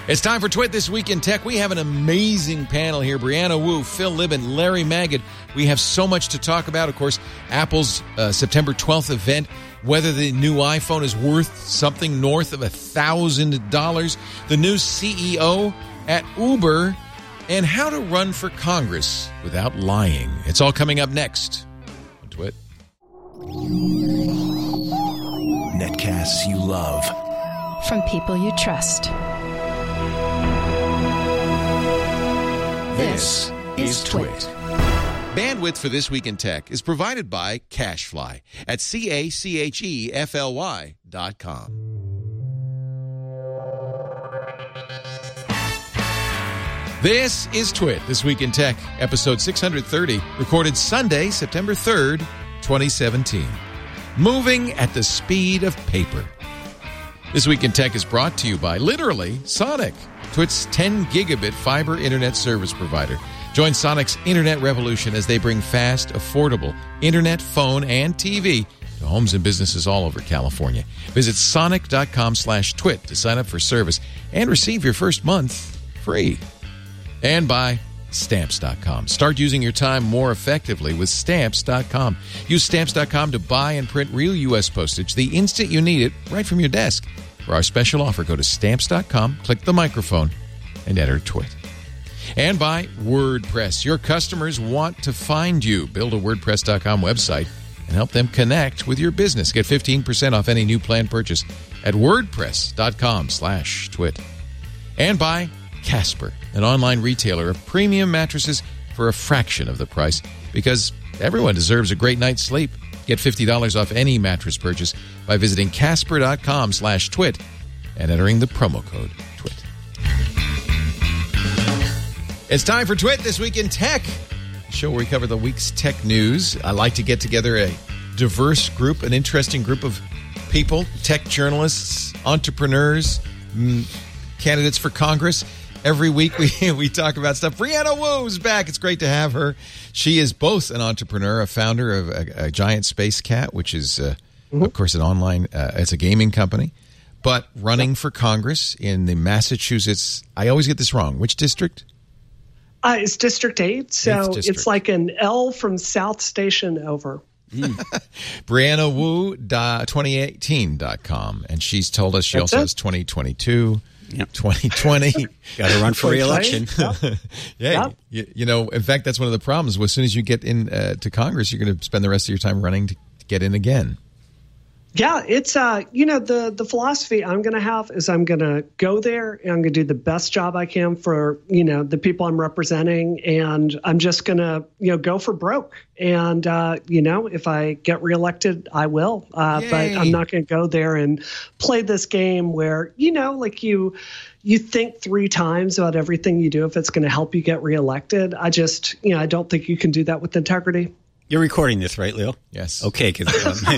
It's time for Twit This Week in Tech. We have an amazing panel here. Brianna Wu, Phil Libin, Larry Magid. We have so much to talk about. Of course, Apple's September 12th event, whether the new iPhone is worth something north of $1,000, the new CEO at Uber, and how to run for Congress without lying. It's all coming up next on Twit. Netcasts you love. From people you trust. This is Twit. Bandwidth for This Week in Tech is provided by CacheFly at CacheFly.com. This is Twit This Week in Tech, episode 630, recorded Sunday, September 3rd, 2017. Moving at the speed of paper. This Week in Tech is brought to you by, literally, Sonic, Twit's 10 gigabit fiber internet service provider. Join Sonic's internet revolution as they bring fast, affordable internet, phone, and TV to homes and businesses all over California. Visit sonic.com/twit to sign up for service and receive your first month free. And by Stamps.com. Start using your time more effectively with Stamps.com. Use Stamps.com to buy and print real U.S. postage the instant you need it, right from your desk. For our special offer, go to Stamps.com, click the microphone, and enter Twit. And by WordPress. Your customers want to find you. Build a WordPress.com website and help them connect with your business. Get 15% off any new plan purchase at WordPress.com/twit. And by Casper, an online retailer of premium mattresses for a fraction of the price, because everyone deserves a great night's sleep. Get $50 off any mattress purchase by visiting Casper.com/twit and entering the promo code TWIT. It's time for Twit This Week in Tech, the show where we cover the week's tech news. I like to get together a diverse group, an interesting group of people, tech journalists, entrepreneurs, candidates for Congress. Every week we talk about stuff. Brianna Wu's back. It's great to have her. She is both an entrepreneur, a founder of a Giant Space Cat, which is, of course, an online, it's a gaming company, but running for Congress in the Massachusetts, I always get this wrong. Which district? It's District 8, so it's like an L from South Station over. Brianna Wu, 2018.com, and she's told us she also has 2022. Yep. 2020. Got to run for re-election. Yeah. Yep. You know, in fact, that's one of the problems. As soon as you get in to Congress, you're going to spend the rest of your time running to get in again. Yeah, it's, the philosophy I'm going to have is I'm going to go there and I'm going to do the best job I can for, the people I'm representing. And I'm just going to, go for broke. And, if I get reelected, I will. But I'm not going to go there and play this game where, you think three times about everything you do if it's going to help you get reelected. I just, I don't think you can do that with integrity. You're recording this, right, Leo? Yes. Okay. That's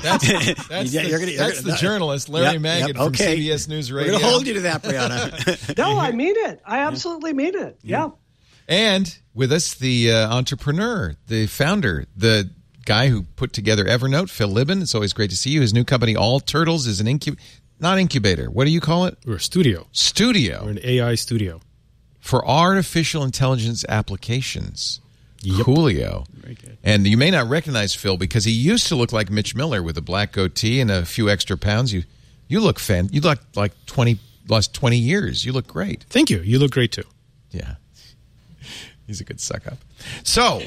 the journalist, Larry Magid from CBS News Radio. We're going to hold you to that, Brianna. No, I mean it. I absolutely mean it. Yeah. And with us, the entrepreneur, the founder, the guy who put together Evernote, Phil Libin. It's always great to see you. His new company, All Turtles, is an not incubator. What do you call it? We're a studio. Studio. We're an AI studio. For artificial intelligence applications. Yep. Coolio. Very good. And you may not recognize Phil because he used to look like Mitch Miller with a black goatee and a few extra pounds. You look you look like lost 20 years. You look great. Thank you. You look great too. Yeah. He's a good suck up. So,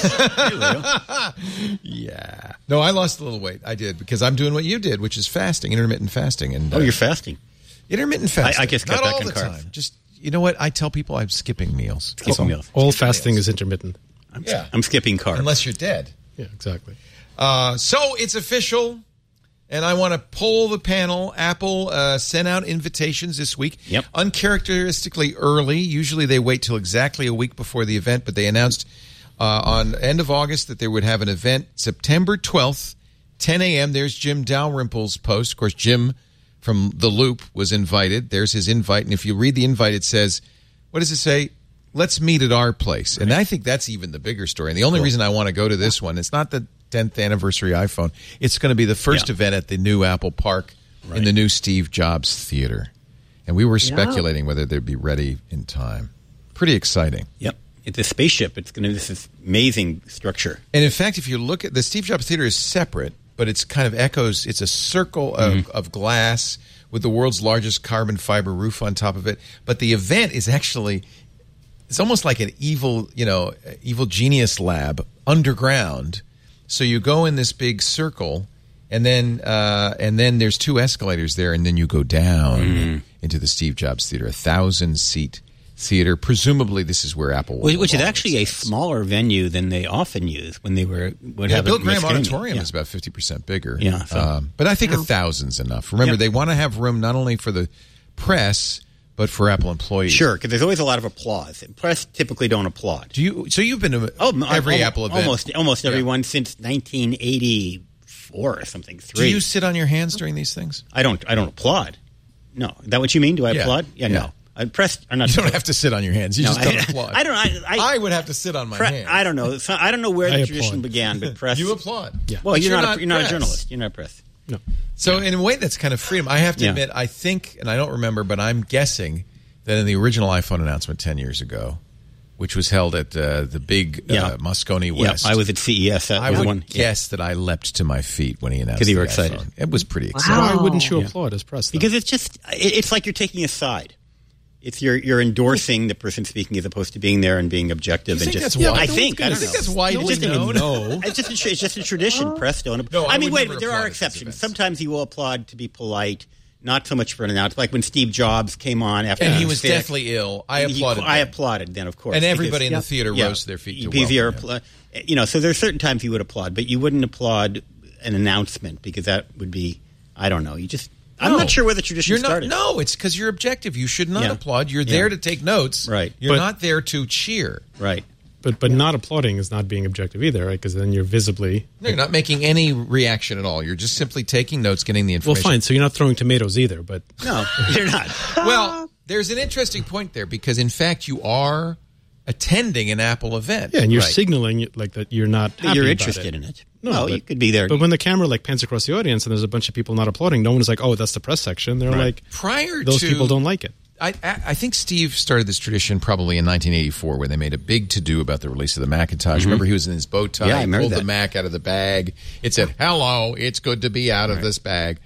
yeah. No, I lost a little weight. I did because I'm doing what you did, which is fasting, intermittent fasting. And you're fasting? Intermittent fasting. I just cut not back all on the carbs. time. Just, you know what? I tell people I'm skipping meals. All fasting is intermittent. I'm skipping carbs. Unless you're dead. Yeah, exactly. So it's official, and I want to poll the panel. Apple sent out invitations this week. Yep. Uncharacteristically early. Usually they wait till exactly a week before the event, but they announced on end of August that they would have an event September 12th, 10 a.m. There's Jim Dalrymple's post. Of course, Jim from The Loop was invited. There's his invite, and if you read the invite, it says, what does it say? Let's meet at our place. And I think that's even the bigger story. And the only reason I want to go to this one, it's not the 10th anniversary iPhone. It's going to be the first event at the new Apple Park in the new Steve Jobs Theater. And we were speculating whether they'd be ready in time. Pretty exciting. Yep. It's a spaceship. It's going to be this amazing structure. And in fact, if you look at the Steve Jobs Theater is separate, but it's kind of echoes. It's a circle of glass with the world's largest carbon fiber roof on top of it. But the event is actually, it's almost like an evil genius lab underground. So you go in this big circle, and then there's 2 escalators there, and then you go down into the Steve Jobs Theater, 1,000-seat theater. Presumably, this is where Apple will. Which is actually a smaller venue than they often use when they would have Bill it in Graham Muscatine. Auditorium is about 50% bigger. Yeah, so- but I think 1,000's enough. Remember, they want to have room not only for the press but for Apple employees. Sure, because there's always a lot of applause. Press typically don't applaud. So you've been to every Apple event, almost everyone since 1984 or something. Do you sit on your hands during these things? I don't applaud. No, is that what you mean? Do I applaud? Yeah, no. Press are not. You don't have to sit on your hands. You just don't applaud. I don't. I would have to sit on my hands. I don't know. So, I don't know where the tradition began, but press. You applaud. Yeah. Well, you're not a press. journalist. You're not press. No. So in a way, that's kind of freedom. I have to admit, I think, and I don't remember, but I'm guessing that in the original iPhone announcement 10 years ago, which was held at the big Moscone West. Yeah, I was at CES. I would guess that I leapt to my feet when he announced it. Because you were excited. iPhone. It was pretty exciting. Why wouldn't you applaud as press, though? Because it's like you're taking a side. It's you're endorsing the person speaking as opposed to being there and being objective. You think that's I widely think. I don't know. that's widely known? No. It's just a tradition. Press don't. No, I mean, would wait. never There applaud are at these exceptions. events. Sometimes you will applaud to be polite, not so much for an announcement. Like when Steve Jobs came on after And he was sick, deathly ill. I applauded. I applauded then, of course. And everybody in because- the theater rose to their feet to welcome him. So there's certain times you would applaud, but you wouldn't applaud an announcement because that would be, I don't know. I'm not sure where the tradition started. No, it's because you're objective. You should not Yeah. applaud. You're there to take notes. Right. You're not there to cheer. Right. But not applauding is not being objective either, right? Because then you're visibly... No, you're not making any reaction at all. You're just simply taking notes, getting the Well, information. fine. So you're not throwing tomatoes either, but... No, you're not. Well, there's an interesting point there because, in fact, you are attending an Apple event. Yeah, and you're Right. signaling like that you're not happy You're about interested it. in it. No, well, but- you could be there. But when the camera like pans across the audience and there's a bunch of people not applauding, no one is like, "Oh, that's the press section." They're like, Prior "Those to people don't like it." I think Steve started this tradition probably in 1984 when they made a big to-do about the release of the Macintosh. Remember, he was in his bow tie, Yeah, I remember pulled that. the Mac out of the bag. It said, "Hello, it's good to be out of this bag."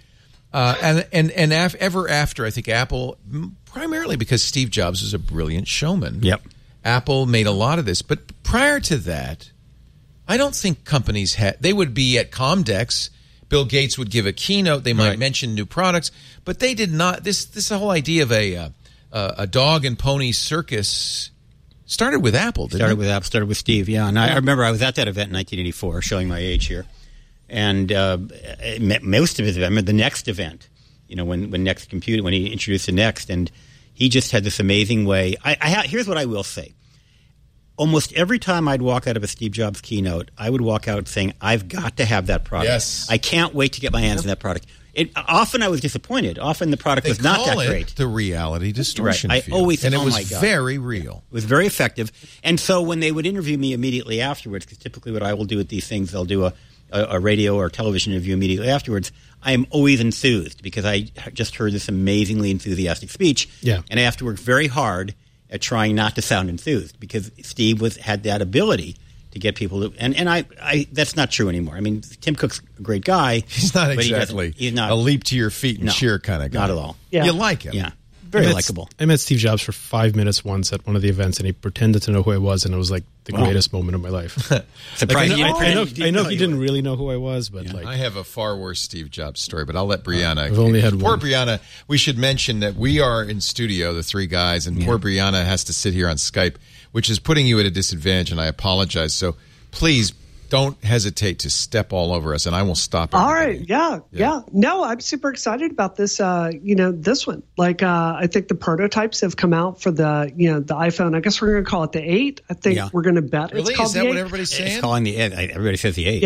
Ever after, I think Apple, primarily because Steve Jobs was a brilliant showman. Yep. Apple made a lot of this. But prior to that, I don't think companies they would be at Comdex. Bill Gates would give a keynote. They might mention new products, but they did not. This whole idea of a dog and pony circus started with Apple, didn't it? Started with Steve, yeah. And I remember I was at that event in 1984, showing my age here. And most of his event, I remember the Next event, when Next Computing, when he introduced the Next, and he just had this amazing way. Here's what I will say. Almost every time I'd walk out of a Steve Jobs keynote, I would walk out saying, I've got to have that product. Yes. I can't wait to get my hands on that product. Often I was disappointed. Often the product was not that great. The reality distortion Right. field. And it was my God. very real. It was very effective. And so when they would interview me immediately afterwards, because typically what I will do with these things, they'll do a radio or television interview immediately afterwards, I am always enthused because I just heard this amazingly enthusiastic speech. Yeah. And I have to work very hard at trying not to sound enthused because Steve had that ability to get people to, and I that's not true anymore. I mean, Tim Cook's a great guy. He's not but exactly he's not a leap to your feet and No, cheer kind of guy. not at all. Yeah. You like him. Yeah. Very likable. I met Steve Jobs for 5 minutes once at one of the events, and he pretended to know who I was, and it was like the greatest moment of my life. Surprised you I know didn't he didn't really know who I was, but I have a far worse Steve Jobs story, but I'll let Brianna. I've only had poor one. Brianna. We should mention that we are in studio, the three guys, and poor Brianna has to sit here on Skype, which is putting you at a disadvantage, and I apologize. So please don't hesitate to step all over us, and I will stop. All everybody. right. Yeah. No, I'm super excited about this. This one. Like, I think the prototypes have come out for the iPhone. I guess we're going to call it the 8. I think we're going to bet Really? it's called Is that the 8. what everybody's saying? It's calling the 8. Everybody says the 8. Yeah.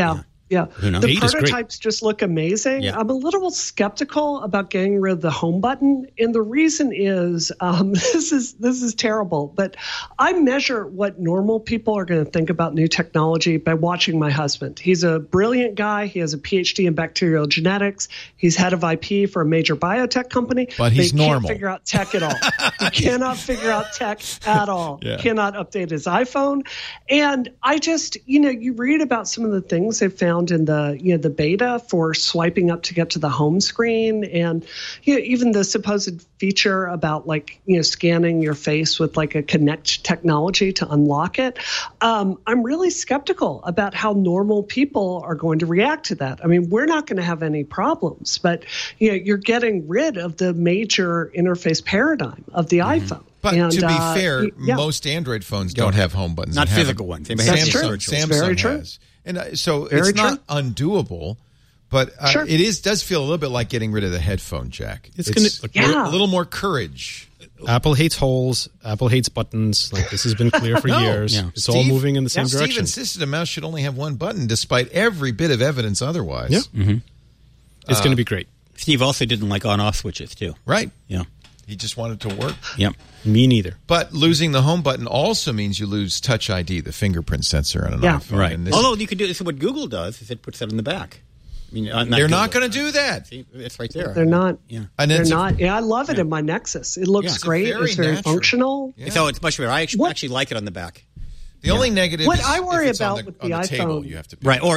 Yeah, Who knows? the 8 is great. prototypes just look amazing. Yeah. I'm a little skeptical about getting rid of the home button, and the reason is this is terrible. But I measure what normal people are going to think about new technology by watching my husband. He's a brilliant guy. He has a PhD in bacterial genetics. He's head of IP for a major biotech company. But he's he normal. Can't figure out tech at all. He cannot figure out tech at all. Yeah. Cannot update his iPhone, and I just you read about some of the things they found in the beta for swiping up to get to the home screen, and even the supposed feature about scanning your face with like a Kinect technology to unlock it. I'm really skeptical about how normal people are going to react to that. I mean, we're not going to have any problems, but you're getting rid of the major interface paradigm of the iPhone. But and, to be fair, yeah. most Android phones don't have home buttons. Not They have physical ones. They may have Samsung, virtual. Samsung Very true. has. And so Very it's not true. undoable, but Sure. it does feel a little bit like getting rid of the headphone jack. It's gonna- Yeah. a little more courage. Apple hates holes. Apple hates buttons. Like, this has been clear for No. years. Yeah. It's all moving in the same Steve direction. insisted a mouse should only have one button, despite every bit of evidence otherwise. Yeah. It's going to be great. Steve also didn't like on-off switches, too. Right. Yeah. He just wanted to work. Yep. Me neither. But losing the home button also means you lose Touch ID, the fingerprint sensor on an Yeah. iPhone. Right. And this- Although you could do this, what Google does is it puts that in the back. I mean, they're not going to do that. See, it's right there. They're not. Yeah. And They're it's a- not. I love it in my Nexus. It looks Yeah. It's a great. very It's very natural. functional. Yeah. So it's much better. I What- actually like it on the back. The only negative What is I worry if it's about on with on the table, iPhone- you have to pick Right. it. Or,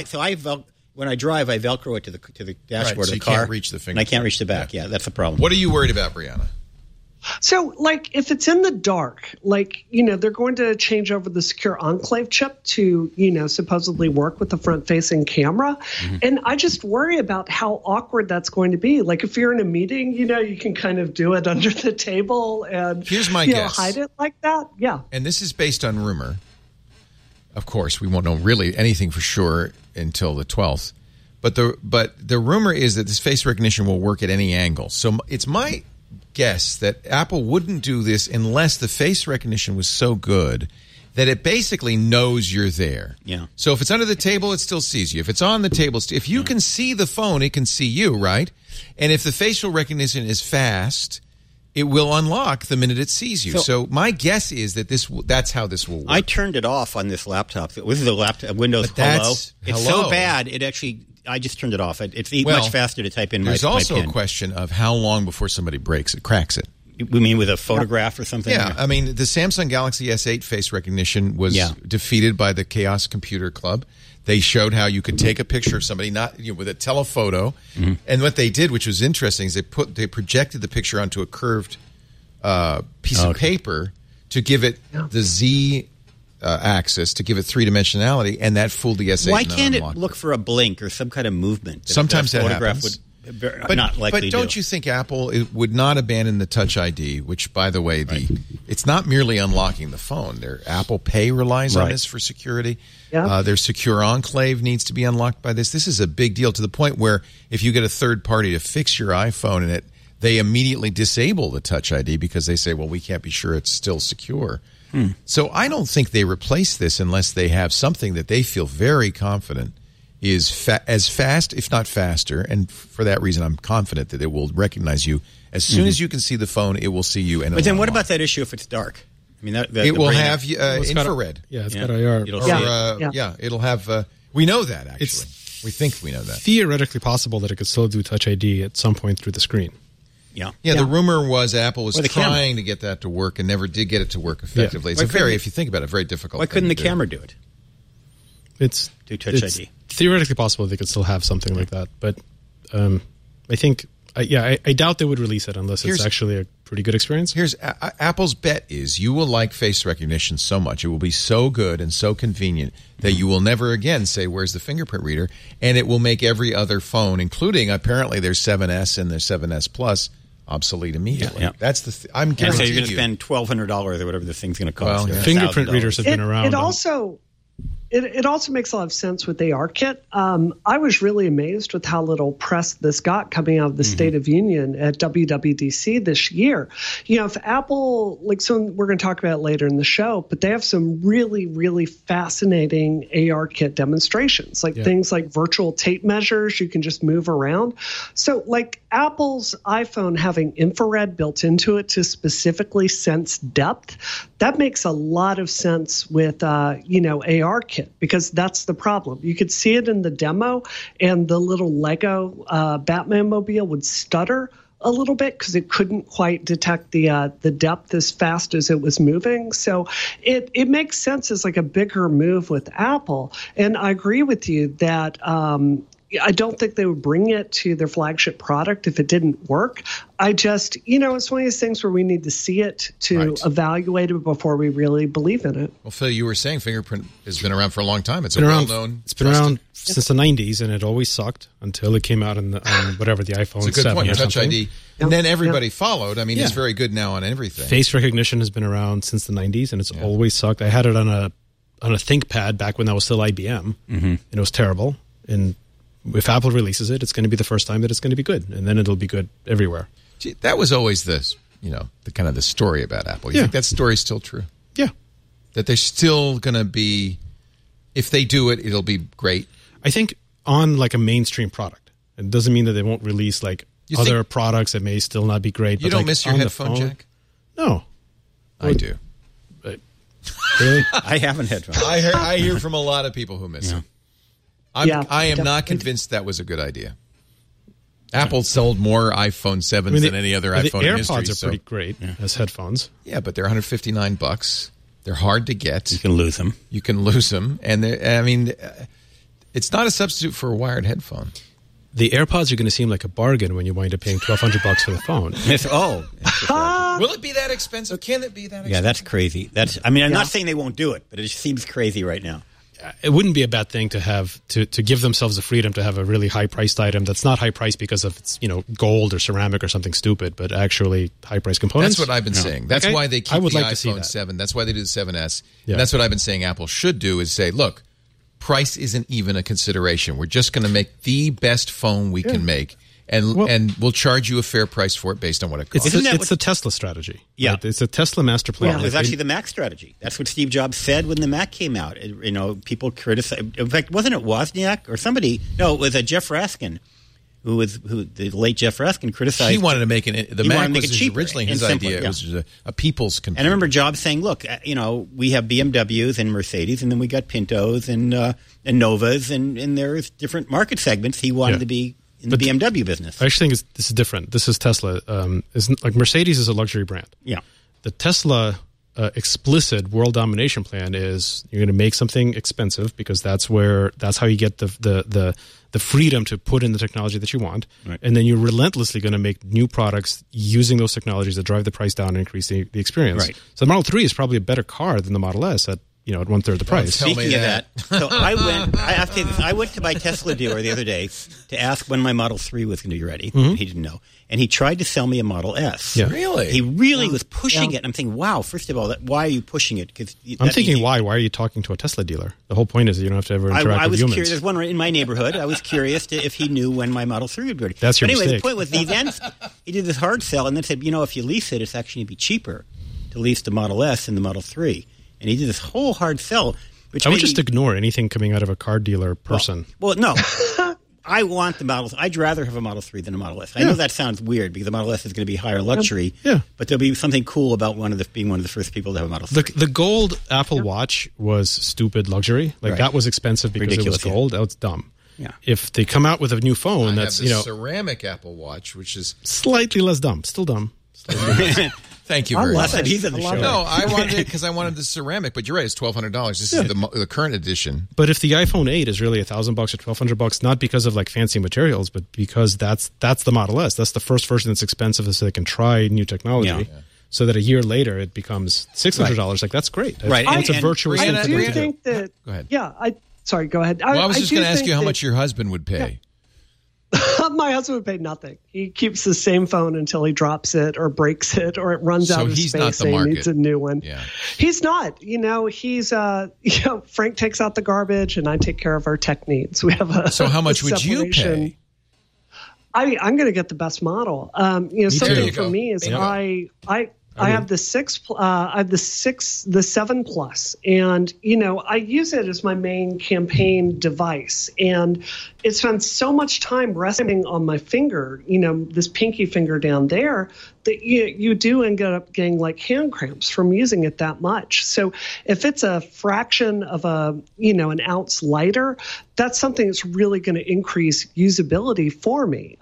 when I drive, I Velcro it to the dashboard so of you the car. can't reach the And I can't fingerprint. reach the back. Yeah. Yeah, that's the problem. What are you worried about, Brianna? So, if it's in the dark, they're going to change over the secure enclave chip to, supposedly work with the front-facing camera. Mm-hmm. And I just worry about how awkward that's going to be. Like, if you're in a meeting, you can kind of do it under the table and, Here's my guess. hide it like that. Yeah. And this is based on rumor. Of course, we won't know really anything for sure until the 12th. But the rumor is that this face recognition will work at any angle. So it's my guess that Apple wouldn't do this unless the face recognition was so good that it basically knows you're there. Yeah. So if it's under the table, it still sees you. If it's on the table, if you can see the phone, it can see you, right? And if the facial recognition is fast, it will unlock the minute it sees you. So my guess is that that's how this will work. I turned it off on this laptop. This is a laptop, Windows But that's- Hello. It's hello. so bad, I just turned it off. It's Well, much faster to type in There's my also PIN. a question of how long before somebody cracks it. We mean with a photograph or something? Yeah, I mean, the Samsung Galaxy S8 face recognition was defeated by the Chaos Computer Club. They showed how you could take a picture of somebody with a telephoto, and what they did, which was interesting, is they projected the picture onto a curved piece of paper to give it the Z axis, to give it three-dimensionality, and that fooled the S8. Why and can't it unlocked look for a blink or some kind of movement? Sometimes that that photograph happens. would not likely But don't do. you think Apple would not abandon the Touch ID, which, by the way, it's not merely unlocking the phone. Their Apple Pay relies on this for security. Yeah. Their secure enclave needs to be unlocked by this. This is a big deal to the point where if you get a third party to fix your iPhone and they immediately disable the Touch ID because they say, well, we can't be sure it's still secure. So I don't think they replace this unless they have something that they feel very confident is as fast, if not faster. And for that reason, I'm confident that it will recognize you. As soon as you can see the phone, it will see you. And But then what about that issue if it's dark? I mean, it will have It's got infrared. it's got IR. It'll Or, see it. it'll have. We know that actually. We think we know that. Theoretically possible that it could still do Touch ID at some point through the screen. Yeah, the rumor was Apple was Or the trying camera. to get that to work and never did get it to work effectively. It's Why a very, couldn't if you think about it, very difficult. Why couldn't thing the to do. camera do it? It's Do Touch it's ID. theoretically possible they could still have something like that, but I think I doubt they would release it unless Here's- it's actually a pretty good experience. Here's Apple's bet is you will like face recognition so much. It will be so good and so convenient that you will never again say, where's the fingerprint reader? And it will make every other phone, including apparently their 7S and their 7S Plus, obsolete immediately. Yeah. That's the I'm And so guaranteeing you're going to spend $1,200 or whatever the thing's going to cost. Well, or yeah. Fingerprint $1,000. readers have been around. It It also makes a lot of sense with ARKit. I was really amazed with how little press this got coming out of the State of Union at WWDC this year. You know, if Apple, like, so we're going to talk about it later in the show, but they have some really, really fascinating ARKit demonstrations, like things like virtual tape measures you can just move around. So, like, Apple's iPhone having infrared built into it to specifically sense depth, that makes a lot of sense with, ARKit, because that's the problem. You could see it in the demo, and the little Lego Batman mobile would stutter a little bit because it couldn't quite detect the depth as fast as it was moving. So it makes sense as like a bigger move with Apple. And I agree with you that I don't think they would bring it to their flagship product if it didn't work. I just, it's one of these things where we need to see it to evaluate it before we really believe in it. Well, Phil, you were saying Fingerprint has been around for a long time. It's been well-known. It's been around since the 90s, and it always sucked until it came out on whatever, the iPhone 7 It's a good point, or Touch something. ID. And then everybody followed. I mean, it's very good now on everything. Face recognition has been around since the 90s, and it's always sucked. I had it on a ThinkPad back when that was still IBM, and it was terrible. And if Apple releases it, it's going to be the first time that it's going to be good, and then it'll be good everywhere. Gee, that was always the kind of the story about Apple. You think that story's still true? Yeah. That they're still going to be, if they do it, it'll be great. I think on like a mainstream product. It doesn't mean that they won't release like other products that may still not be great. You don't miss your headphone jack? No. I do. Really? I haven't headphones. I hear from a lot of people who miss them. I am not convinced that was a good idea. Apple sold more iPhone 7s than any other iPhone in history. The AirPods are pretty great as headphones. Yeah, but they're $159. They're hard to get. You can lose them. And it's not a substitute for a wired headphone. The AirPods are going to seem like a bargain when you wind up paying $1,200 for the phone. Will it be that expensive? Can it be that expensive? Yeah, that's crazy. I'm not saying they won't do it, but it just seems crazy right now. It wouldn't be a bad thing to have to give themselves the freedom to have a really high priced item that's not high priced because of its gold or ceramic or something stupid, but actually high priced components. That's what I've been saying. That's why they keep the iPhone 7. That's why they do the 7S. Yeah. And that's what I've been saying Apple should do is say, look, price isn't even a consideration. We're just going to make the best phone we can make. And we'll charge you a fair price for it based on what it costs. It's the Tesla strategy. Yeah. Right? It's a Tesla master plan. Well, it was actually the Mac strategy. That's what Steve Jobs said when the Mac came out. People criticized. In fact, wasn't it Wozniak or somebody? No, it was Jeff Raskin, who the late Jeff Raskin criticized. He wanted to make the Mac was originally his simpler, idea. It was a people's computer. And I remember Jobs saying, look, we have BMWs and Mercedes, and then we got Pintos and Novas, and there's different market segments. He wanted to be in the BMW business. I actually think this is different. This is Tesla. Like Mercedes is a luxury brand. Yeah. The Tesla explicit world domination plan is you're going to make something expensive because that's how you get the freedom to put in the technology that you want, and then you're relentlessly going to make new products using those technologies that drive the price down and increase the experience. Right. So the Model 3 is probably a better car than the Model S at 1/3 the price. Speaking of that, so I have to say this. I went to my Tesla dealer the other day to ask when my Model 3 was going to be ready. Mm-hmm. He didn't know. And he tried to sell me a Model S. Yeah. Really? He really was pushing it. And I'm thinking, wow, first of all, why are you pushing it? I'm thinking, why? Why are you talking to a Tesla dealer? The whole point is that you don't have to ever interact with humans. I was curious. There's one right in my neighborhood. I was curious if he knew when my Model 3 would be ready. That's your mistake. Anyway, the point was he did this hard sell and then said, if you lease it, it's actually going to be cheaper to lease the Model S than the Model 3. And he did this whole hard sell. I would just ignore anything coming out of a car dealer person. Well no. I want the Model. I'd rather have a Model 3 than a Model S. I know that sounds weird because the Model S is going to be higher luxury. But there'll be something cool about being one of the first people to have a Model 3. The gold Apple Watch was stupid luxury. That was expensive because ridiculous, it was gold. That was dumb. Yeah. If they come out with a new phone that's ceramic Apple Watch, which is slightly less dumb, still dumb. Thank you very much. He's in the show. No, I wanted it because I wanted the ceramic, but you're right, it's $1,200. This is the current edition. But if the iPhone 8 is really $1,000 or $1,200, not because of fancy materials, but because that's the Model S. That's the first version that's expensive, so they can try new technology. Yeah. So that a year later it becomes $600. That's great. Right. It's a virtuous thing. I do think that. Go ahead. Yeah. Sorry. Go ahead. I was just going to ask you how much your husband would pay. Yeah. My husband would pay nothing. He keeps the same phone until he drops it or breaks it or it runs out of space and he needs a new one. Yeah. He's not. He's Frank takes out the garbage and I take care of our tech needs. We have a So how much would you pay? I'm going to get the best model. Something for me is I have the 7 Plus, and I use it as my main campaign device, and it spends so much time resting on my finger, this pinky finger down there, that you do end up getting like hand cramps from using it that much. So if it's a fraction of an ounce lighter, that's something that's really going to increase usability for me.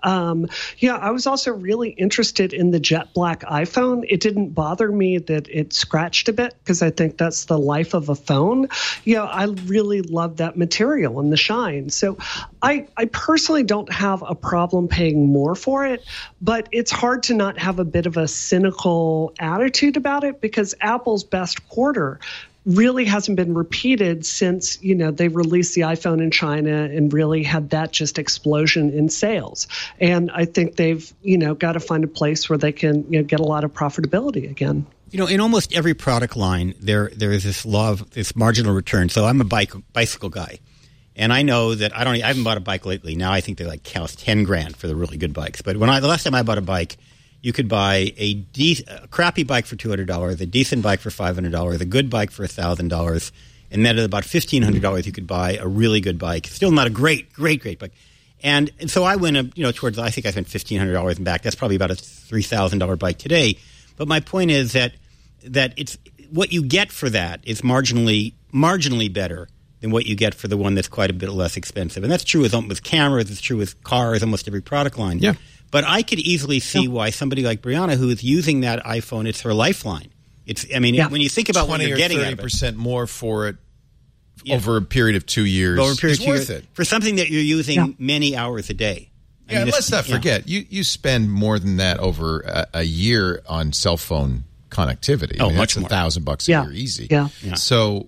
I was also really interested in the jet black iPhone. It didn't bother me that it scratched a bit because I think that's the life of a phone. I really love that material and the shine. So I personally don't have a problem paying more for it, but it's hard to not have a bit of a cynical attitude about it because Apple's best quarter really hasn't been repeated since, they released the iPhone in China and really had that just explosion in sales. And I think they've, got to find a place where they can get a lot of profitability again. In almost every product line, there is this law of this marginal return. So I'm a bicycle guy. And I know that I haven't bought a bike lately. Now I think they cost $10,000 for the really good bikes. But the last time I bought a bike, you could buy a crappy bike for $200, a decent bike for $500, a good bike for $1,000, and then at about $1,500 you could buy a really good bike. Still not a great bike. And so I went towards, I think I spent $1,500 and back. That's probably about a $3,000 bike today. But my point is that it's what you get for that is marginally better than what you get for the one that's quite a bit less expensive. And that's true with cameras. It's true with cars, almost every product line. Yeah. But I could easily see why somebody like Brianna, who is using that iPhone, it's her lifeline. When you think about what you're getting out of it, 20% more for it over a period of 2 years, it's worth it. For something that you're using many hours a day. Let's not forget, you spend more than that over a year on cell phone connectivity. Much more. $1,000 a year easy. Yeah. So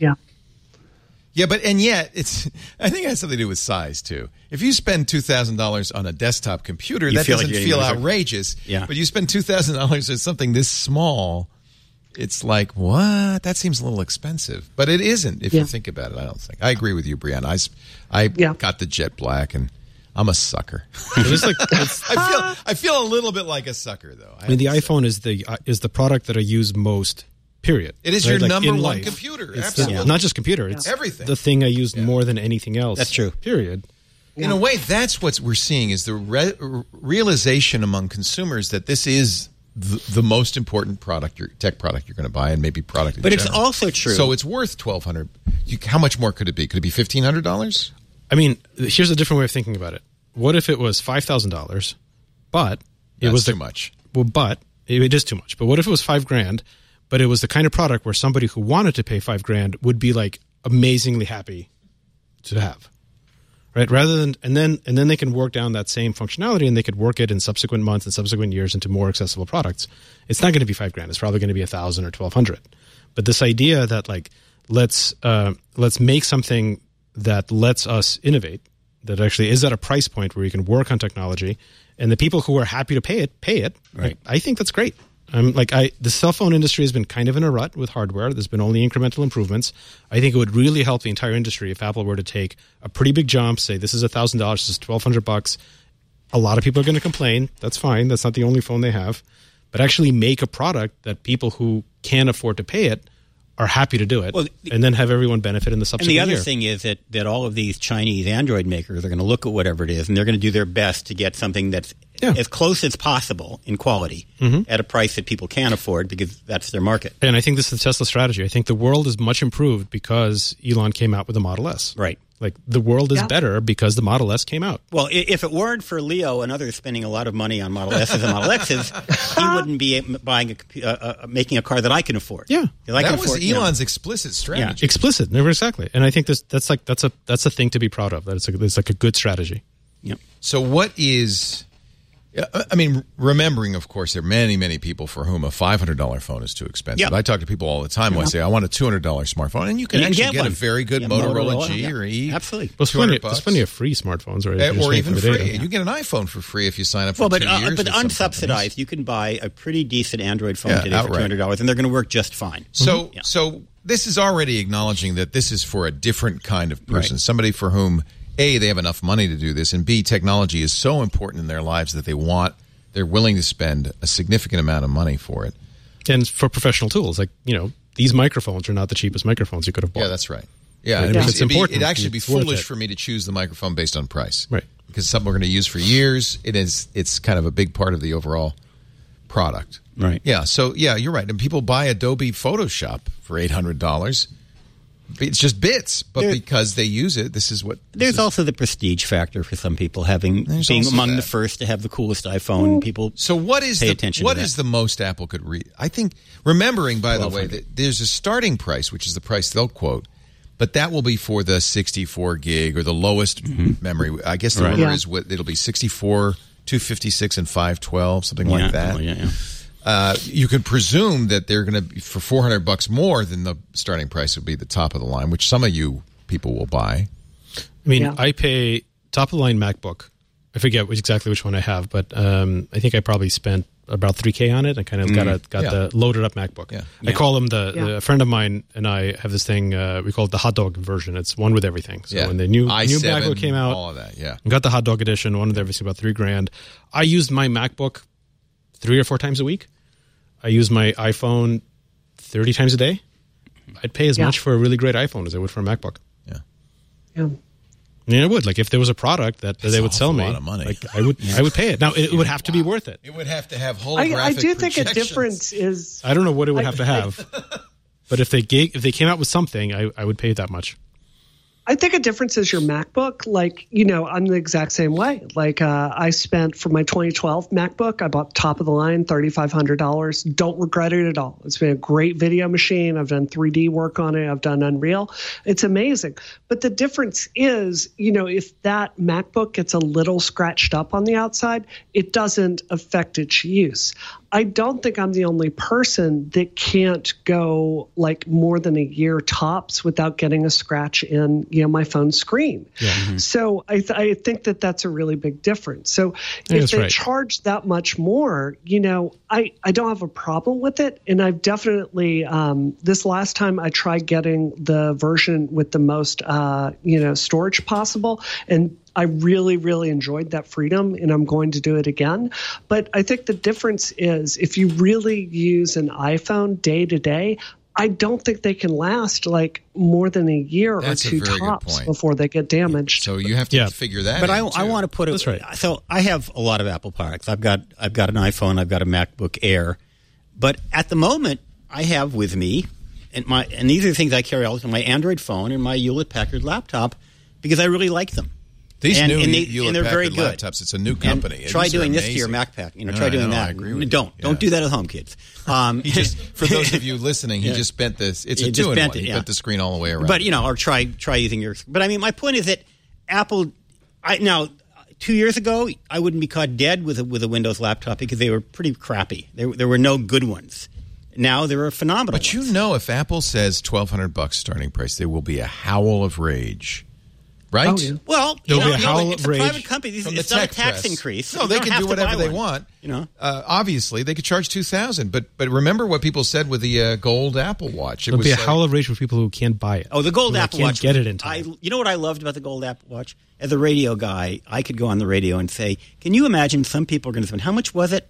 yeah, but yet I think it has something to do with size too. If you spend $2,000 on a desktop computer, that doesn't feel outrageous. Yeah. But you spend $2,000 on something this small, it's like, what? That seems a little expensive. But it isn't if you think about it. I don't think. I agree with you, Brianna. I got the jet black and I'm a sucker. I feel a little bit like a sucker though. The iPhone is the product that I use most. Period. It is your number one computer. Absolutely. Not just computer. It's everything. The thing I use more than anything else. That's true. Period. In a way, that's what we're seeing is the realization among consumers that this is the most important tech product you're going to buy, and maybe product in general. But it's also true. So it's worth $1,200. How much more could it be? Could it be $1,500? Here's a different way of thinking about it. What if it was $5,000, but it was too much? Well, but it is too much. But what if it was $5,000? But it was the kind of product where somebody who wanted to pay $5,000 would be like amazingly happy to have, right? Rather than and then they can work down that same functionality and they could work it in subsequent months and subsequent years into more accessible products. It's not going to be $5,000. It's probably going to be $1,000 or $1,200. But this idea that let's make something that lets us innovate, that actually is at a price point where you can work on technology, and the people who are happy to pay it. Right. I think that's great. The cell phone industry has been kind of in a rut with hardware. There's been only incremental improvements. I think it would really help the entire industry if Apple were to take a pretty big jump, say this is $1,000, this is $1,200. A lot of people are going to complain. That's fine. That's not the only phone they have. But actually make a product that people who can't afford to pay it are happy to do it, and then have everyone benefit in the subsequent year. And the other thing is that all of these Chinese Android makers are going to look at whatever it is, and they're going to do their best to get something that's as close as possible in quality at a price that people can afford, because that's their market. And I think this is the Tesla strategy. I think the world is much improved because Elon came out with the Model S. Right. The world is better because the Model S came out. Well, if it weren't for Leo and others spending a lot of money on Model S's and Model X's, he wouldn't be buying making a car that I can afford. Yeah, that was Elon's explicit strategy. Yeah, explicit, never exactly. And I think that's a thing to be proud of. That it's like a good strategy. Yep. So what is Yeah, I mean, remembering, of course, there are many, many people for whom a $500 phone is too expensive. Yeah. I talk to people all the time when I say, I want a $200 smartphone, and you can actually get a very good Motorola G or E. Absolutely. Well, there's plenty of free smartphones, right? Or even free. You get an iPhone for free if you sign up for 2 years. But unsubsidized, you can buy a pretty decent Android phone today for $200, and they're going to work just fine. So this is already acknowledging that this is for a different kind of person, somebody for whom, A, they have enough money to do this, and B, technology is so important in their lives that they're willing to spend a significant amount of money for it. And for professional tools, like, these microphones are not the cheapest microphones you could have bought. Yeah, that's right. Yeah, it's important. It'd actually be foolish for me to choose the microphone based on price. Right. Because it's something we're going to use for years. It's kind of a big part of the overall product. Right. Yeah, so, you're right. And people buy Adobe Photoshop for $800. It's just bits, but because they use it, this is what... There's also the prestige factor for some people, being among the first to have the coolest iPhone. People pay attention what to is the most Apple could read? I think, remembering, by the way, that there's a starting price, which is the price they'll quote, but that will be for the 64 gig or the lowest memory. I guess the rumor is it'll be 64, 256, and 512, something like that. You could presume that they're going to be for $400 more than the starting price would be the top of the line, which some of you people will buy. I mean, I pay top of the line MacBook. I forget exactly which one I have, but I think I probably spent about $3,000 on it. I kind of got the loaded up MacBook. Yeah. I call them a friend of mine and I have this thing we call it the hot dog version. It's one with everything. So when the new MacBook came out, all of that, I got the hot dog edition, one with everything, about $3,000. I used my MacBook 3 or 4 times a week. I use my iPhone 30 times a day. I'd pay as much for a really great iPhone as I would for a MacBook. Yeah. I would. Like, if there was a product that they would sell me, a lot of money. Like, I would pay it. Now, it would have to be worth it. It would have to have holographic I do think a projections. difference is... I don't know what it would have to have. But if they came out with something, I would pay that much. I think a difference is your MacBook. Like, I'm the exact same way. Like, I spent for my 2012 MacBook, I bought top of the line, $3,500. Don't regret it at all. It's been a great video machine. I've done 3D work on it. I've done Unreal. It's amazing. But the difference is, if that MacBook gets a little scratched up on the outside, it doesn't affect its use. I don't think I'm the only person that can't go like more than a year tops without getting a scratch in, my phone screen. Yeah. Mm-hmm. So I think that that's a really big difference. So if they charge that much more, I don't have a problem with it. And I've definitely, this last time I tried getting the version with the most, storage possible, and I really, really enjoyed that freedom, and I'm going to do it again. But I think the difference is if you really use an iPhone day to day, I don't think they can last like more than a year or two tops before they get damaged. So you have to figure that out. But I want to put it. That's right. So I have a lot of Apple products. I've got an iPhone. I've got a MacBook Air. But at the moment, I have with me, and these are the things I carry all the time, my Android phone and my Hewlett-Packard laptop, because I really like them. These new Hewlett-Packard laptops, it's a new company. And try doing this to your MacPack. Try doing that. I agree with Don't do that at home, kids. For those of you listening, he just bent this. It's a 2-in-1. He bent the screen all the way around. But or try using your. But I mean, my point is that Apple. Now, 2 years ago, I wouldn't be caught dead with a Windows laptop because they were pretty crappy. There were no good ones. Now there are phenomenal. But ones. if Apple says $1,200 starting price, there will be a howl of rage. Right? Oh, yeah. Well, there'll be a howl it's of rage a private company. It's not a tax increase. No, they can do whatever they want. Obviously, they could charge $2,000. But remember what people said with the gold Apple Watch. There'll be a howl of rage for people who can't buy it. Oh, the gold Apple Watch. Can't get it in time. You know what I loved about the gold Apple Watch? As a radio guy, I could go on the radio and say, "Can you imagine some people are going to spend how much was it?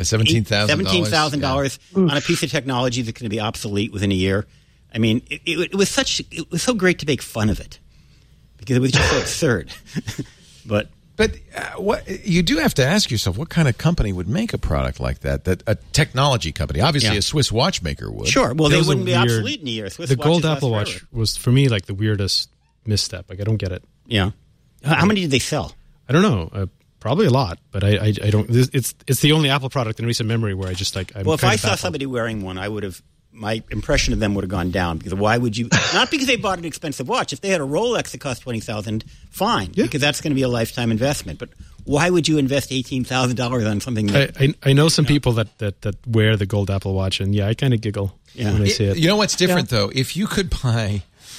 $17,000 on a piece of technology that's going to be obsolete within a year." I mean, it was so great to make fun of it. Because it was just so absurd. But what you do have to ask yourself, what kind of company would make a product like that? That a technology company, obviously a Swiss watchmaker would. Sure. Well, they wouldn't be obsolete in a year. The gold Apple Watch was, for me, like the weirdest misstep. Like, I don't get it. Yeah. How many did they sell? I don't know. Probably a lot, but I don't. It's the only Apple product in recent memory where I just like. If I saw somebody wearing one, I would have. My impression of them would have gone down because why would you? Not because they bought an expensive watch. If they had a Rolex that cost $20,000, fine, because that's going to be a lifetime investment. But why would you invest $18,000 on something that... I know some people that wear the gold Apple Watch, and I kind of giggle when I see it. You know what's different, though? If you could buy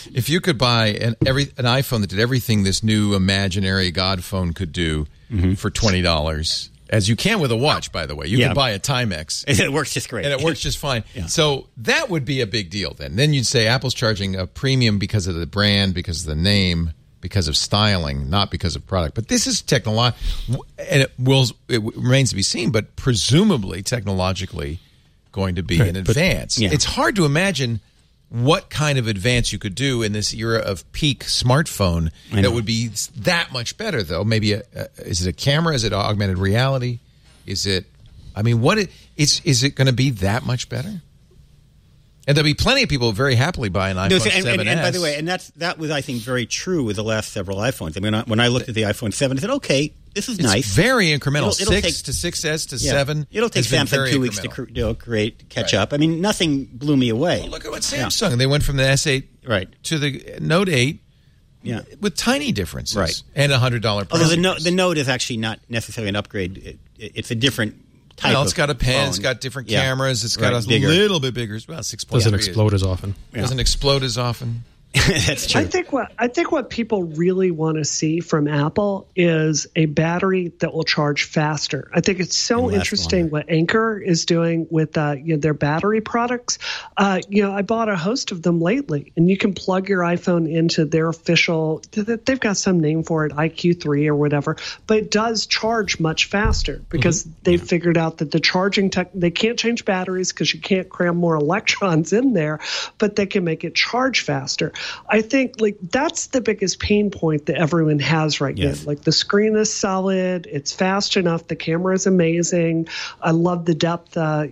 an iPhone that did everything this new imaginary God phone could do for $20, as you can with a watch, by the way. You can buy a Timex. And it works just great. And it works just fine. So that would be a big deal then. Then you'd say Apple's charging a premium because of the brand, because of the name, because of styling, not because of product. But this is technological, and it remains to be seen, but presumably technologically going to be an advance. It's hard to imagine what kind of advance you could do in this era of peak smartphone that would be that much better, though. Maybe is it a camera? Is it augmented reality? Is it? I mean, is it going to be that much better? And there'll be plenty of people very happily buy an iPhone 7S. And by the way, and that was, I think, very true with the last several iPhones. I mean, when I looked at the iPhone 7, I said, okay, this is nice. It's very incremental. It'll 6 to 6S to 7. It'll take Samsung 2 weeks to catch up. I mean, nothing blew me away. Well, look at what Samsung. They went from the S8 to the Note 8 with tiny differences and $100 price. Although the Note is actually not necessarily an upgrade. It's a different type of it's got a pen. Phone. It's got different cameras. It's got a little bit bigger. Well, 6.3. Doesn't explode as often. Doesn't explode as often. That's true. I think what people really want to see from Apple is a battery that will charge faster. I think it's so interesting what Anker is doing with their battery products. I bought a host of them lately, and you can plug your iPhone into their official. They've got some name for it, IQ3 or whatever, but it does charge much faster because they've figured out that the charging they can't change batteries because you can't cram more electrons in there, but they can make it charge faster. I think that's the biggest pain point that everyone has right now. Like the screen is solid, it's fast enough, the camera is amazing. I love the depth, for my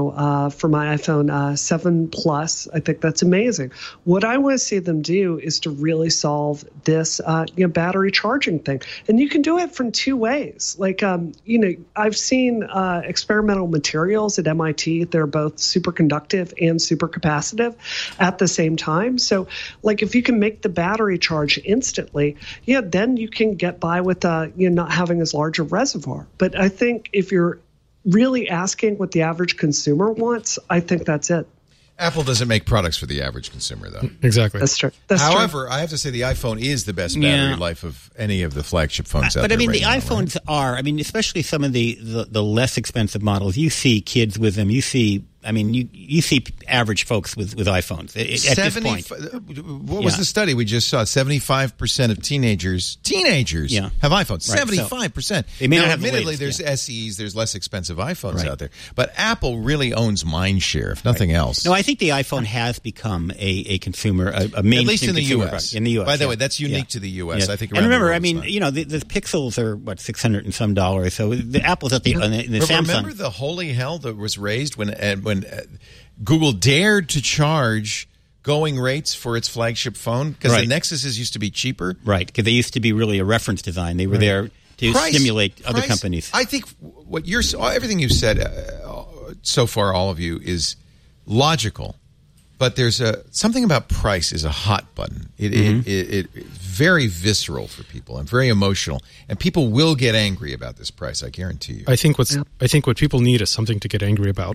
iPhone 7 Plus. I think that's amazing. What I want to see them do is to really solve this, battery charging thing, and you can do it from two ways. I've seen experimental materials at MIT. They're both superconductive and super capacitive at the same time. So if you can make the battery charge instantly, then you can get by with not having as large a reservoir. But I think if you're really asking what the average consumer wants, I think that's it. Apple doesn't make products for the average consumer, though. Exactly. That's true. However, I have to say the iPhone is the best battery life of any of the flagship phones out there. But I mean, the now, iPhones are. I mean, especially some of the less expensive models. You see kids with them. You see. I mean, you see average folks with iPhones at this point. What was the study we just saw? 75% of teenagers have iPhones. 75%. They may not have admittedly, the latest, there's SEs, there's less expensive iPhones out there. But Apple really owns mind share, if nothing else. No, I think the iPhone has become a consumer, a mainstream at least in the consumer U.S. product. In the U.S. By the way, that's unique to the U.S. I think. And remember, I mean, the Pixels are $600 and some dollars. So the Apple's at the Samsung. Remember the holy hell that was raised when Google dared to charge going rates for its flagship phone because the Nexuses used to be cheaper. Right, because they used to be really a reference design. They were there to stimulate other companies. I think everything you've said so far, all of you, is logical. But there's something about price is a hot button. It's very visceral for people and very emotional, and people will get angry about this price. I guarantee you. I think what people need is something to get angry about.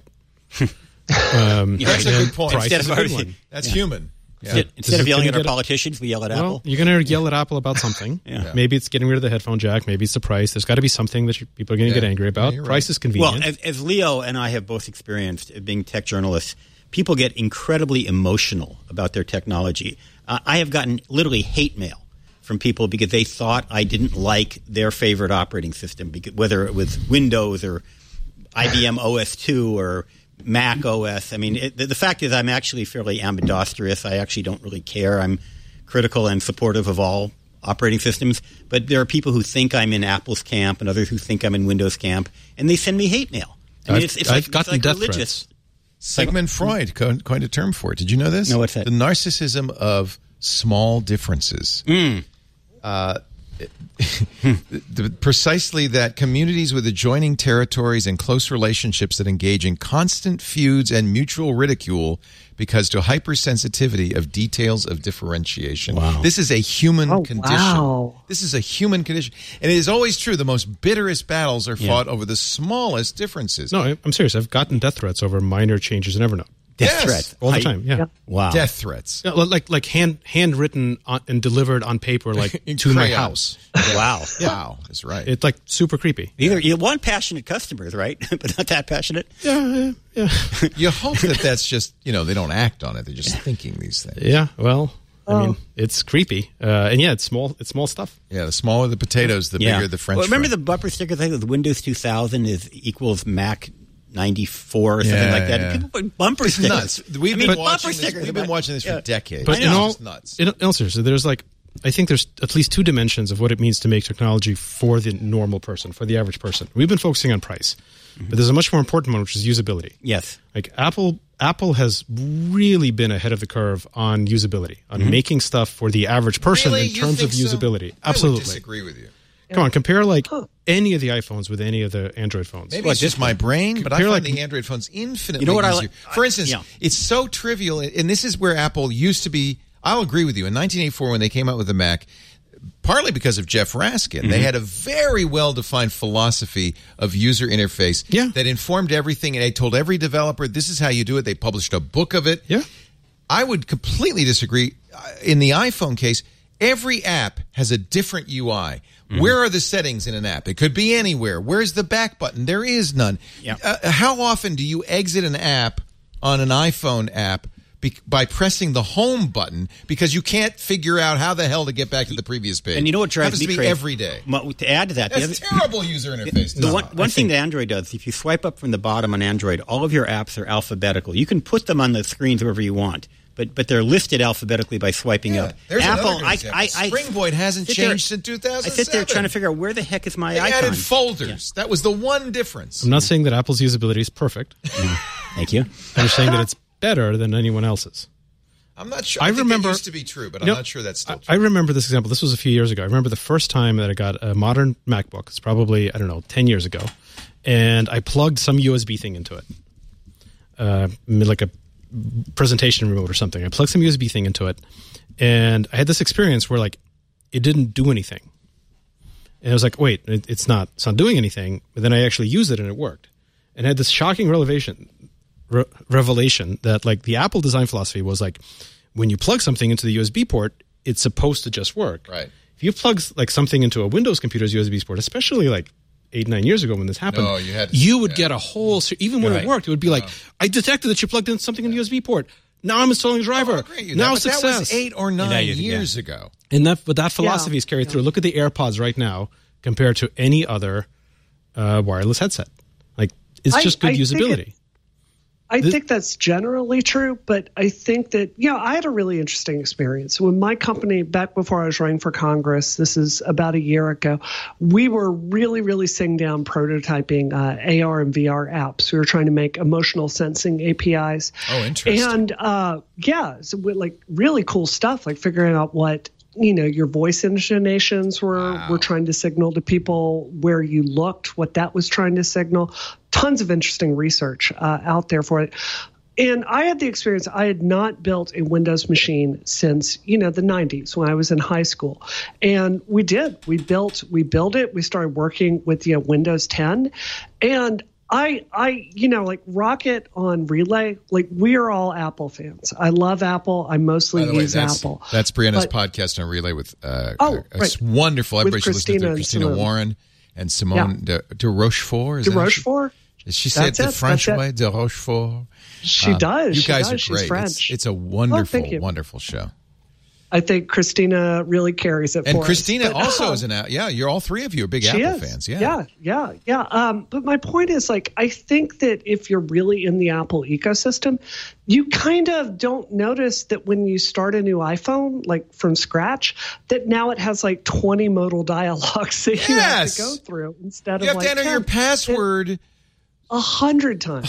That's a good point. Instead of everything. That's human. Instead of yelling at our politicians, we yell at Apple. You're going to yell at Apple about something. Maybe it's getting rid of the headphone jack. Maybe it's the price. There's got to be something that people are going to get angry about. Price is convenient. Well, as Leo and I have both experienced being tech journalists, people get incredibly emotional about their technology. I have gotten literally hate mail from people because they thought I didn't like their favorite operating system, whether it was Windows or IBM OS2 or Mac OS. I mean, the fact is I'm actually fairly ambidextrous. I actually don't really care. I'm critical and supportive of all operating systems. But there are people who think I'm in Apple's camp and others who think I'm in Windows camp, and they send me hate mail. I mean, I've gotten death religious. threats. Sigmund Freud coined a term for it. Did you know this? No, what's that? The narcissism of small differences. precisely that communities with adjoining territories and close relationships that engage in constant feuds and mutual ridicule because to hypersensitivity of details of differentiation. Wow. This is a human condition. Wow. This is a human condition. And it is always true. The most bitterest battles are fought over the smallest differences. No, I'm serious. I've gotten death threats over minor changes in Evernote. Death threats. All the time, yeah. Wow. Death threats. Yeah, like handwritten and delivered on paper, like to my crayon. house. Wow. Wow, that's right. It's like super creepy. Either you want passionate customers, right? But not that passionate. Yeah. You hope that that's just, they don't act on it. They're just thinking these things. Yeah, well, I mean, it's creepy. And yeah, it's small stuff. Yeah, the smaller the potatoes, the bigger the French Well, remember fry. the bumper sticker thing with the Windows 2000 equals Mac 94 or something like that? Yeah. People put bumper stickers. Nuts. We've been watching this for decades. But It's just nuts. in all seriousness, I think there's at least two dimensions of what it means to make technology for the normal person, for the average person. We've been focusing on price, but there's a much more important one, which is usability. Yes. Like Apple has really been ahead of the curve on usability, on making stuff for the average person Really? in terms of You think so? usability. I would Absolutely. disagree with you. Come on, compare any of the iPhones with any of the Android phones. Maybe it's just my brain, but I Compare, find like- the Android phones infinitely You know what I easier. like? For instance, Yeah. it's so trivial, and this is where Apple used to be. I'll agree with you. In 1984, when they came out with the Mac, partly because of Jeff Raskin, they had a very well-defined philosophy of user interface that informed everything, and they told every developer, this is how you do it. They published a book of it. Yeah. I would completely disagree. In the iPhone case, every app has a different UI. Where are the settings in an app? It could be anywhere. Where's the back button? There is none. Yeah. How often do you exit an app on an iPhone app by pressing the home button because you can't figure out how the hell to get back to the previous page? And you know what drives Happens me to be crazy? every day. To add to that, That's terrible user interface. The one thing that Android does, if you swipe up from the bottom on Android, all of your apps are alphabetical. You can put them on the screens wherever you want, but they're listed alphabetically by swiping up. There's Apple, another good example. Spring Void hasn't sit there- changed since 2007. I sit there trying to figure out where the heck is my They icon. added folders. That was the one difference. I'm not saying that Apple's usability is perfect. Thank you. I'm just saying that it's better than anyone else's. I'm not sure. I think remember- that used to be true, but I'm not sure that's still true. I remember this example. This was a few years ago. I remember the first time that I got a modern MacBook. It's probably, 10 years ago. And I plugged some USB thing into it. Like a presentation remote or something. I plugged some USB thing into it. And I had this experience where, it didn't do anything. And I was like, wait, it's not doing anything. But then I actually used it and it worked. And I had this shocking revelation that the Apple design philosophy was when you plug something into the USB port, it's supposed to just work. Right. If you plug something into a Windows computer's USB port, especially 8-9 years ago when this happened, you would get a whole even when it worked, it would be I detected that you plugged in something in the USB port. Now I'm installing a driver. Now success. That was 8 or 9 years ago. And that philosophy is carried through. Look at the AirPods right now compared to any other wireless headset. It's just good usability. I think that's generally true, but I think that, I had a really interesting experience. When my company, back before I was running for Congress, this is about a year ago, we were really, really sitting down prototyping AR and VR apps. We were trying to make emotional sensing APIs. Oh, interesting. And, so really cool stuff, figuring out what your voice intonations were trying to signal to people, where you looked, what that was trying to signal. Tons of interesting research out there for it. And I had the experience, I had not built a Windows machine since, the 90s when I was in high school. And we did. We built it. We started working with, Windows 10. And I Rocket on Relay, we are all Apple fans. I love Apple. I mostly use Apple. That's Brianna's podcast on Relay with wonderful. Everybody should listen to Christina Warren and Simone de Rochefort. De Rochefort? She said the French way, de Rochefort. She does. You guys are great. She's French. It's a wonderful, wonderful show. I think Christina really carries it for us. And Christina also is you're all three of you are big Apple fans. Yeah. But my point is, I think that if you're really in the Apple ecosystem, you kind of don't notice that when you start a new iPhone, from scratch, that now it has 20 modal dialogues that you have to go through instead of you have to enter your password 100 times.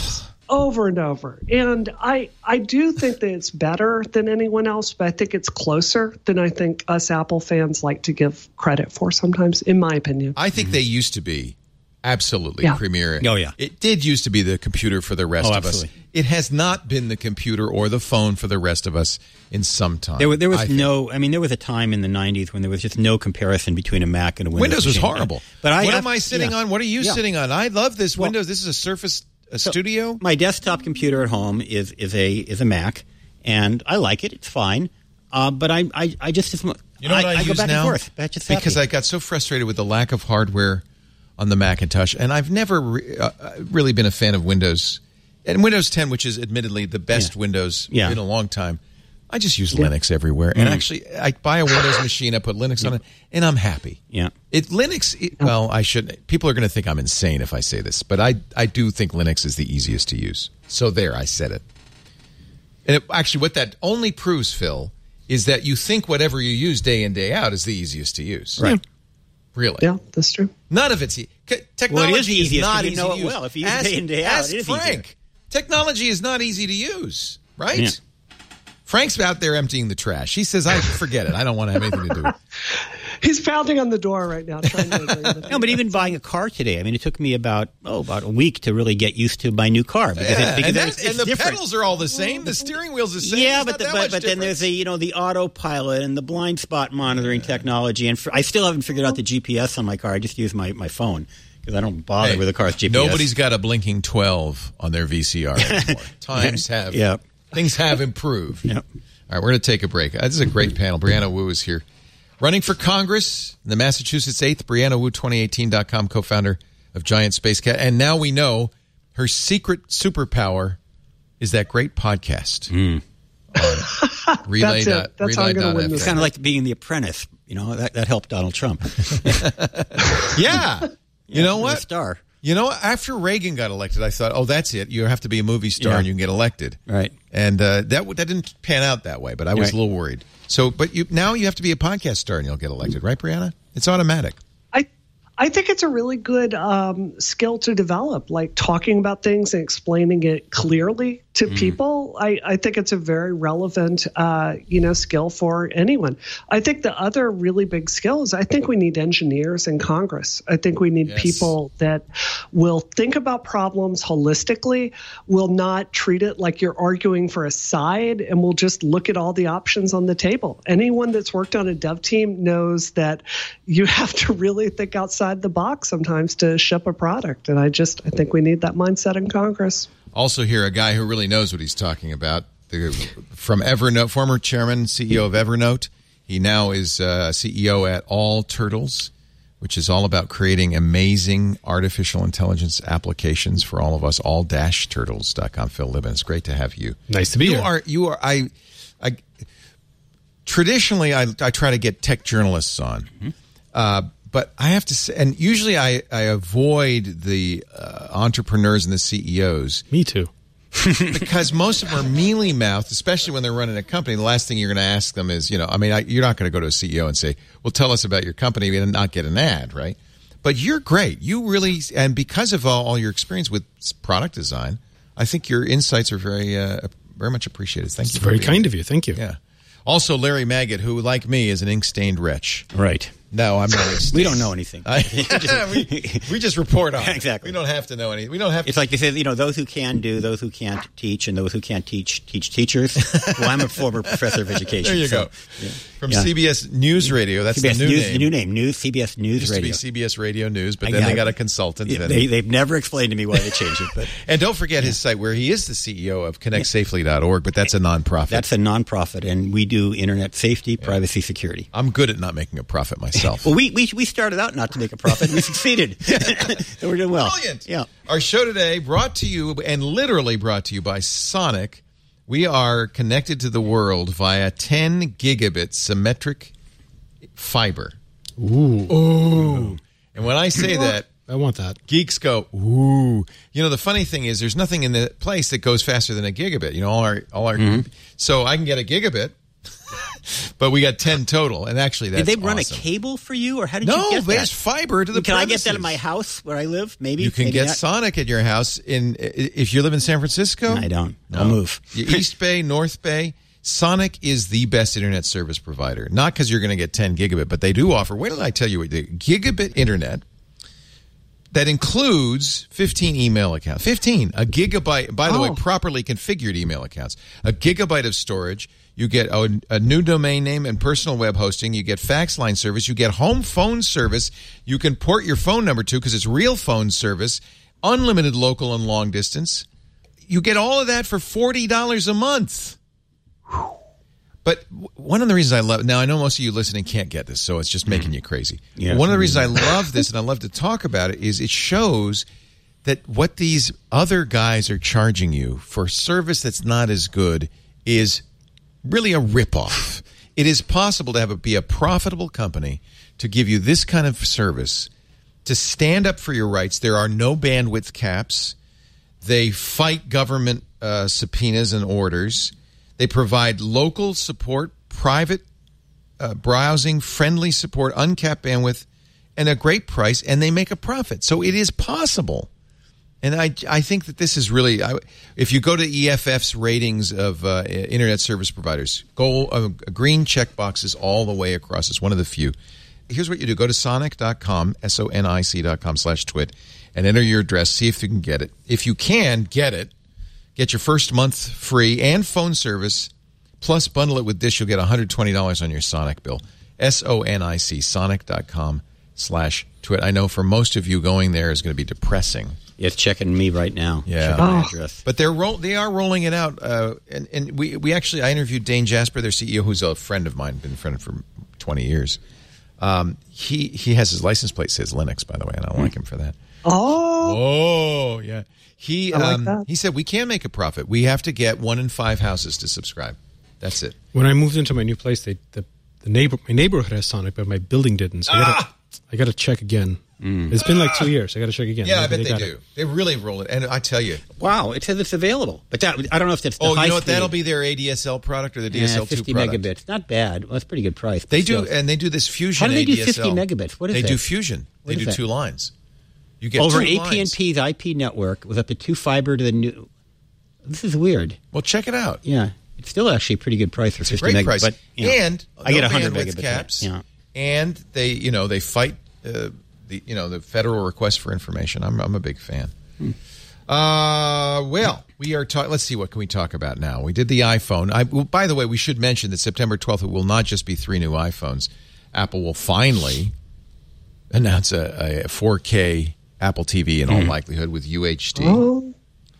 over and over. And I do think that it's better than anyone else, but I think it's closer than I think us Apple fans like to give credit for sometimes, in my opinion. I think they used to be absolutely premier. Oh, yeah. It did used to be the computer for the rest of absolutely. us. It has not been the computer or the phone for the rest of us in some time. There was there was a time in the 90s when there was just no comparison between a Mac and a Windows was machine. horrible. But what am I sitting on? What are you sitting on? I love this Windows. This is a Surface Studio. My desktop computer at home is a Mac, and I like it. It's fine. But I just you know what I go use back now? and forth. Because I got so frustrated with the lack of hardware on the Macintosh, and I've never really been a fan of Windows. And Windows 10, which is admittedly the best Windows in a long time, I just use Linux everywhere. And actually, I buy a Windows machine, I put Linux on it, and I'm happy. Yeah. Well, I shouldn't. People are going to think I'm insane if I say this, but I do think Linux is the easiest to use. So there, I said it. And actually, what that only proves, Phil, is that you think whatever you use day in, day out is the easiest to use. Right. Really? Yeah, that's true. None of it's technology it is the easiest not if you easy know to it use. well. If you use it day in, day out, it is Frank. easier. Technology is not easy to use, right? Yeah. Frank's out there emptying the trash. He says, "I forget it. I don't want to have anything to do with it." He's pounding on the door right now, trying to agree with No, but even buying a car today, I mean, it took me about a week to really get used to my new car because it's the different. pedals are all the same. The steering wheel's the same. Yeah, It's but not that much then there's difference. the autopilot and the blind spot monitoring technology, and I still haven't figured out the GPS on my car. I just use my phone because I don't bother with the car's GPS. Nobody's got a blinking 12 on their VCR anymore. Things have improved. Yep. All right, we're going to take a break. This is a great panel. Brianna Wu is here. Running for Congress in the Massachusetts 8th, BriannaWu2018.com, co-founder of Giant Space Cat. And now we know her secret superpower is that great podcast. Relay. That's how I'm going to win It's this. kind of like being The Apprentice. You know, that helped Donald Trump. Yeah. You know The what? star. You know, after Reagan got elected, I thought, oh, that's it. You have to be a movie star and you can get elected. Right. And that didn't pan out that way, but I was a little worried. So, but now you have to be a podcast star and you'll get elected, right, Brianna? It's automatic. I think it's a really good skill to develop, like talking about things and explaining it clearly to people. I think it's a very relevant, skill for anyone. I think the other really big skill is I think we need engineers in Congress. I think we need people that will think about problems holistically, will not treat it like you're arguing for a side, and will just look at all the options on the table. Anyone that's worked on a dev team knows that you have to really think outside the box sometimes to ship a product. And I think we need that mindset in Congress. Also here, a guy who really knows what he's talking about, from Evernote, former chairman, CEO of Evernote. He now is CEO at All Turtles, which is all about creating amazing artificial intelligence applications for all of us, all-turtles.com. Phil Libben, it's great to have you. Nice to be here. Traditionally, I try to get tech journalists on. But I have to say, and usually I avoid the entrepreneurs and the CEOs. Me too. Because most of them are mealy-mouthed, especially when they're running a company. The last thing you're going to ask them is, you're not going to go to a CEO and say, well, tell us about your company and not get an ad, right? But you're great. You really, and because of all your experience with product design, I think your insights are very much appreciated. Thank you. It's very kind of you. Thank you. Yeah. Also, Larry Maggot, who, like me, is an ink-stained wretch. Right. No, I'm not ink-stained. We don't know anything. we just report on it. Exactly. We don't have to know anything. We don't have to. It's like they say, those who can do, those who can't teach, and those who can't teach teachers. Well, I'm a former professor of education. There you go. Yeah. From CBS News Radio. That's CBS the new News, name. The new name, CBS News Radio. Used to be CBS Radio News, but then they got a consultant. Yeah, they've never explained to me why they changed it. But and don't forget his site, where he is the CEO of ConnectSafely.org, but that's a nonprofit. That's a nonprofit, and we do internet safety, privacy, security. I'm good at not making a profit myself. Well, we started out not to make a profit. We succeeded. So we're doing well. Brilliant. Yeah. Our show today brought to you, and literally brought to you by Sonic. We are connected to the world via 10 gigabit symmetric fiber. Ooh. And when I say that, I want that. geeks go, ooh. The funny thing is there's nothing in the place that goes faster than a gigabit. All our so I can get a gigabit But we got 10 total, and actually that's Did they run awesome. a cable for you, or how did you No, get that? there's fiber to the Can premises. I get that at my house where I live? Maybe You can Maybe get not. Sonic at your house if you live in San Francisco. I don't. No. I'll move. East Bay, North Bay. Sonic is the best internet service provider. Not because you're going to get 10 gigabit, but they do offer. Wait till I tell you what the gigabit internet that includes 15 email accounts. 15, a gigabyte. By the way, properly configured email accounts. A gigabyte of storage. You get a new domain name and personal web hosting. You get fax line service. You get home phone service. You can port your phone number to because it's real phone service. Unlimited local and long distance. You get all of that for $40 a month. But one of the reasons I love, now I know most of you listening can't get this, so it's just making you crazy. Yeah. One of the reasons I love this and I love to talk about it is it shows that what these other guys are charging you for service that's not as good is really a ripoff. It is possible to be a profitable company to give you this kind of service, to stand up for your rights. There are no bandwidth caps. They fight government subpoenas and orders. They provide local support, private browsing, friendly support, uncapped bandwidth, and a great price, and they make a profit. So it is possible. And I think that this is really, if you go to EFF's ratings of internet service providers, green check boxes all the way across. It's one of the few. Here's what you do. Go to sonic.com, sonic.com/twit, and enter your address. See if you can get it. If you can, get it. Get your first month free and phone service, plus bundle it with Dish. You'll get $120 on your Sonic bill. SONIC, sonic.com/twit. I know for most of you going there is going to be depressing. It's checking me right now. Yeah. Checking my address. But they are rolling it out. And we actually, I interviewed Dane Jasper, their CEO, who's a friend of mine, been a friend for 20 years. He has his license plate says Linux, by the way, and I like him for that. Oh, yeah. He said we can make a profit. We have to get 1 in 5 houses to subscribe. That's it. When I moved into my new place, my neighborhood has Sonic, but my building didn't. So I got to check again. It's been like 2 years. I got to check again. Yeah, I bet they do. They really roll it. And I tell you. Wow, it says it's available. But I don't know if that's the high you know what? speed. That'll be their ADSL product or the DSL2 50 product. megabits. Not bad. Well, that's a pretty good price. They do, and they do this Fusion How do they do ADSL. 50 megabits? What is they that? do Fusion. What They is do that? 2 lines. You get Over 2 lines. AT&T's IP network with up to 2 fiber to the new. This is weird. Well, check it out. Yeah, it's still actually a pretty good price for 50 Great megabits. price. But, And I get no 100 bandwidth megabits. caps. Yeah. And they fight the federal request for information. I'm a big fan. Well, we are talking. Let's see, what can we talk about now? We did the iPhone. By the way, we should mention that September 12th it will not just be 3 new iPhones. Apple will finally announce a 4K Apple TV in all likelihood with UHD.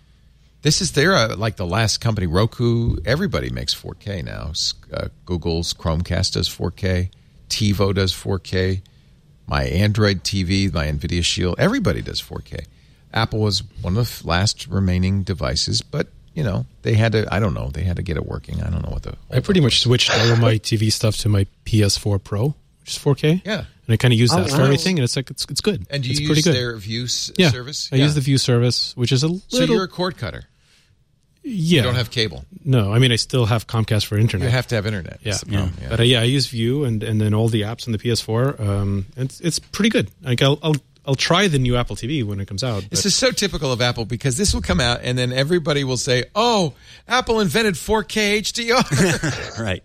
They're like the last company. Roku, everybody makes 4K now. Google's Chromecast does 4K. TiVo does 4K. My Android TV, my NVIDIA Shield, everybody does 4K. Apple was one of the last remaining devices, but, they had to, I don't know, they had to get it working. I don't know what I pretty much switched all of my TV stuff to my PS4 Pro, which is 4K. Yeah. And I kind of use that for everything, and it's like, it's good. And do it's you pretty use good. their View service? I use the View service, which is a little... So you're a cord cutter. Yeah. You don't have cable. No, I mean, I still have Comcast for internet. You have to have internet. Yeah. That's the problem. Yeah. But I use View and then all the apps on the PS4. It's pretty good. Like I'll try the new Apple TV when it comes out. This is so typical of Apple because this will come out and then everybody will say, "Oh, Apple invented 4K HDR." Right.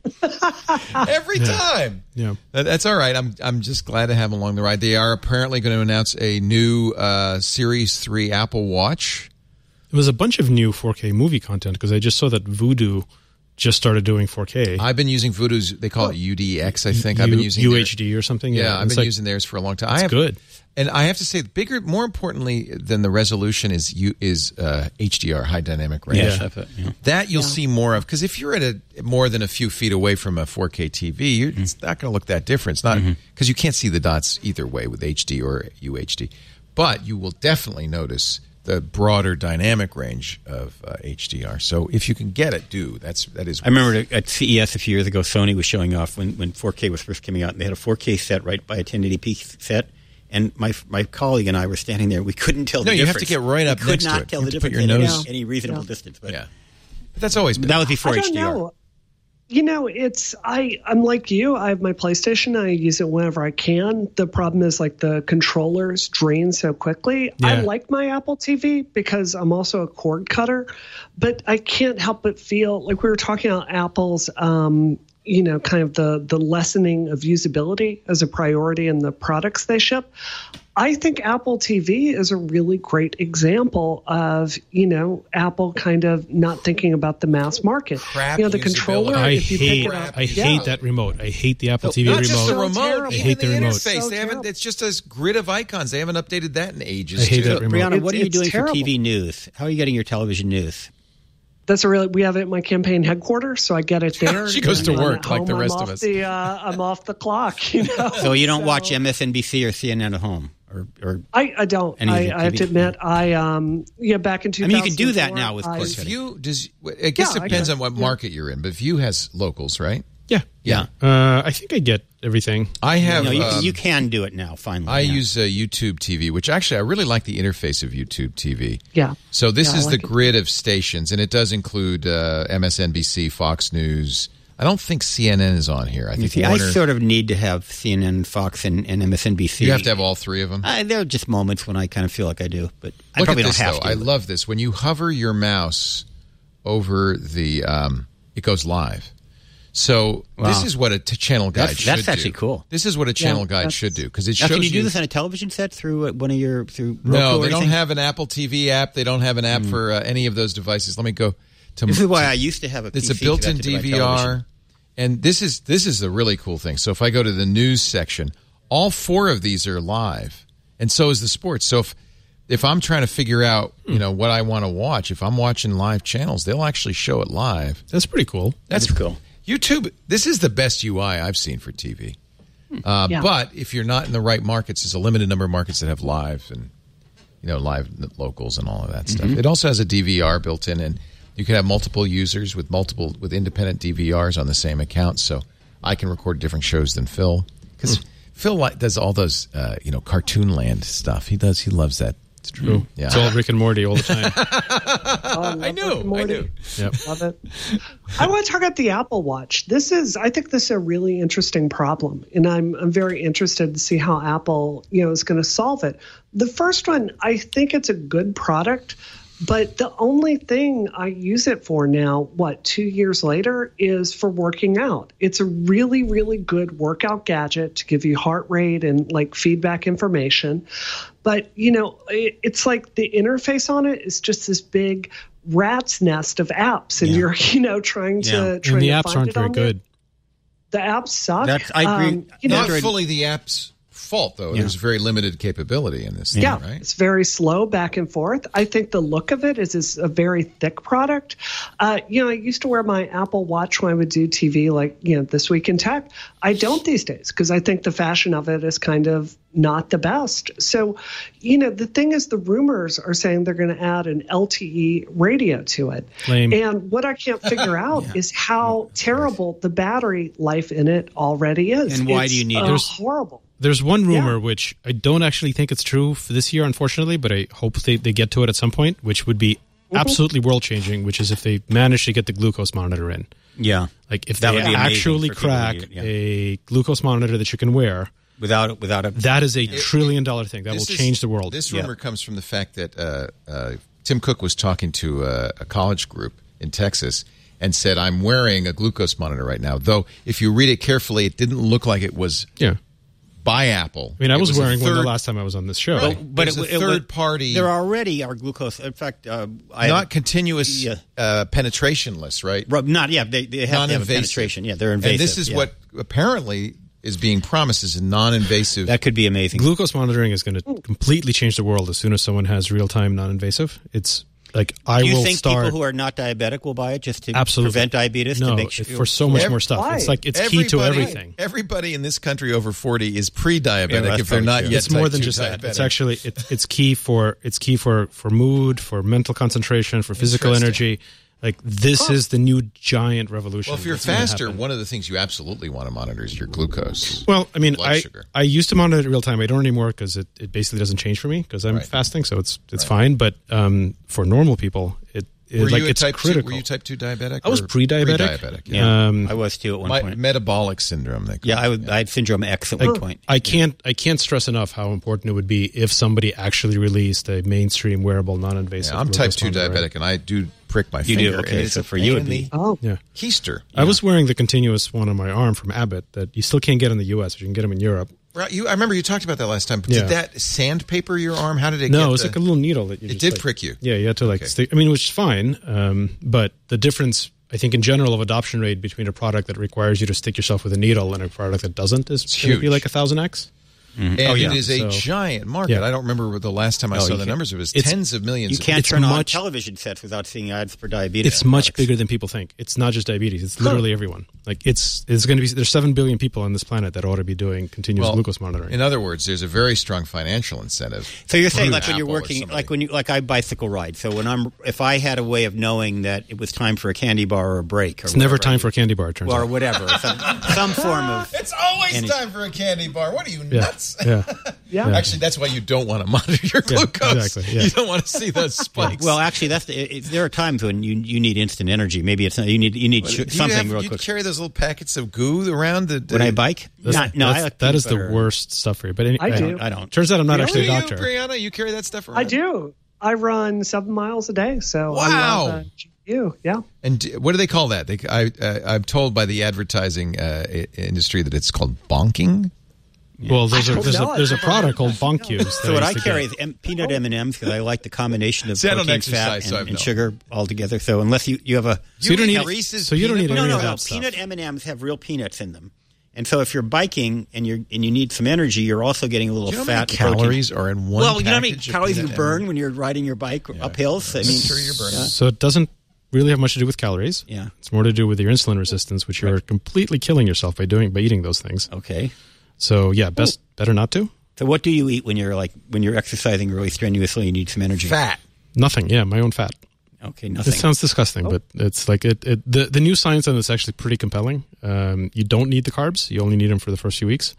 Every time. Yeah. That's all right. I'm just glad to have them along the ride. They are apparently going to announce a new Series 3 Apple Watch. There was a bunch of new 4K movie content because I just saw that Vudu just started doing 4K. I've been using Vudu's, they call it UDX, I think. I've been using UHD or something. Yeah, I've been using theirs for a long time. It's good. And I have to say, more importantly than the resolution is HDR, high dynamic range. Yeah. That you'll see more of, because if you're at more than a few feet away from a 4K TV, it's not going to look that different. It's not because you can't see the dots either way with HD or UHD, but you will definitely notice the broader dynamic range of HDR. So if you can get it, do. That is. I remember at CES a few years ago, Sony was showing off when 4K was first coming out, and they had a 4K set right by a 1080p set. And my colleague and I were standing there. We couldn't tell the difference. No, you have to get right up next to it. We could not tell You the have to put difference your at nose- any reasonable distance. But But that's always been. that was before I don't HDR. know. I'm like you. I have my PlayStation. I use it whenever I can. The problem is like the controllers drain so quickly. Yeah. I like my Apple TV because I'm also a cord cutter, but I can't help but feel like we were talking about Apple's, kind of the lessening of usability as a priority in the products they ship. I think Apple TV is a really great example of, Apple kind of not thinking about the mass market. The controller, I if you pick hate it up. I hate that remote. I hate the Apple TV Not remote. just the So remote, terrible. I even hate the remote. interface. So They haven't. terrible. It's just a grid of icons. They haven't updated that in ages. I hate too. that remote. Brianna, what are you It's doing terrible. for TV news? How are you getting your television news? We have it at my campaign headquarters, so I get it there. She goes to And work at like the home, rest I'm of off us. I'm off the clock, So you don't watch MSNBC or CNN at home? Or I don't. Any of the I have to TV? admit, back in 2004. I mean, you can do that now with I- cord I guess Yeah, it depends I on what market you're in, but View has locals, right? Yeah. I think I get everything. I have. you can do it now. Finally, I use YouTube TV, which actually I really like the interface of YouTube TV. Yeah. So this Yeah, I is the like it. grid of stations, and it does include MSNBC, Fox News. I don't think CNN is on here. I think See, I Warner. sort of need to have CNN, Fox, and MSNBC. You have to have all three of them. There are just moments when I kind of feel like I do, but I Look probably at this, don't have though. to. I love this. When you hover your mouse over the, it goes live. So this Wow. is what a channel guide That's should do. actually cool. This is what a channel guide that's- should do because it Now, shows can you do this on a television set through one of your through Roku No, or they don't anything? have an Apple TV app. They don't have an app for any of those devices. Let me go to. This is why I used to have a It's PC a built-in connected to my DVR, television. and this is the really cool thing. So if I go to the news section, all four of these are live, and so is the sports. So if I'm trying to figure out what I want to watch, if I'm watching live channels, they'll actually show it live. That's pretty cool. That's cool. YouTube. This is the best UI I've seen for TV. Yeah. But if you're not in the right markets, there's a limited number of markets that have live and live locals and all of that stuff. It also has a DVR built in, and you can have multiple users with independent DVRs on the same account. So I can record different shows than Phil because Phil does all those Cartoon Land stuff. He loves that. It's true. Yeah. It's all Rick and Morty all the time. I knew. Yep. Love it. I want to talk about the Apple Watch. I think this is a really interesting problem, and I'm very interested to see how Apple, is going to solve it. The first one, I think it's a good product, but the only thing I use it for now, 2 years later, is for working out. It's a really, really good workout gadget to give you heart rate and feedback information. But, it's like the interface on it is just this big rat's nest of apps, and you're, trying to And the apps find aren't it very on there. good. The apps suck. I agree. Not Android- fully the app's fault, though. There's very limited capability in this thing, Yeah, right? it's very slow back and forth. I think the look of it is a very thick product. I used to wear my Apple Watch when I would do TV, This Week in Tech. I don't these days because I think the fashion of it is kind of not the best. So, the thing is, the rumors are saying they're going to add an LTE radio to it. Lame. And what I can't figure out is how terrible the battery life in it already is. And why do you need it? Horrible. There's one rumor, which I don't actually think it's true for this year, unfortunately, but I hope they get to it at some point, which would be absolutely world-changing, which is if they manage to get the glucose monitor in. Yeah. Like, if That they would be amazing actually for people to crack use, yeah. a glucose monitor that you can wear, Without a that is a $1 trillion thing. That will change the world. This rumor comes from the fact that Tim Cook was talking to a college group in Texas and said, I'm wearing a glucose monitor right now. Though, if you read it carefully, it didn't look like it was Yeah. by Apple. I mean, I was It a wearing one the third- last time I was on this show. But it was a third party. There already are glucose. In fact, not continuous penetrationless, right? They have to have a Non-invasive. penetration. Yeah, they're invasive. And this is what apparently is being promised is a non-invasive. that could be amazing. Glucose monitoring is going to completely change the world as soon as someone has real-time non-invasive. It's like I Do you will think start people who are not diabetic will buy it just to absolutely prevent diabetes? No, to make sure for so much more stuff. Why? It's like it's key to everything. Everybody in this country over 40 is pre-diabetic that's if they're probably not true. yet. It's more type than 2 just that. It's diabetic. actually it's key for mood, for mental concentration, for physical Interesting. energy. Like this is the new giant revolution. Well, if you're that's gonna faster, happen. one of the things you absolutely want to monitor is your glucose. Well, I mean, blood sugar. I used to monitor it real time. I don't anymore because it basically doesn't change for me because I'm Right. fasting, so it's fine. But for normal people, Were you it's type 2? critical. Were you type 2 diabetic? I was pre-diabetic. Pre-diabetic. Yeah. I was too at one point. Metabolic syndrome. I had syndrome X at one point. I can't stress enough how important it would be if somebody actually released a mainstream wearable, non-invasive. Yeah, I'm type 2 glucose monitoring. diabetic, and I do prick my You finger. do? Okay, and it's so a for you pain it'd in be- Oh, Yeah. the keister. I was wearing the continuous one on my arm from Abbott that you still can't get in the U.S., but you can get them in Europe. Right, I remember you talked about that last time. Yeah. Did that sandpaper your arm? How did it get No, it was like a little needle that you It just, did like- prick you. Yeah, you had to Okay. stick. I mean, which is fine, but the difference, I think, in general of adoption rate between a product that requires you to stick yourself with a needle and a product that doesn't is going to be huge. like 1,000x. And Oh, yeah. it is a So- giant market. Yeah. I don't remember the last time I saw you the can't- numbers. It was it's- tens of millions. You can't It's turn on much- television sets without seeing ads for diabetes. It's much products. bigger than people think. It's not just diabetes. It's literally everyone. Like it's going to be. There's 7 billion people on this planet that ought to be doing continuous glucose monitoring. In other words, there's a very strong financial incentive. So you're saying through like when you're Apple or working, somebody. like I bicycle ride. So if I had a way of knowing that it was time for a candy bar or a break, or It's never whatever, time for a candy bar. It turns or out. whatever, some form of. It's always Any- time for a candy bar. What are you, Yeah, nuts? yeah. yeah. Actually, that's why you don't want to monitor your glucose. exactly, yeah. You don't want to see those spikes. Well, actually, there are times when you need instant energy. Maybe it's not, you need Do you something real you quick. carry those little packets of goo around When I bike, no, I like that is the peanut butter. worst stuff for you. But I do. I don't. Turns out I'm not Really? actually a you, doctor. Brianna, you carry that stuff around? I do. I run 7 miles a day, so Wow. I love GPU. Yeah. And what do they call that? I'm told by the advertising industry that it's called bonking. Well, there's don't know. a I've product never called heard BonkU. So what I carry is peanut M&Ms because I like the combination of See, I don't protein, exercise, fat, so I and, know. and sugar all together. So unless you have a So you don't eat need Reese's So you don't need peanut any butter? of no, that stuff. peanut M&Ms have real peanuts in them. And so if you're biking and you need some energy, you're also getting a little Do you know how fat many and protein. calories are in one Well, you know how many package of calories you peanut burn M&Ms? when you're riding your bike up hills? I mean, sure you're burning. So it doesn't really have much to do with calories. Yeah. It's more to do with your insulin resistance, which you're completely killing yourself by eating those things. Okay. So yeah, better not to. So what do you eat when you're exercising really strenuously? You need some energy. Fat. Nothing. Yeah, my own fat. Okay, It nothing. sounds disgusting, but it's like the new science on this is actually pretty compelling. You don't need the carbs; you only need them for the first few weeks.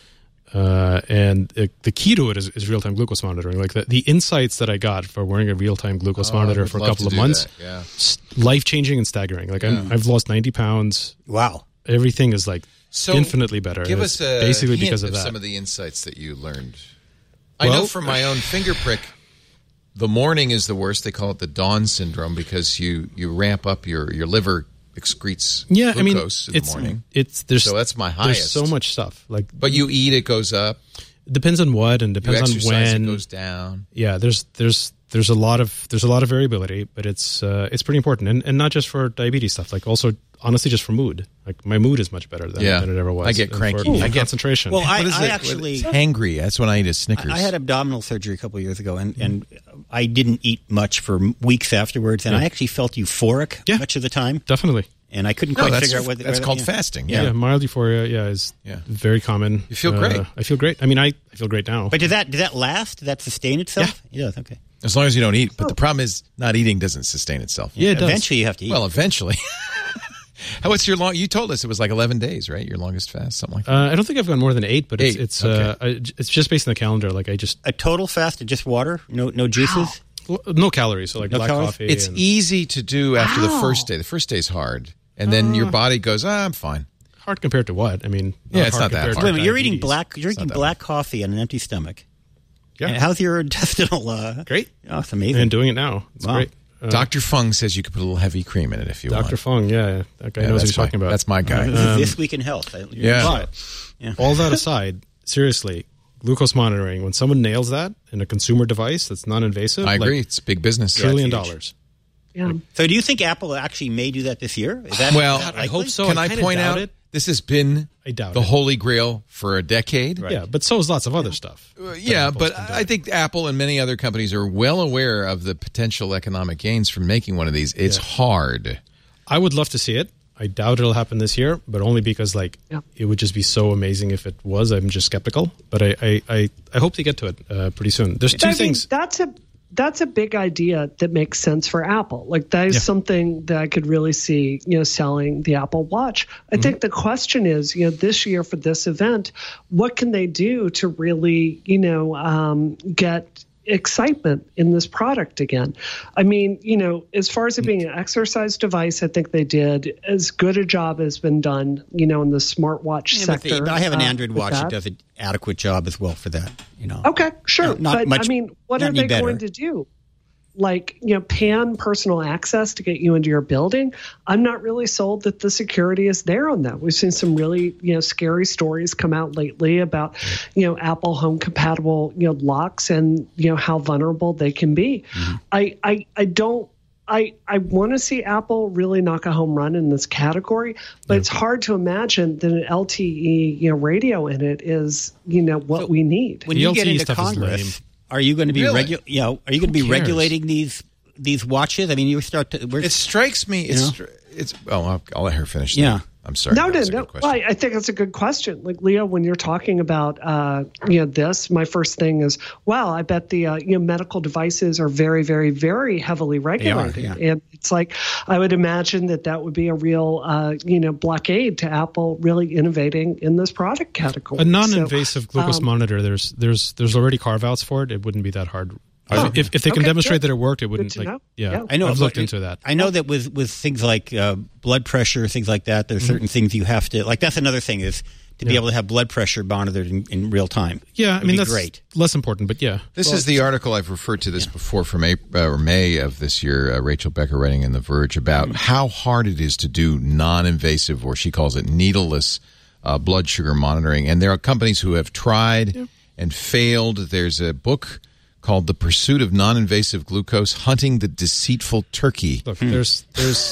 And the key to it is real-time glucose monitoring. Like the insights that I got for wearing a real-time glucose monitor would for a love couple to of do months, that, yeah. life-changing and staggering. Like I've lost 90 pounds. Wow. Everything is like So infinitely better. Give And us it's a basically hint because of of that. some of the insights that you learned. I know Well- from my own finger prick, the morning is the worst. They call it the dawn syndrome because you ramp up your liver excretes Yeah, I mean, glucose in the morning. there's So that's my There's highest. so much stuff. Like, But you eat, it goes up. depends on what and You depends on exercise, when. it goes down. Yeah, there's a lot of variability, but it's pretty important, and not just for diabetes stuff. Like also, honestly, just for mood. Like my mood is much better than it ever was. I get And cranky. for I get concentration. Well, What is I it? actually hangry. That's when I eat a Snickers. I had abdominal surgery a couple of years ago, and I didn't eat much for weeks afterwards, and I actually felt euphoric Yeah. much of the time, Definitely. and I couldn't No, quite that's figure out what that's called fasting. Yeah. Yeah. mild euphoria. Yeah, is very common. You feel great. I feel great. I mean, I feel great now. But did that last? Did that sustain itself? Yeah. Okay. As long as you don't eat. But the problem is not eating doesn't sustain itself. yeah, it does. Eventually, you have to eat. Well, eventually. What's your long? You told us it was like 11 days, right? Your longest fast, something like that. I don't think I've gone more than 8, but 8, it's just based on the calendar. Like I just a total fast of just water, no juices. no calories. So like No black calories? coffee. It's and easy to do after the first day. The first day's hard, and then your body goes, "I'm fine." hard compared to what? I mean, Yeah, it's not that compared hard. to Wait a minute, you're eating diabetes. you're drinking that black coffee on an empty stomach. Yeah. And how's your intestinal? Great. Oh, it's amazing. And doing it now. It's Wow. great. Dr. Fung says you could put a little heavy cream in it if you want. Dr. Fung, yeah, that guy knows what that's he's talking about. That's my guy. This Week in Health. Yeah. But all that aside, seriously, glucose monitoring, when someone nails that in a consumer device that's non-invasive, I agree. like It's big business. $1 trillion. Yeah. So, do you think Apple actually may do that this year? Is that Well, likely? I hope so. Can I I kinda point doubt out it. this has been I doubt the it. holy grail for a decade? Yeah, but so is lots of other stuff. Yeah, Apple's but been doing. I think Apple and many other companies are well aware of the potential economic gains from making one of these. It's hard. I would love to see it. I doubt it'll happen this year, but only because Yeah. it would just be so amazing if it was. I'm just skeptical, but I hope they get to it pretty soon. There's two I mean, things. that's a big idea that makes sense for Apple. Like that is something that I could really see, selling the Apple Watch. I think the question is, this year for this event, what can they do to really, get excitement in this product again. I mean, as far as it being an exercise device, I think they did as good a job as been done, in the smartwatch sector. But I have an Android watch that does an adequate job as well for that. Okay, sure. Not much, what are they going to do? Like, pan personal access to get you into your building. I'm not really sold that the security is there on that. We've seen some really, scary stories come out lately about, Apple home compatible, locks and, how vulnerable they can be. Mm-hmm. I want to see Apple really knock a home run in this category, but it's hard to imagine that an LTE, radio in it is, what we need. When you get into Congress, are you going to be regulating these watches? I mean, you start to. It strikes me. I'll let her finish. Yeah. I'm sorry. No. Well, I think that's a good question. Like, Leo, when you're talking about, this, my first thing is, wow, I bet the, medical devices are very, very, very heavily regulated. They are, yeah. And it's like, I would imagine that would be a real, blockade to Apple really innovating in this product category. A non-invasive glucose monitor, there's already carve-outs for it. It wouldn't be that hard. If they can demonstrate that it worked, it wouldn't. I know. I've looked into that. I know that with things like blood pressure, things like that, there's certain things you have to. Like, that's another thing is to be able to have blood pressure monitored in real time. Yeah, I mean, that's great. Less important, but yeah. This is the article I've referred to this before from May of this year. Rachel Becker writing in The Verge about how hard it is to do non-invasive, or she calls it needleless, blood sugar monitoring. And there are companies who have tried and failed. There's a book called The Pursuit of Non-Invasive Glucose, Hunting the Deceitful Turkey. Look, there's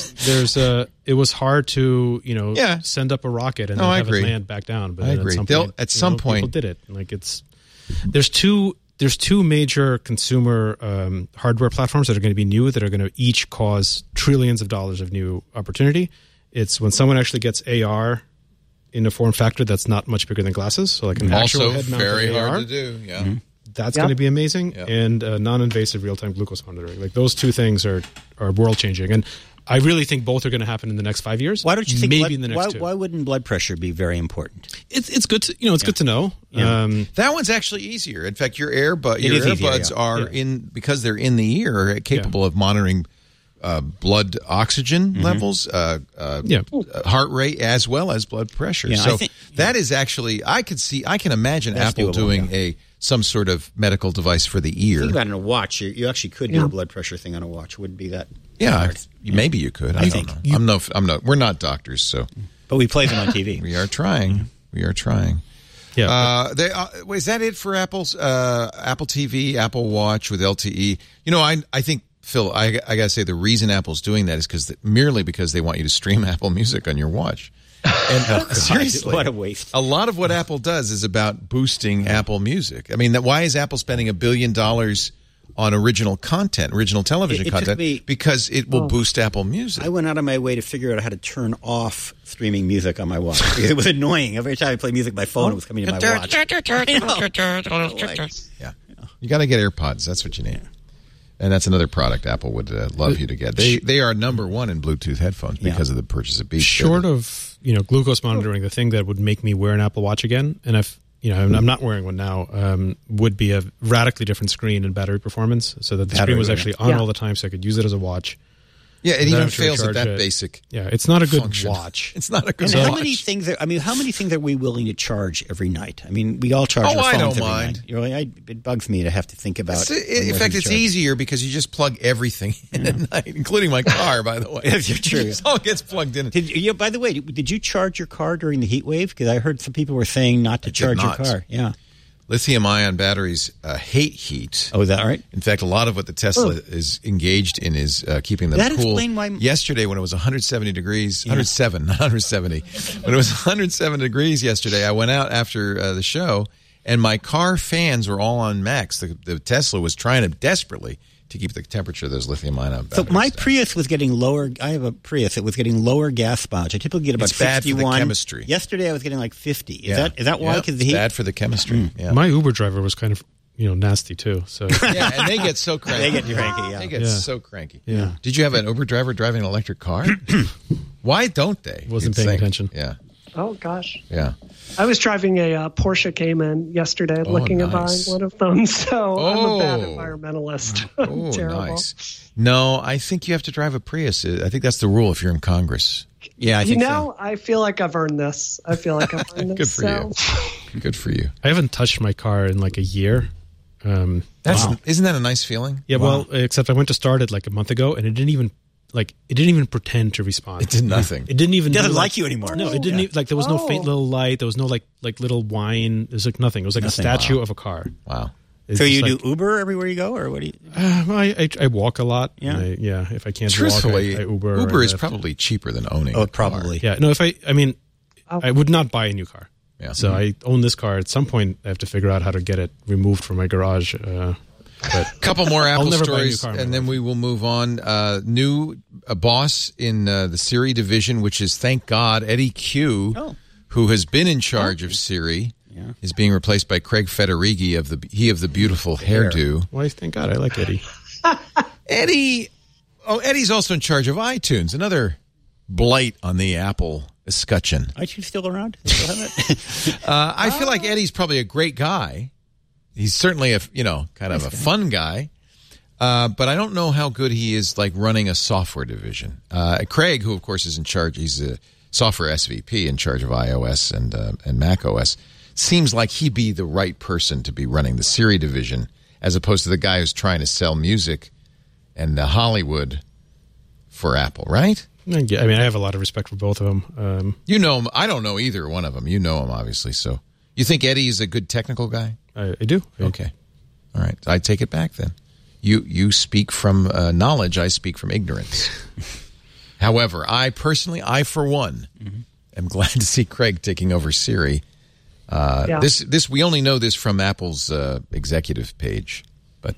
it was hard to, send up a rocket and then have it land back down. But I agree. At some point, people did it. Like, there's two major consumer hardware platforms that are going to be new that are going to each cause trillions of dollars of new opportunity. It's when someone actually gets AR in a form factor that's not much bigger than glasses. So like an actual head-mounted very AR. hard to do. Yeah. Mm-hmm. That's going to be amazing, and non-invasive real-time glucose monitoring. Like, those two things are world-changing, and I really think both are going to happen in the next 5 years. Why don't you think maybe in the next 2? Why wouldn't blood pressure be very important? It's good to good to know. Yeah. That one's actually easier. In fact, your earbuds are because they're in the ear, capable of monitoring blood oxygen levels, heart rate, as well as blood pressure. Yeah, so that is actually, I can imagine Apple doable, doing some sort of medical device for the ear. Think about it on a watch. You actually could do a blood pressure thing on a watch. Wouldn't be that hard. Maybe you could. I don't know. I'm not. We're not doctors, so. But we play them on TV. We are trying. We are trying. Yeah. Is that it for Apple's Apple TV, Apple Watch with LTE? I think, Phil, I got to say the reason Apple's doing that is merely because they want you to stream Apple Music on your watch. And seriously, what a waste. A lot of what Apple does is about boosting Apple Music. I mean, why is Apple spending $1 billion on original television content? Because it will boost Apple Music. I went out of my way to figure out how to turn off streaming music on my watch. Because it was annoying. Every time I play music by phone, it was coming to my watch. Yeah. You got to get AirPods. That's what you need. And that's another product Apple would love you to get. They are number one in Bluetooth headphones because of the purchase of Beats. Short of glucose monitoring, the thing that would make me wear an Apple Watch again, and I'm not wearing one now, would be a radically different screen and battery performance, so that the screen was actually on all the time, so I could use it as a watch. Yeah, it even fails at that basic. Yeah, it's not a good function. watch. It's not a good watch. How many things are we willing to charge every night? I mean, we all charge our phones I don't every mind. night. It bugs me to have to think about. In fact, it's easier because you just plug everything in at night, including my car. By the way, you're true. It all gets plugged in. By the way, did you charge your car during the heat wave? Because I heard some people were saying not to charge your car. Yeah. Lithium-ion batteries hate heat. Oh, is that right? In fact, a lot of what the Tesla is engaged in is keeping them cool. Explain why. Yesterday, when it was 170 degrees, 107, not 170. When it was 107 degrees yesterday, I went out after the show, and my car fans were all on max. The Tesla was trying to desperately to keep the temperature of those lithium-ion batteries. So my Prius was getting lower. I have a Prius. It was getting lower gas mileage. I typically get about 61. Bad for the chemistry. Yesterday I was getting like 50. Is that why? Because the heat. Bad for the chemistry. Yeah. My Uber driver was kind of nasty too. So and they get so cranky. They get cranky. Yeah. They get so cranky. Yeah. Did you have an Uber driver driving an electric car? Why don't they? Wasn't paying attention. Yeah. Oh, gosh. Yeah. I was driving a Porsche Cayman yesterday, looking at buying nice. one of them. So I'm a bad Oh. environmentalist. Oh, Terrible. nice. No, I think you have to drive a Prius. I think that's the rule if you're in Congress. Yeah, I You think know, I feel like I've earned this. Good for you. Good for you. I haven't touched my car in like a year. Isn't that a nice feeling? Yeah, well, except I went to start it like a month ago, and it didn't even pretend to respond. It did nothing. It didn't even. It doesn't do, like you anymore. No, it didn't. Even, like there was no faint little light. There was no like little whine. It was like nothing. It was like Nothing. a statue of a car. Wow. It's So you just do Uber everywhere you go, or what do you? I walk a lot. Yeah. Yeah. If I can't Truthfully, walk, I Uber. Uber or is Lyft. probably cheaper than owning. Oh, a car. probably. Yeah. No. I would not buy a new car. Yeah. So I own this car. At some point, I have to figure out how to get it removed from my garage. But Couple more Apple never buy a new stories, car in my and then life. we will move on. New boss in the Siri division, which is, thank God, Eddie Q, who has been in charge of Siri, is being replaced by Craig Federighi of the beautiful hairdo. Why? Thank God, I like Eddie. Eddie's also in charge of iTunes, another blight on the Apple escutcheon. iTunes still around? They still have it? I feel like Eddie's probably a great guy. He's certainly kind of a fun guy. But I don't know how good he is like running a software division. Craig, who of course is in charge, he's a software SVP in charge of iOS and Mac OS. Seems like he'd be the right person to be running the Siri division, as opposed to the guy who's trying to sell music and Hollywood for Apple, right? I have a lot of respect for both of them. You know him. I don't know either one of them. You know him, obviously. So you think Eddie is a good technical guy? I do. Okay. All right. I take it back then. You speak from knowledge. I speak from ignorance. However, I for one, am glad to see Craig taking over Siri. This we only know this from Apple's executive page, but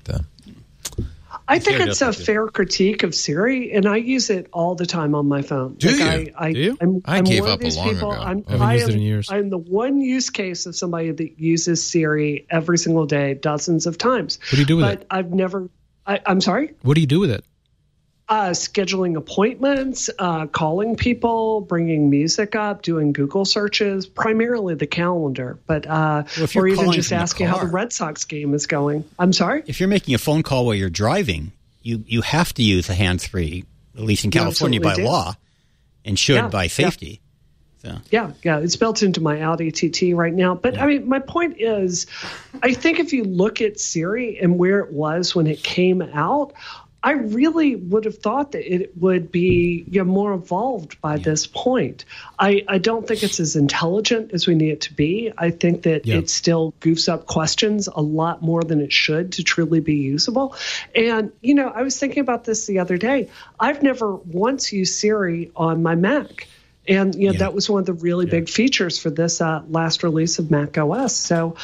I think it's a fair critique of Siri, and I use it all the time on my phone. Do you? Do you? I I'm gave one up of these long people. ago. I haven't used it in years. I'm the one use case of somebody that uses Siri every single day, dozens of times. What do you do with it? But I've never. I'm sorry. What do you do with it? Scheduling appointments, calling people, bringing music up, doing Google searches, primarily the calendar, but if you're or even calling just from the asking how the car. Red Sox game is going. I'm sorry? If you're making a phone call while you're driving, you have to use a hands-free, at least in California by absolutely do. law, and should by safety. So. Yeah, it's built into my Audi TT right now. But I mean, my point is, I think if you look at Siri and where it was when it came out, I really would have thought that it would be more evolved by this point. I don't think it's as intelligent as we need it to be. I think that it still goofs up questions a lot more than it should to truly be usable. And, I was thinking about this the other day. I've never once used Siri on my Mac. And that was one of the really big features for this last release of Mac OS. So,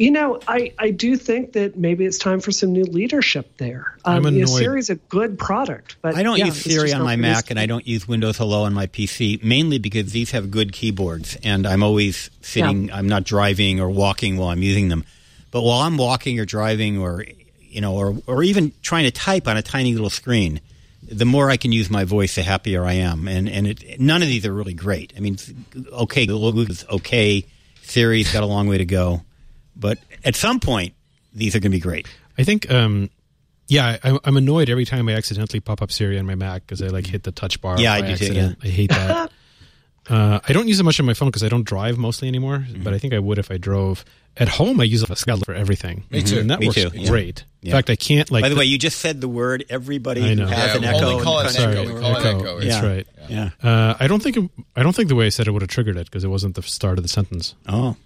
I do think that maybe it's time for some new leadership there. I'm annoyed. Siri's a good product, but I don't use it's Siri just on not my for Mac, this- and I don't use Windows Hello on my PC, mainly because these have good keyboards, and I'm always sitting. I'm not driving or walking while I'm using them. But while I'm walking or driving, or even trying to type on a tiny little screen, the more I can use my voice, the happier I am. And none of these are really great. I mean, okay, Google is okay. Siri's got a long way to go. But at some point, these are going to be great. I think, I'm annoyed every time I accidentally pop up Siri on my Mac because I hit the touch bar. Yeah, by I do too, accident. I hate that. I don't use it much on my phone because I don't drive mostly anymore, but I think I would if I drove. At home, I use a Skyler for everything. Me too. And that Me works too, great. Yeah. In fact, I can't By the way, you just said the word. Everybody I know. has an Yeah, echo. only call in it the an country. echo. Call it echo. That's Yeah. right. Yeah. I don't think the way I said it would have triggered it because it wasn't the start of the sentence. Oh.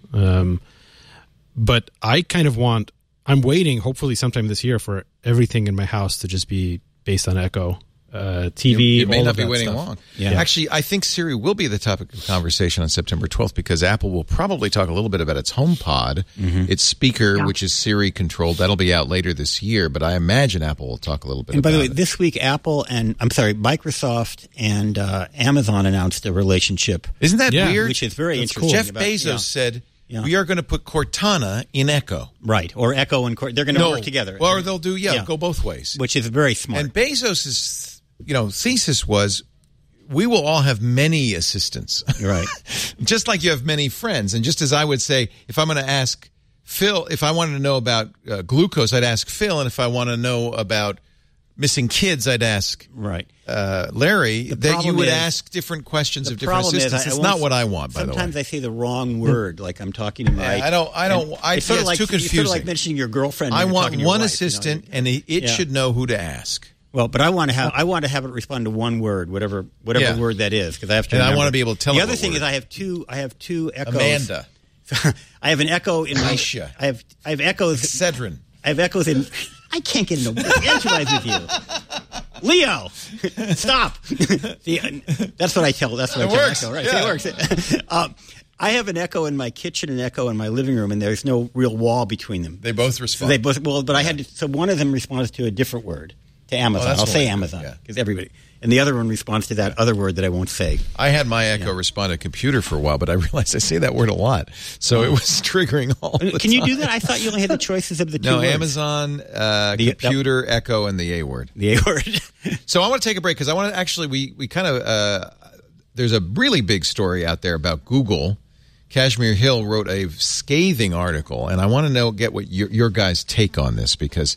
But I kind of I'm waiting, hopefully sometime this year, for everything in my house to just be based on Echo. TV, You may all not of be that waiting stuff. long. Yeah. Actually, I think Siri will be the topic of conversation on September 12th because Apple will probably talk a little bit about its HomePod, its speaker, which is Siri controlled. That'll be out later this year, but I imagine Apple will talk a little bit And about by the way, it. this week, Microsoft and Amazon announced a relationship, Isn't that Yeah. weird? which is very That's interesting. cool. Jeff about- Bezos yeah. said, Yeah. we are going to put Cortana in Echo. Right, or Echo and they're going to work together. Or they'll do, go both ways. which is very smart. And Bezos' thesis was, we will all have many assistants. Right. Just like you have many friends. And just as I would say, if I'm going to ask Phil, if I wanted to know about glucose, I'd ask Phil. And if I want to know about missing kids, I'd ask Larry. That you would ask different questions of different assistants. It's not what I want, by the way. Sometimes I say the wrong word, like I'm talking to my... It's sort of like, too confusing. It's sort of like mentioning your girlfriend. I want one wife, assistant, and it should know who to ask. Well, but I want to have it respond to one word, whatever word that is, because I have to. And remember. I want to be able to tell. The other thing is I have two echoes. Amanda. I have an echo in my. Aisha. I have echoes. Cedrin. I have echoes in. I can't get into edgewise with you. Leo, stop. That's what I tell. That's what I tell works. Echo, right? Yeah. It works. I have an echo in my kitchen, an echo in my living room, and there's no real wall between them. They both respond. But I had to. So one of them responds to a different word. To Amazon. I'll say Amazon because everybody. And the other one responds to that other word that I won't say. I had my Echo respond to computer for a while, but I realized I say that word a lot. So it was triggering all the Can time. you do that? I thought you only had the choices of the two words. No, Amazon, computer, Echo, and the A word. The A word. So I want to take a break because I want to actually, we kind of, there's a really big story out there about Google. Kashmir Hill wrote a scathing article, and I want to get what your guys' take on this because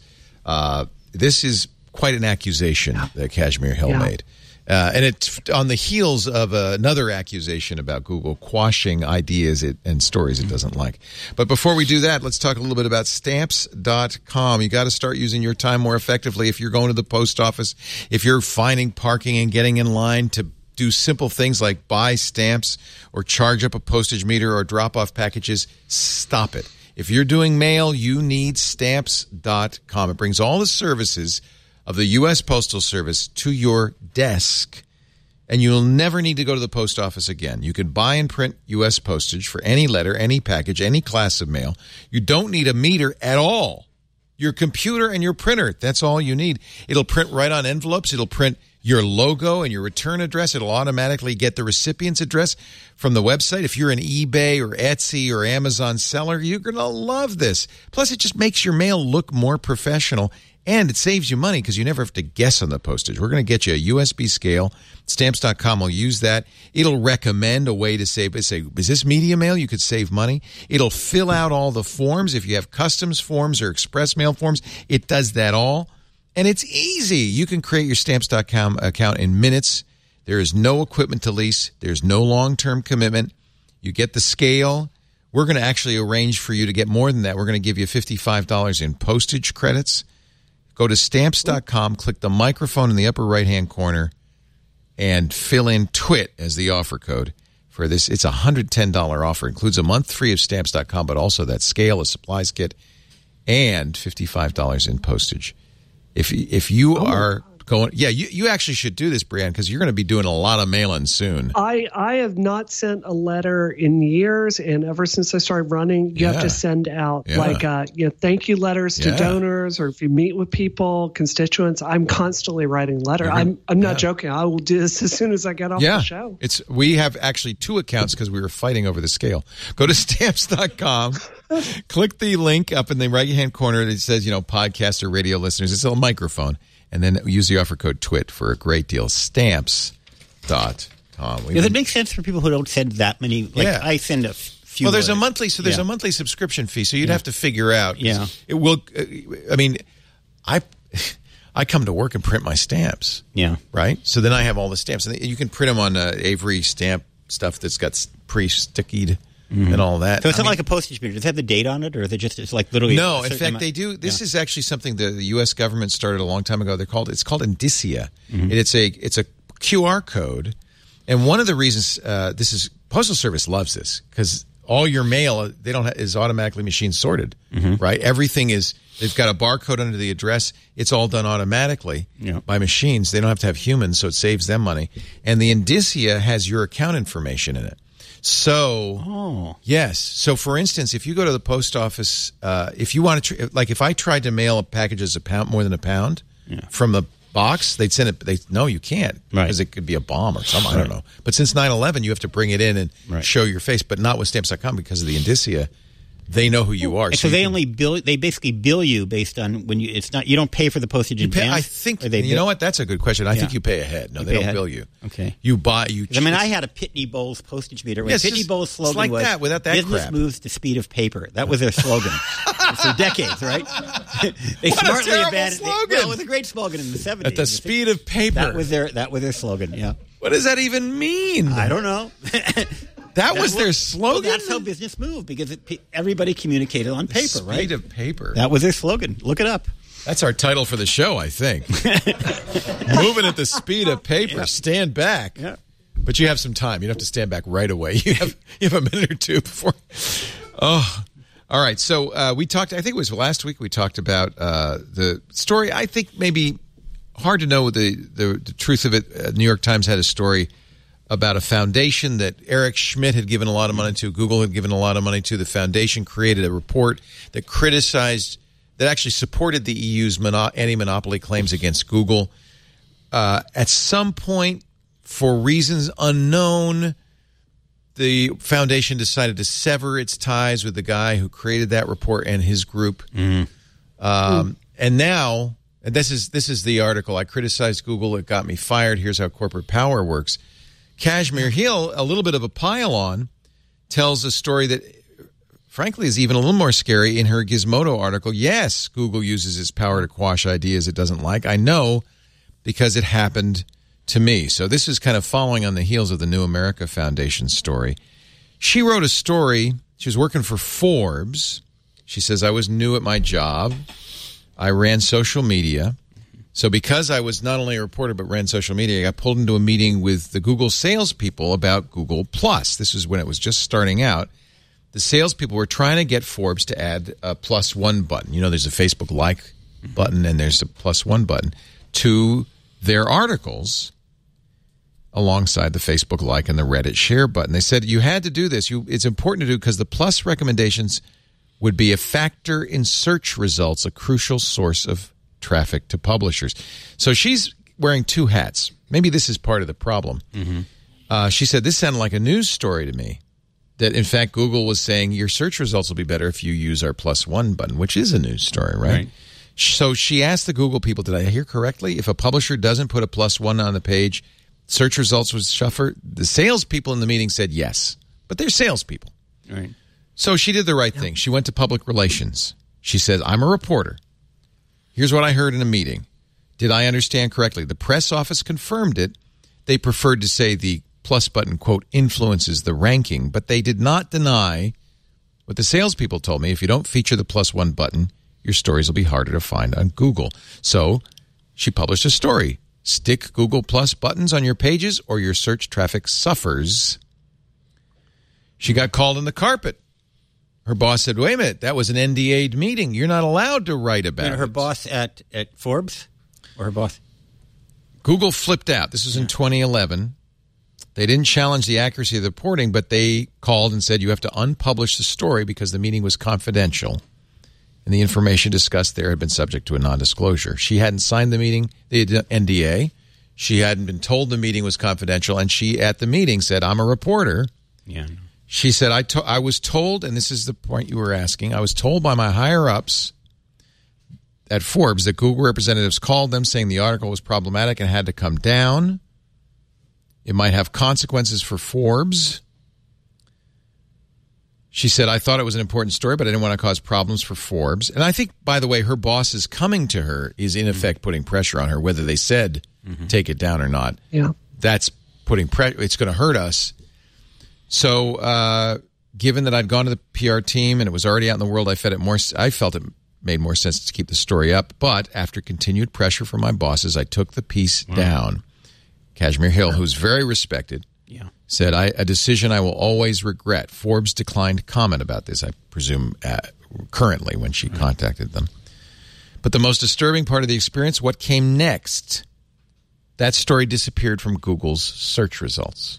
this is quite an accusation that Kashmir Hill made. And it's on the heels of another accusation about Google quashing ideas and stories it doesn't like. But before we do that, let's talk a little bit about Stamps.com. You got to start using your time more effectively if you're going to the post office, if you're finding parking and getting in line to do simple things like buy stamps or charge up a postage meter or drop off packages. Stop it. If you're doing mail, you need Stamps.com. It brings all the services of the U.S. Postal Service to your desk, and you'll never need to go to the post office again. You can buy and print U.S. postage for any letter, any package, any class of mail. You don't need a meter at all. Your computer and your printer, that's all you need. It'll print right on envelopes. It'll print your logo and your return address. It'll automatically get the recipient's address from the website. If you're an eBay or Etsy or Amazon seller, you're going to love this. Plus, it just makes your mail look more professional. And it saves you money because you never have to guess on the postage. We're going to get you a USB scale. Stamps.com will use that. It'll recommend a way to say, is this media mail? You could save money. It'll fill out all the forms. If you have customs forms or express mail forms, it does that all. And it's easy. You can create your Stamps.com account in minutes. There is no equipment to lease. There's no long-term commitment. You get the scale. We're going to actually arrange for you to get more than that. We're going to give you $55 in postage credits. Go to Stamps.com, click the microphone in the upper right-hand corner, and fill in TWIT as the offer code for this. It's a $110 offer. It includes a month free of Stamps.com, but also that scale, a supplies kit, and $55 in postage. If you are going... Yeah, you actually should do this, Brianne, because you're going to be doing a lot of mailing soon. I have not sent a letter in years, and ever since I started running, you have to send out thank you letters to donors, or if you meet with people, constituents. I'm constantly writing letters. I'm not joking. I will do this as soon as I get off the show. We have actually two accounts because we were fighting over the scale. Go to Stamps.com. Click the link up in the right-hand corner that says, podcast or radio listeners. It's a microphone. And then use the offer code TWIT for a great deal. Stamps.com. Does it make sense for people who don't send that many? I send a few. Well, there's a monthly subscription fee, so you'd have to figure out. Yeah. It will. I mean, I come to work and print my stamps. Yeah. Right. So then I have all the stamps, and you can print them on Avery stamp stuff that's got pre-stickied. And all that. So it's not like a postage meter. Does it have the date on it, or is it just it's like literally? No, in fact, they do. This is actually something the U.S. government started a long time ago. It's called Indicia. And it's a QR code. And one of the reasons Postal Service loves this because all your mail is automatically machine sorted. Right, everything is. They've got a barcode under the address. It's all done automatically by machines. They don't have to have humans, so it saves them money. And the Indicia has your account information in it. So, yes. So, for instance, if you go to the post office, if you want to, if I tried to mail a package as more than a pound from the box, they'd send it. No, you can't because it could be a bomb or something. I don't know. But since 9/11, you have to bring it in and show your face, but not with Stamps.com because of the Indicia they know who you are. And so they only bill. They basically bill you based on when you. It's not. You don't pay for the postage in advance. I think. You know what? That's a good question. I think you pay ahead. No, they don't bill you. Okay. You buy. You. I mean, I had a Pitney Bowes postage meter. When Pitney Bowes' slogan like was that, without that "Business crap. moves the speed of paper." That was their slogan for decades, right? They what smartly a terrible abandoned slogan! Well, it was a great slogan in the 70s. At the speed of paper. That was their slogan. Yeah. What does that even mean? I don't know. That was their slogan? Well, that's how business moved, because everybody communicated on paper, speed right? Speed of paper. That was their slogan. Look it up. That's our title for the show, I think. Moving at the speed of paper. Yeah. Stand back. Yeah. But you have some time. You don't have to stand back right away. You have a minute or two before. Oh, all right. So we talked, I think it was last week, we talked about the story. I think maybe hard to know the truth of it. New York Times had a story about a foundation that Eric Schmidt had given a lot of money to, Google had given a lot of money to. The foundation created a report that that actually supported the EU's anti-monopoly claims against Google. At some point, for reasons unknown, the foundation decided to sever its ties with the guy who created that report and his group. And now, and this is the article, I criticized Google, it got me fired, here's how corporate power works. Kashmir Hill, a little bit of a pile-on, tells a story that, frankly, is even a little more scary in her Gizmodo article. Yes, Google uses its power to quash ideas it doesn't like. I know, because it happened to me. So this is kind of following on the heels of the New America Foundation story. She wrote a story. She was working for Forbes. She says, I was new at my job. I ran social media. So because I was not only a reporter but ran social media, I got pulled into a meeting with the Google salespeople about Google+. This is when it was just starting out. The salespeople were trying to get Forbes to add a +1 button. You know, there's a Facebook like button and there's a +1 button to their articles alongside the Facebook like and the Reddit share button. They said you had to do this. It's important to do because the plus recommendations would be a factor in search results, a crucial source of traffic to publishers. So she's wearing two hats. Maybe this is part of the problem. She said, this sounded like a news story to me, that in fact Google was saying your search results will be better if you use our +1 button, which is a news story, right? So she asked the Google people, did I hear correctly? If a publisher doesn't put a +1 on the page, search results would suffer. The salespeople in the meeting said yes, but they're salespeople. Right. So she did the right thing. She went to public relations. She said, I'm a reporter. Here's what I heard in a meeting. Did I understand correctly? The press office confirmed it. They preferred to say the plus button, quote, influences the ranking, but they did not deny what the salespeople told me. If you don't feature the +1 button, your stories will be harder to find on Google. So she published a story. Stick Google Plus buttons on your pages or your search traffic suffers. She got called on the carpet. Her boss said, wait a minute, that was an NDA'd meeting. You're not allowed to write about it. Her boss at Forbes? Or her boss? Google flipped out. This was in 2011. They didn't challenge the accuracy of the reporting, but they called and said you have to unpublish the story because the meeting was confidential. And the information discussed there had been subject to a non-disclosure. She hadn't signed the NDA. She hadn't been told the meeting was confidential. And she, at the meeting, said, I'm a reporter. Yeah. She said, I was told, and this is the point you were asking, I was told by my higher-ups at Forbes that Google representatives called them saying the article was problematic and had to come down. It might have consequences for Forbes. She said, I thought it was an important story, but I didn't want to cause problems for Forbes. And I think, by the way, her boss is coming to her is, in effect, putting pressure on her, whether they said take it down or not. Yeah. That's putting pressure. It's going to hurt us. So given that I'd gone to the PR team and it was already out in the world, I felt it made more sense to keep the story up. But after continued pressure from my bosses, I took the piece down. Kashmir Hill, who's very respected, said, a decision I will always regret. Forbes declined comment about this, I presume, currently when she contacted them. But the most disturbing part of the experience, what came next? That story disappeared from Google's search results.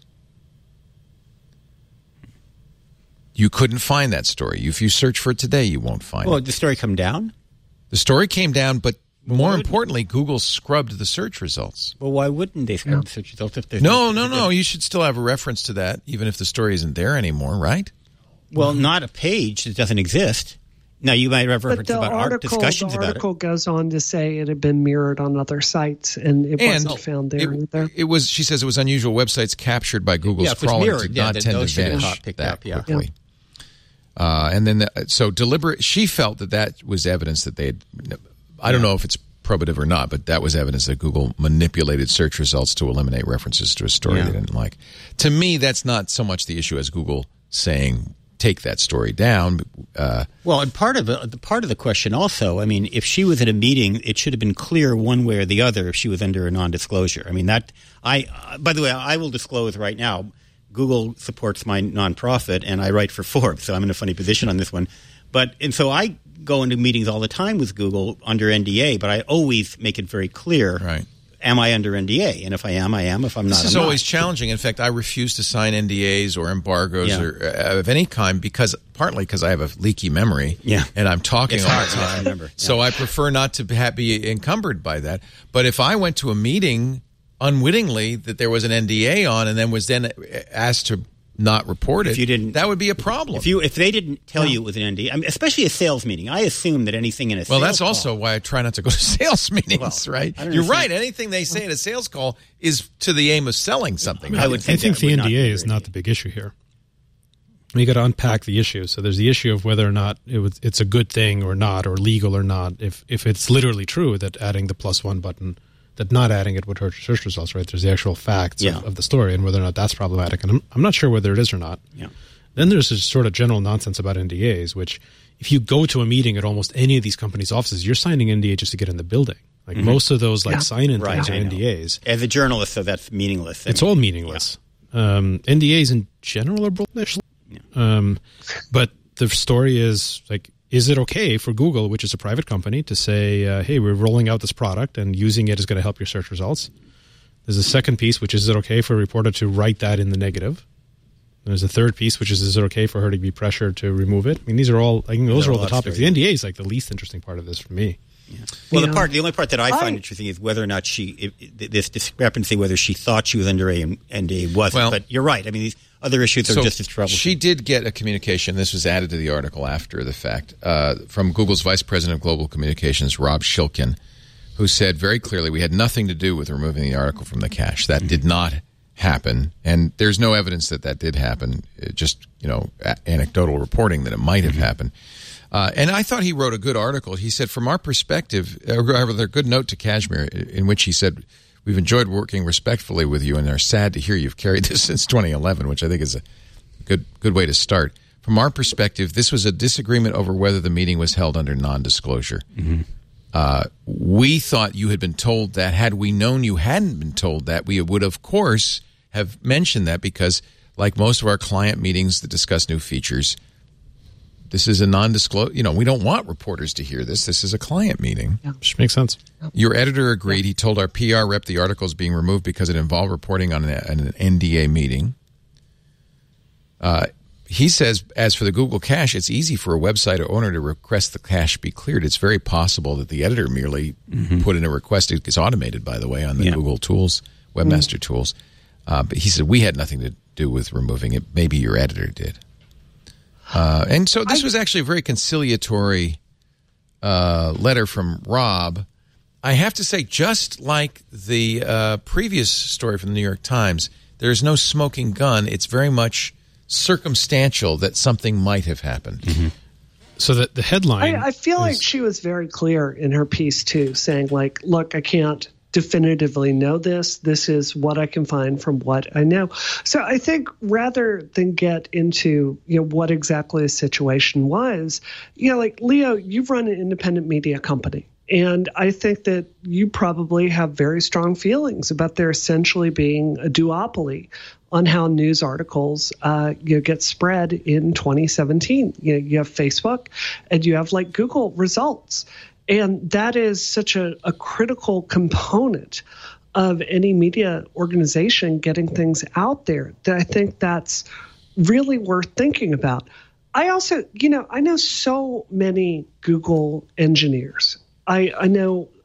You couldn't find that story. If you search for it today, you won't find it. Well, did the story come down? The story came down, but more importantly, Google scrubbed the search results. Well, why wouldn't they scrub the search results? If No. You should still have a reference to that, even if the story isn't there anymore, right? Well, not a page that doesn't exist. Now, you might have referenced about art discussions about it. The article goes on to say it had been mirrored on other sites, and it wasn't found there either. It was. She says it was unusual websites captured by Google's crawling did not tend to vanish that quickly. And then, deliberate. She felt that was evidence that they had. I don't know if it's probative or not, but that was evidence that Google manipulated search results to eliminate references to a story they didn't like. To me, that's not so much the issue as Google saying, take that story down. Well, and part of the question also, I mean, if she was at a meeting, it should have been clear one way or the other if she was under a non-disclosure. I mean, by the way, I will disclose right now, Google supports my nonprofit, and I write for Forbes, so I'm in a funny position on this one. And so I go into meetings all the time with Google under NDA, but I always make it very clear. Right. Am I under NDA? And if I am, I am. If I'm not, I'm not. This is always challenging. In fact, I refuse to sign NDAs or embargoes or of any kind partly because I have a leaky memory and I'm talking all the time. I remember. So I prefer not to be encumbered by that. But if I went to a meeting unwittingly that there was an NDA on and then was asked to not report it, that would be a problem. If they didn't tell you it was an NDA, I mean, especially a sales meeting, I assume that anything in a sales that's also why I try not to go to sales meetings, right? You're right. Anything they say in a sales call is to the aim of selling something. I think the NDA is not the big issue here. You got to unpack the issue. So there's the issue of whether or not it's a good thing or not, or legal or not. If it's literally true that adding the +1 button, that not adding it would hurt your search results, right? There's the actual facts of the story and whether or not that's problematic. And I'm not sure whether it is or not. Yeah. Then there's this sort of general nonsense about NDAs, which if you go to a meeting at almost any of these companies' offices, you're signing NDA just to get in the building. Like most of those sign-in things are NDAs. As a journalist, so that's meaningless. It's all meaningless. Yeah. NDAs in general are bullish. Yeah. But the story is like, is it okay for Google, which is a private company, to say, hey, we're rolling out this product and using it is going to help your search results? There's a second piece, which is it okay for a reporter to write that in the negative? There's a third piece, which is it okay for her to be pressured to remove it? I mean, those are all the topics. The NDA is like the least interesting part of this for me. Yeah. Well, the only part that I find interesting is whether or not this discrepancy, whether she thought she was under an NDA wasn't. Well, but you're right. I mean, these other issues are just as troublesome. She did get a communication. This was added to the article after the fact from Google's Vice President of Global Communications, Rob Shilkin, who said very clearly we had nothing to do with removing the article from the cache. That did not happen, and there's no evidence that did happen. Just anecdotal reporting that it might have happened. And I thought he wrote a good article. He said, from our perspective, a good note to Kashmir, in which he said, we've enjoyed working respectfully with you and are sad to hear you've carried this since 2011, which I think is a good way to start. From our perspective, this was a disagreement over whether the meeting was held under non-disclosure. We thought you had been told that. Had we known you hadn't been told that, we would, of course, have mentioned that because, like most of our client meetings that discuss new features, this is a non-disclosure. We don't want reporters to hear this. This is a client meeting. Yeah. Which makes sense. Your editor agreed. He told our PR rep the article is being removed because it involved reporting on an NDA meeting. He says, as for the Google cache, it's easy for a website owner to request the cache be cleared. It's very possible that the editor merely put in a request. It's automated, by the way, on the Google tools, Webmaster Tools. But he said, we had nothing to do with removing it. Maybe your editor did. And so this was actually a very conciliatory letter from Rob. I have to say, just like the previous story from the New York Times, there's no smoking gun. It's very much circumstantial that something might have happened. So that the headline... I feel like she was very clear in her piece, too, saying, like, look, I can't definitively know this. This is what I can find from what I know. So I think rather than get into what exactly the situation was, like Leo, you've run an independent media company. And I think that you probably have very strong feelings about there essentially being a duopoly on how news articles get spread in 2017. You have Facebook and you have like Google results. And that is such a critical component of any media organization getting things out there that I think that's really worth thinking about. I also, I know so many Google engineers. I know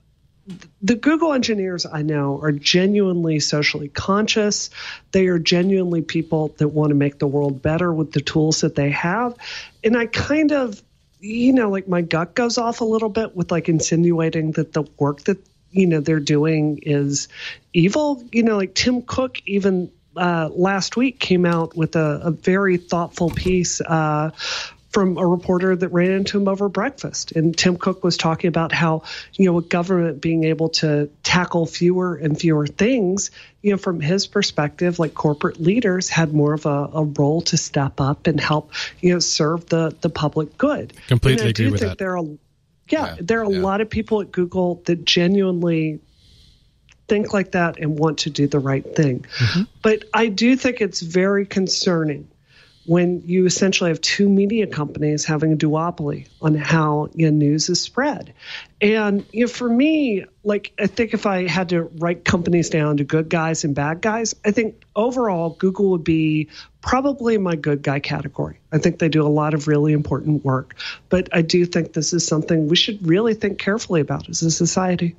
the Google engineers I know are genuinely socially conscious. They are genuinely people that want to make the world better with the tools that they have. And I kind of, like my gut goes off a little bit with like insinuating that the work that, they're doing is evil. Like Tim Cook even last week came out with a very thoughtful piece from a reporter that ran into him over breakfast. And Tim Cook was talking about how, with government being able to tackle fewer and fewer things, from his perspective, like corporate leaders had more of a role to step up and help, serve the public good. Completely agree with that. There are a lot of people at Google that genuinely think like that and want to do the right thing. Mm-hmm. But I do think it's very concerning when you essentially have two media companies having a duopoly on how news is spread. And for me, like I think if I had to write companies down to good guys and bad guys, I think overall Google would be probably my good guy category. I think they do a lot of really important work. But I do think this is something we should really think carefully about as a society.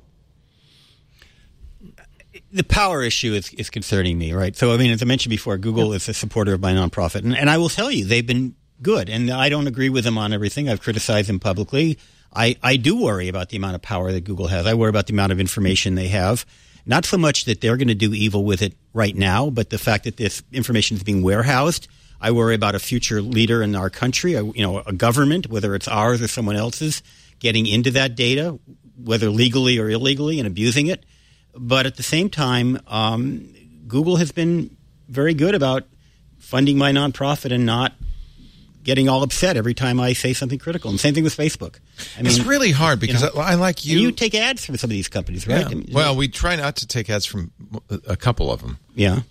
The power issue is concerning me, right? So, as I mentioned before, Google is a supporter of my nonprofit. And I will tell you, they've been good. And I don't agree with them on everything. I've criticized them publicly. I do worry about the amount of power that Google has. I worry about the amount of information they have. Not so much that they're going to do evil with it right now, but the fact that this information is being warehoused. I worry about a future leader in our country, a government, whether it's ours or someone else's, getting into that data, whether legally or illegally, and abusing it. But at the same time, Google has been very good about funding my nonprofit and not getting all upset every time I say something critical. And same thing with Facebook. It's really hard because I like you. You take ads from some of these companies, right? Yeah. Well, we try not to take ads from a couple of them. Yeah.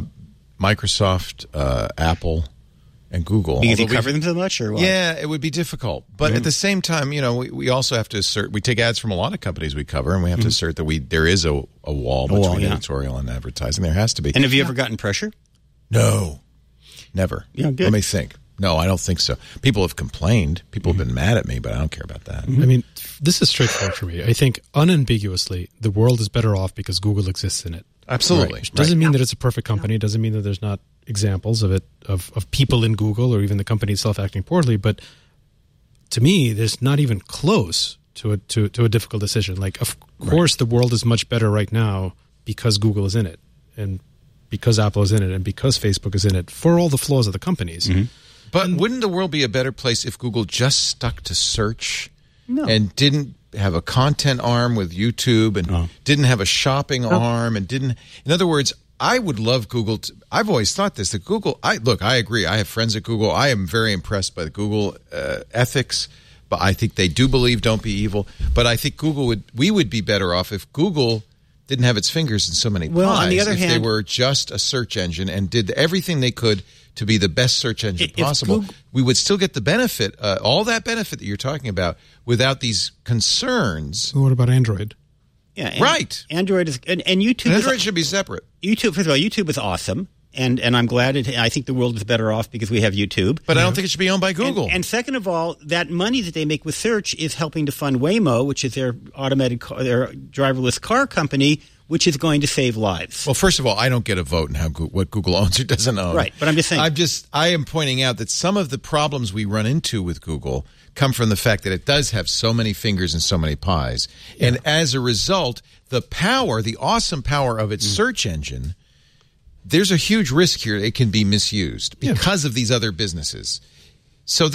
Microsoft, Apple, and Google. Because you cover them so much, or what? Yeah, it would be difficult. But at the same time, we also have to assert, we take ads from a lot of companies we cover, and we have to assert that there is a wall between editorial and advertising. There has to be. And have you ever gotten pressure? No. Never. Yeah, good. Let me think. No, I don't think so. People have complained. People have been mad at me, but I don't care about that. This is straightforward for me. I think unambiguously the world is better off because Google exists in it. Absolutely. Right. Doesn't mean that it's a perfect company. Doesn't mean that there's not examples of it, of people in Google or even the company itself acting poorly. But to me, there's not even close to a difficult decision. Like, of course, the world is much better right now because Google is in it, and because Apple is in it, and because Facebook is in it, for all the flaws of the companies. Mm-hmm. But wouldn't the world be a better place if Google just stuck to search and didn't have a content arm with YouTube and didn't have a shopping arm and didn't... In other words, I would love Google. I've always thought this, that Google... I agree. I have friends at Google. I am very impressed by the Google ethics, but I think they do believe don't be evil. But I think we would be better off if Google didn't have its fingers in so many pies. On the other hand, they were just a search engine and did everything they could to be the best search engine possible, we would still get the benefit, all that benefit that you're talking about, without these concerns. What about Android? Yeah, right. Android is and YouTube. Android should be separate. YouTube, first of all, YouTube is awesome, and I'm glad. I think the world is better off because we have YouTube. But I don't think it should be owned by Google. And second of all, that money that they make with search is helping to fund Waymo, which is their their driverless car company, which is going to save lives. Well, first of all, I don't get a vote in what Google owns or doesn't own. Right, but I'm just saying. I am pointing out that some of the problems we run into with Google come from the fact that it does have so many fingers and so many pies. Yeah. And as a result, the awesome power of its search engine, there's a huge risk here it can be misused because of these other businesses. So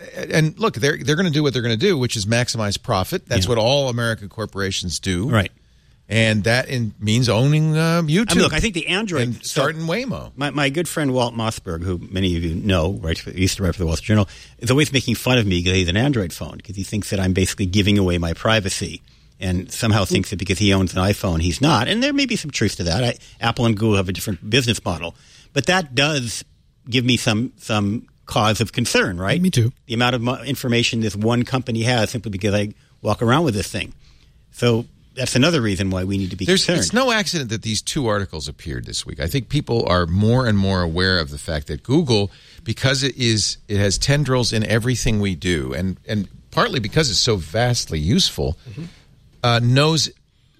and look, they're going to do what they're going to do, which is maximize profit. That's what all American corporations do. Right. And that means owning YouTube. Look, I think the Android... And starting Waymo. My good friend Walt Mossberg, who many of you know, used to write for the Wall Street Journal, is always making fun of me because he's an Android phone, because he thinks that I'm basically giving away my privacy, and somehow thinks that because he owns an iPhone, he's not. And there may be some truth to that. Apple and Google have a different business model. But that does give me some cause of concern, right? Me too. The amount of information this one company has simply because I walk around with this thing. So... that's another reason why we need to be concerned. It's no accident that these two articles appeared this week. I think people are more and more aware of the fact that Google, because it has tendrils in everything we do, and partly because it's so vastly useful, knows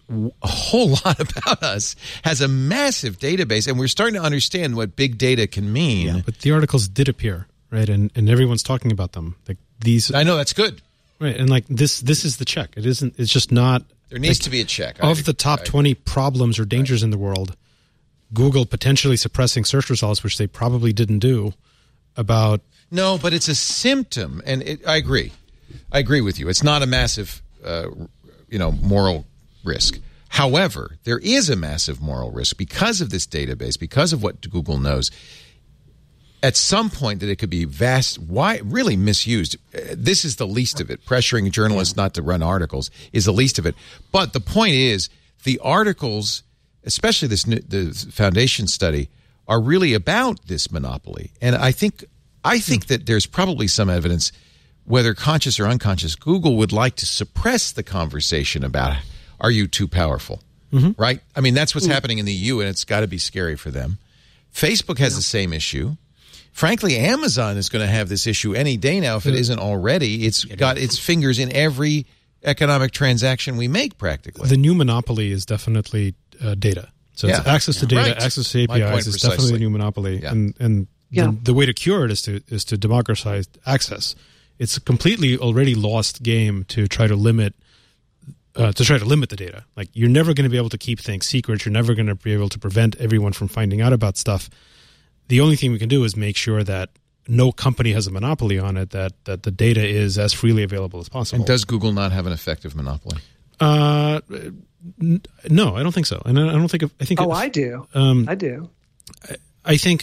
a whole lot about us, has a massive database, and we're starting to understand what big data can mean. Yeah, but the articles did appear, right? And everyone's talking about them. Like these, I know that's good. Right, and like this is the check. It isn't. It's just not. There needs to be a check. Of the top 20 problems or dangers in the world, Google potentially suppressing search results, which they probably didn't do, about... No, but it's a symptom, and I agree. I agree with you. It's not a massive, moral risk. However, there is a massive moral risk because of this database, because of what Google knows. At some point that it could be really misused. This is the least of it. Pressuring journalists not to run articles is the least of it. But the point is, the articles, especially the Foundation study, are really about this monopoly. And I think that there's probably some evidence, whether conscious or unconscious, Google would like to suppress the conversation about, are you too powerful? Mm-hmm. Right? I mean, that's what's happening in the EU, and it's got to be scary for them. Facebook has the same issue. Frankly, Amazon is going to have this issue any day now if it isn't already. It's got its fingers in every economic transaction we make practically. The new monopoly is definitely data. So it's access to data, access to APIs is definitely a new monopoly. Yeah. And the way to cure it is to democratize access. It's a completely already lost game to try to limit the data. Like, you're never going to be able to keep things secret. You're never going to be able to prevent everyone from finding out about stuff. The only thing we can do is make sure that no company has a monopoly on it, that the data is as freely available as possible. And does Google not have an effective monopoly? No, I don't think so. And I don't think. I do. I do. I think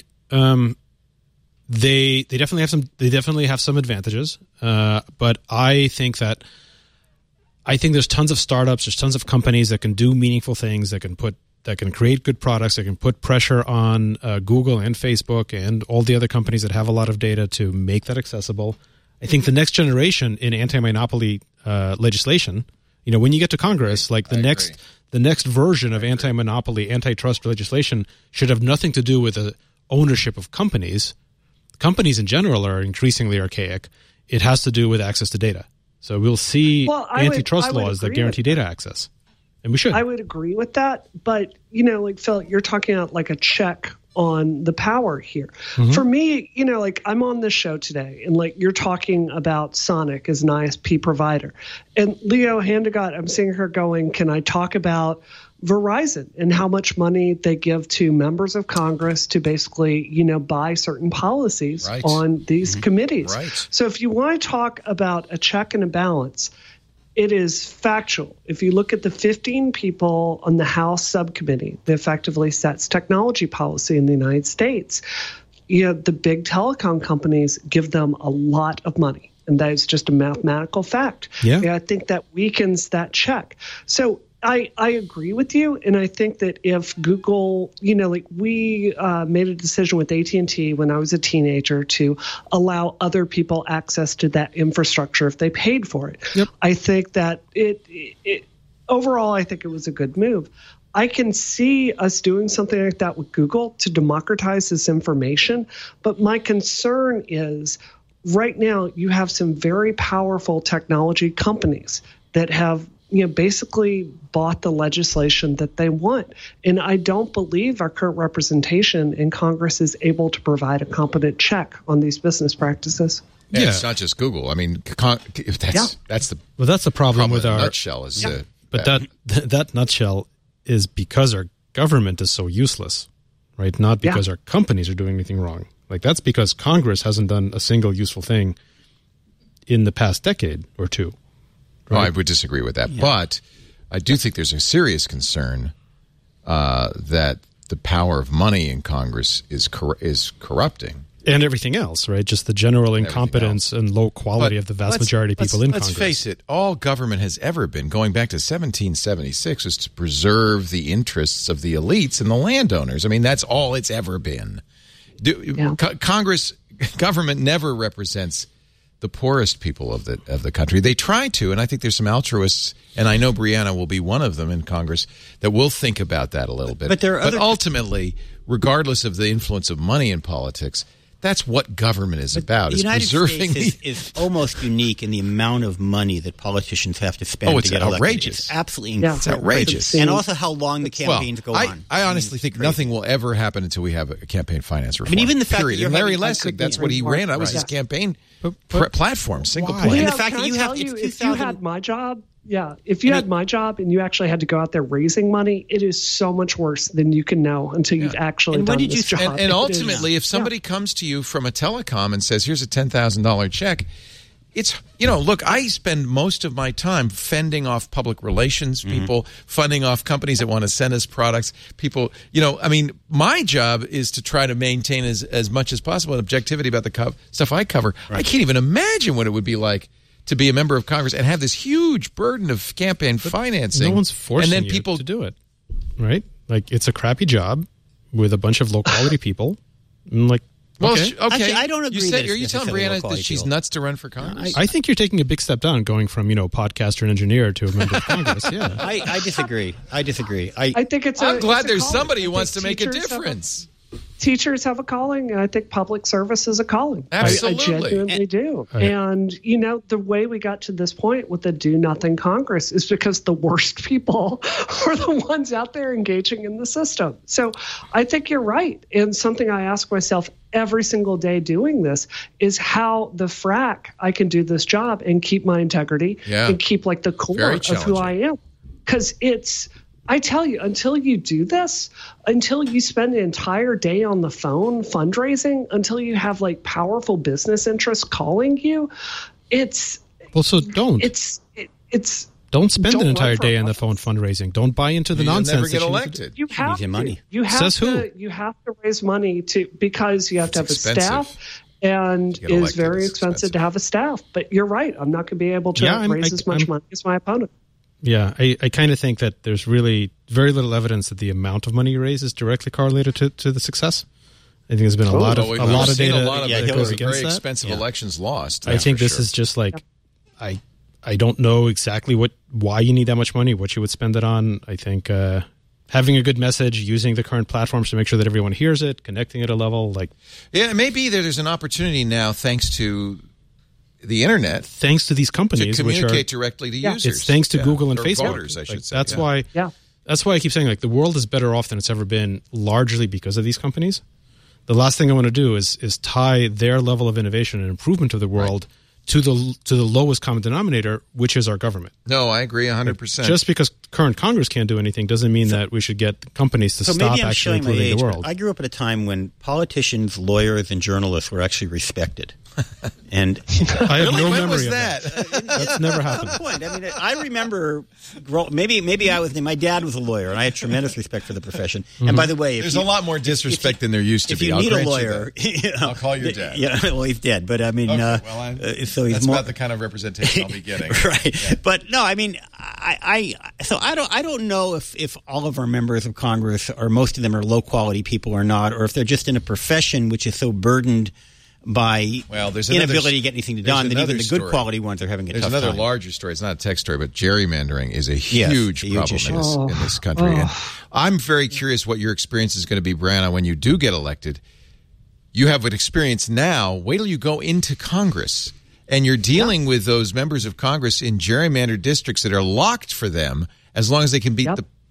they definitely have some. They definitely have some advantages. But I think there's tons of startups. There's tons of companies that can do meaningful things. That can create good products. That can put pressure on Google and Facebook and all the other companies that have a lot of data to make that accessible. I think the next generation in anti-monopoly legislation, when you get to Congress, like the next version of anti-monopoly, antitrust legislation should have nothing to do with the ownership of companies. Companies in general are increasingly archaic. It has to do with access to data. So we'll see antitrust laws that guarantee data access. And we should. I would agree with that. But, Phil, you're talking about like a check on the power here. Mm-hmm. For me, I'm on this show today and you're talking about Sonic as an ISP provider. And Leo Handegat, I'm seeing her going, can I talk about Verizon and how much money they give to members of Congress to basically, buy certain policies on these committees. Right. So if you want to talk about a check and a balance, it is factual. If you look at the 15 people on the House subcommittee that effectively sets technology policy in the United States, the big telecom companies give them a lot of money. And that is just a mathematical fact. Yeah. I think that weakens that check. So I agree with you, and I think that if Google, we made a decision with AT&T when I was a teenager to allow other people access to that infrastructure if they paid for it. Yep. I think that it overall, I think it was a good move. I can see us doing something like that with Google to democratize this information, but my concern is right now you have some very powerful technology companies that have basically bought the legislation that they want. And I don't believe our current representation in Congress is able to provide a competent check on these business practices. Yeah, it's not just Google. I mean, that's the problem with our nutshell. That nutshell is because our government is so useless, right? Not because our companies are doing anything wrong. That's because Congress hasn't done a single useful thing in the past decade or two. Right. Oh, I would disagree with that. Yeah. But I do think there's a serious concern that the power of money in Congress is corrupting. And everything else, right? Just the general incompetence and low quality of the vast majority of people in Congress. Let's face it, all government has ever been, going back to 1776, was to preserve the interests of the elites and the landowners. I mean, that's all it's ever been. Government never represents the poorest people of the country. They try to, and I think there's some altruists, and I know Brianna will be one of them in Congress, that will think about that a little bit. But ultimately, regardless of the influence of money in politics, That's what government is about. The is United preserving States is almost unique in the amount of money that politicians have to spend to get elected. Outrageous. It's absolutely Yeah, it's outrageous. And also how long the campaigns go on. I honestly think nothing will ever happen until we have a campaign finance reform. I mean, even the fact period. that you're And Larry having- Lessig, that's what he ran. That was his campaign platform, single why? plan. And the Yeah, fact can that I you tell have- you, it's if you 2000 had my job, if you had my job and you actually had to go out there raising money, it is so much worse than you can know until you've actually And what done did you this job. And It is- ultimately, if somebody comes to you from a telecom and says, here's a $10,000 check, it's, look, I spend most of my time fending off public relations people, funding off companies that want to send us products, people, my job is to try to maintain as much as possible objectivity about the stuff I cover. Right. I can't even imagine what it would be like to be a member of Congress and have this huge burden of campaign financing. No one's forcing and then you people to do it, right? Like, it's a crappy job with a bunch of low-quality people. And okay. Actually, I don't agree. Are you telling Brianna that she's nuts to run for Congress? I think you're taking a big step down, going from podcaster and engineer to a member of Congress. Yeah, I disagree. I think it's. I'm glad there's calling. somebody who I wants to think make a teachers difference. Teachers have a calling, and I think public service is a calling. Absolutely. I genuinely do. Right. And, the way we got to this point with the do-nothing Congress is because the worst people are the ones out there engaging in the system. So I think you're right. And something I ask myself every single day doing this is how the frack I can do this job and keep my integrity and keep, the core of who I am. Because I tell you, until you do this, until you spend an entire day on the phone fundraising, until you have powerful business interests calling you, so don't. Don't spend an entire day on the phone fundraising. Don't buy into the nonsense. Never get elected. You have to. Money. You have Says to. who? You have to raise money because you have to have expensive. a staff. And Get it's elected, very it's expensive expensive. to have a staff. But you're right. I'm not going to be able to raise as much money as my opponent. Yeah, I kind of think that there's really very little evidence that the amount of money you raise is directly correlated to the success. I think there's been a lot of data that goes against very that. expensive elections lost. I think this is just I don't know exactly why you need that much money, what you would spend it on. I think having a good message, using the current platforms to make sure that everyone hears it, connecting at a level it may be that there's an opportunity now, thanks to the internet, thanks to these companies, to communicate directly to users. It's thanks to Google and or Facebook. Voters, I should say. That's why. Yeah. That's why I keep saying the world is better off than it's ever been, largely because of these companies. The last thing I want to do is tie their level of innovation and improvement of the world to the lowest common denominator, which is our government. No, I agree 100%. Just because current Congress can't do anything doesn't mean that we should get companies to stop actually improving the world. I grew up at a time when politicians, lawyers, and journalists were actually respected. And I have no when memory was of that? That's never happened. At some point, I mean, I remember. Maybe I was. My dad was a lawyer, and I had tremendous respect for the profession. Mm-hmm. And by the way, There's a lot more disrespect than there used to if be. you I'll need a grant you lawyer, that. I'll call your dad. Yeah, well, he's dead, but I mean, Okay, so he's that's more about the kind of representation I'll be getting. right. Yeah. But no, I mean, I don't know if all of our members of Congress, or most of them, are low quality people or not, or if they're just in a profession which is so burdened by there's inability to get anything done that even the good story. quality ones are having a There's tough another time. larger story. It's not a tech story, but gerrymandering is a huge problem issue. in this country. And I'm very curious what your experience is going to be, Brianna, when you do get elected. You have an experience now. Wait till you go into Congress and you're dealing with those members of Congress in gerrymandered districts that are locked for them as long as they can beat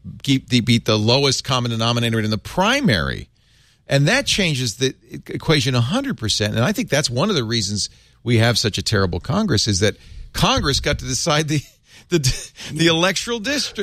the lowest common denominator in the primary. And that changes the equation 100%. And I think that's one of the reasons we have such a terrible Congress, is that Congress got to decide the electoral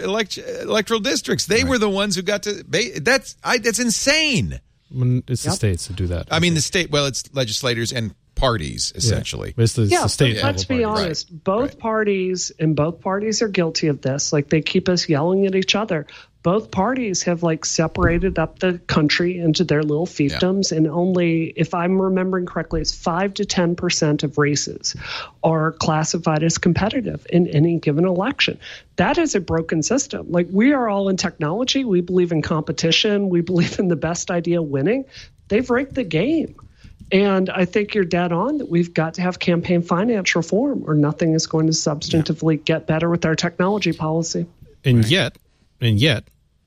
districts. They were the ones who got to. That's insane. It's the states that do that. I mean, the state. Well, it's legislators and parties essentially. Yeah. It's the state. But let's be honest. Both parties are guilty of this. They keep us yelling at each other. Both parties have separated up the country into their little fiefdoms, and only, if I'm remembering correctly, it's 5 to 10% of races are classified as competitive in any given election. That is a broken system. We are all in technology. We believe in competition. We believe in the best idea winning. They've rigged the game. And I think you're dead on that we've got to have campaign finance reform, or nothing is going to substantively get better with our technology policy. And yet,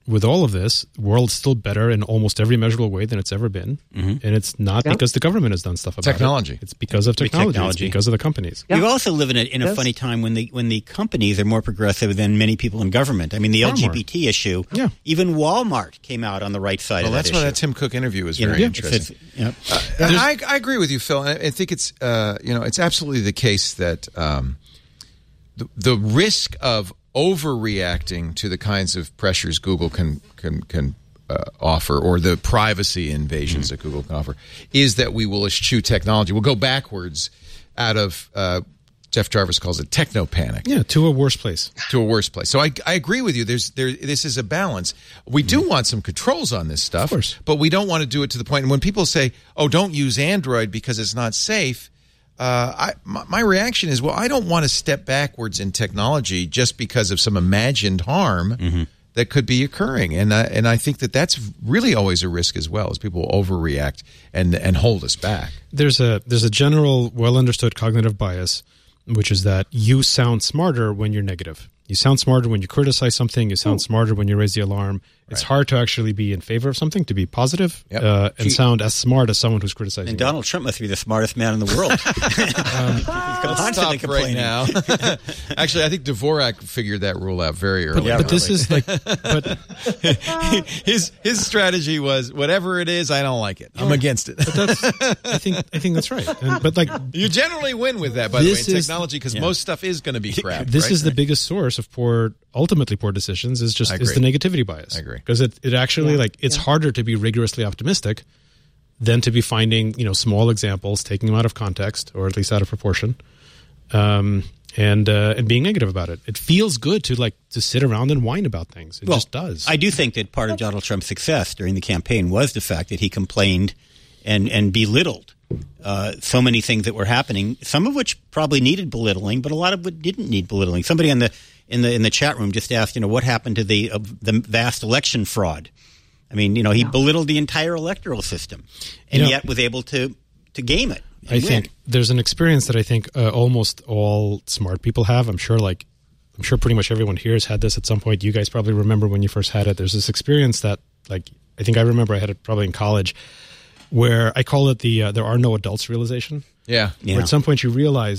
with all of this, the world's still better in almost every measurable way than it's ever been. And it's not because the government has done stuff about Technology. it. It's because of technology. It's because of the companies. We also live in a funny time when the companies are more progressive than many people in government. I mean, the LGBT issue, even Walmart came out on the right side of that issue. That's why that Tim Cook interview was very interesting. I agree with you, Phil. I think it's it's absolutely the case that the risk of overreacting to the kinds of pressures Google can offer, or the privacy invasions that Google can offer, is that we will eschew technology. We'll go backwards out of, Jeff Jarvis calls it techno panic. Yeah, to a worse place. To a worse place. So I agree with you. This is a balance. We do want some controls on this stuff, of course, but we don't want to do it to the point. And when people say, "Oh, don't use Android because it's not safe," my reaction is, well, I don't want to step backwards in technology just because of some imagined harm that could be occurring, and I think that's really always a risk as well, as people will overreact and hold us back. There's a general, well understood cognitive bias, which is that you sound smarter when you're negative. You sound smarter when you criticize something. You sound smarter when you raise the alarm. It's hard to actually be in favor of something, to be positive, and sound as smart as someone who's criticizing. And Donald Trump must be the smartest man in the world. Let's stop right now. Actually, I think Dvorak figured that rule out very early. But this is like, his strategy was, whatever it is, I don't like it. I'm against it. But I think that's right. But like, you generally win with that, by the way, in technology, because most stuff is going to be crap. This is the biggest source of ultimately poor decisions. Is the negativity bias. I agree. Because it actually it's harder to be rigorously optimistic than to be finding small examples, taking them out of context or at least out of proportion, and being negative about it. It feels good to sit around and whine about things. It just does. I do think that part of Donald Trump's success during the campaign was the fact that he complained and belittled so many things that were happening. Some of which probably needed belittling, but a lot of it didn't need belittling. Somebody in the chat room just asked, what happened to the vast election fraud? I mean, he belittled the entire electoral system, and yet was able to game it. I think there's an experience that I think almost all smart people have. I'm sure pretty much everyone here has had this at some point. You guys probably remember when you first had it. There's this experience that, I think I remember I had it probably in college, where I call it the there are no adults realization. Yeah. Where at some point you realize,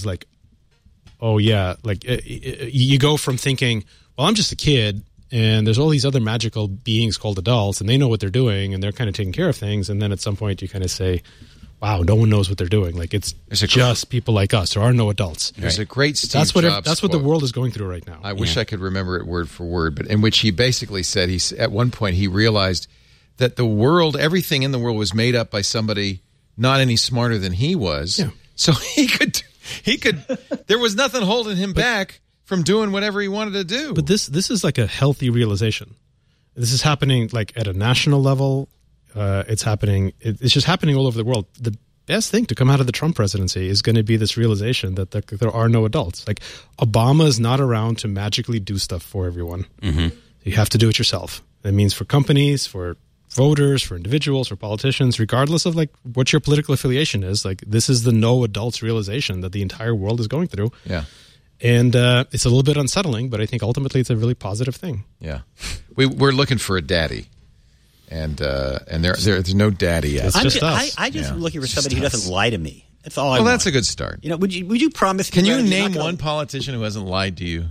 you go from thinking, well, I'm just a kid, and there's all these other magical beings called adults, and they know what they're doing, and they're kind of taking care of things. And then at some point you kind of say, wow, no one knows what they're doing. It's just people like us. There are no adults. There's a great Steve Jobs That's what the world is going through right now. I wish I could remember it word for word, but in which he basically said, at one point he realized that the world, everything in the world was made up by somebody not any smarter than he was. Yeah. So he could, there was nothing holding him back from doing whatever he wanted to do. But this is like a healthy realization. This is happening at a national level. It's happening. It's just happening all over the world. The best thing to come out of the Trump presidency is going to be this realization that there are no adults. Obama is not around to magically do stuff for everyone. You have to do it yourself. That means for companies, for voters, for individuals, for politicians, regardless of what your political affiliation is. This is the no adults realization that the entire world is going through. Yeah. And it's a little bit unsettling, but I think ultimately it's a really positive thing. Yeah. We're looking for a daddy. And there's no daddy yet. I'm just looking for somebody who doesn't lie to me. That's all I want. Well, that's a good start. Would you promise? Can you name one politician who hasn't lied to you?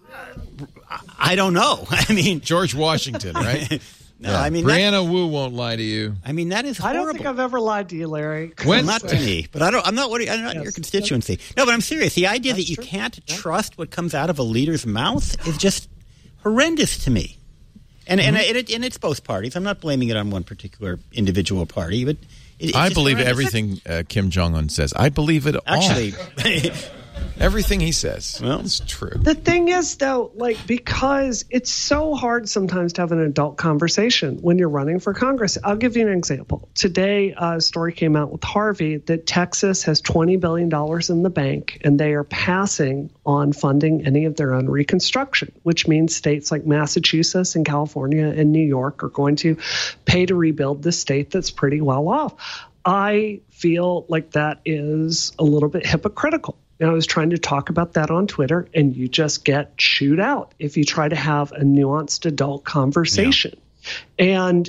I don't know. I mean, George Washington, right? No, I mean, Brianna Wu won't lie to you. I mean, that is horrible. I don't think I've ever lied to you, Larry. Not to me, but I'm not your constituency. No, but I'm serious. The idea that you can't trust what comes out of a leader's mouth is just horrendous to me. And it's both parties. I'm not blaming it on one particular individual party, but I believe everything Kim Jong-un says. I believe it all. Actually, everything he says. Well, it's true. The thing is, though, because it's so hard sometimes to have an adult conversation when you're running for Congress. I'll give you an example. Today, a story came out with Harvey that Texas has $20 billion in the bank, and they are passing on funding any of their own reconstruction, which means states like Massachusetts and California and New York are going to pay to rebuild the state that's pretty well off. I feel like that is a little bit hypocritical. I was trying to talk about that on Twitter, and you just get chewed out if you try to have a nuanced adult conversation. And,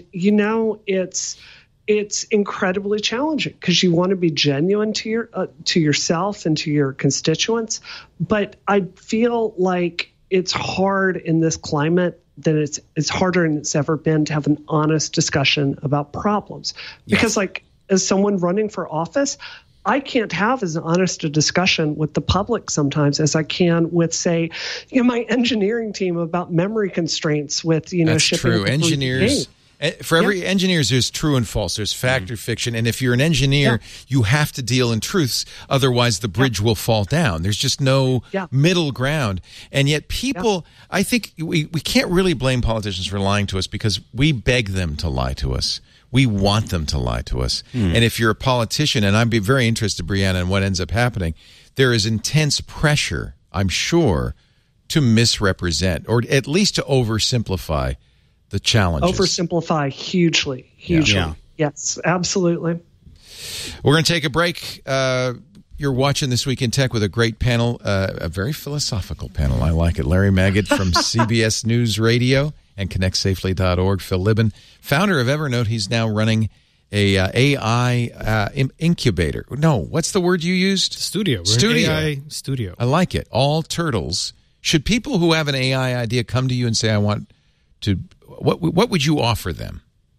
it's incredibly challenging because you want to be genuine to yourself and to your constituents. But I feel like it's hard in this climate that it's harder than it's ever been to have an honest discussion about problems. Because as someone running for office, I can't have as honest a discussion with the public sometimes as I can with, say, my engineering team about memory constraints with, That's shipping. True. Engineers. For every engineers, there's true and false. There's fact or fiction. And if you're an engineer, you have to deal in truths. Otherwise, the bridge will fall down. There's just no middle ground. And yet people, I think we can't really blame politicians for lying to us because we beg them to lie to us. We want them to lie to us. And if you're a politician, and I'd be very interested, Brianna, in what ends up happening, there is intense pressure, I'm sure, to misrepresent or at least to oversimplify the challenges. Oversimplify hugely. Yeah. Yes, absolutely. We're going to take a break. You're watching This Week in Tech with a great panel, a very philosophical panel. I like it. Larry Magid from CBS News Radio and ConnectSafely.org. Phil Libin, founder of Evernote. He's now running a AI incubator. No, what's the word you used? Studio. We're Studio. an AI studio. I like it. All turtles. Should people who have an AI idea come to you and say, I want to... What would you offer them?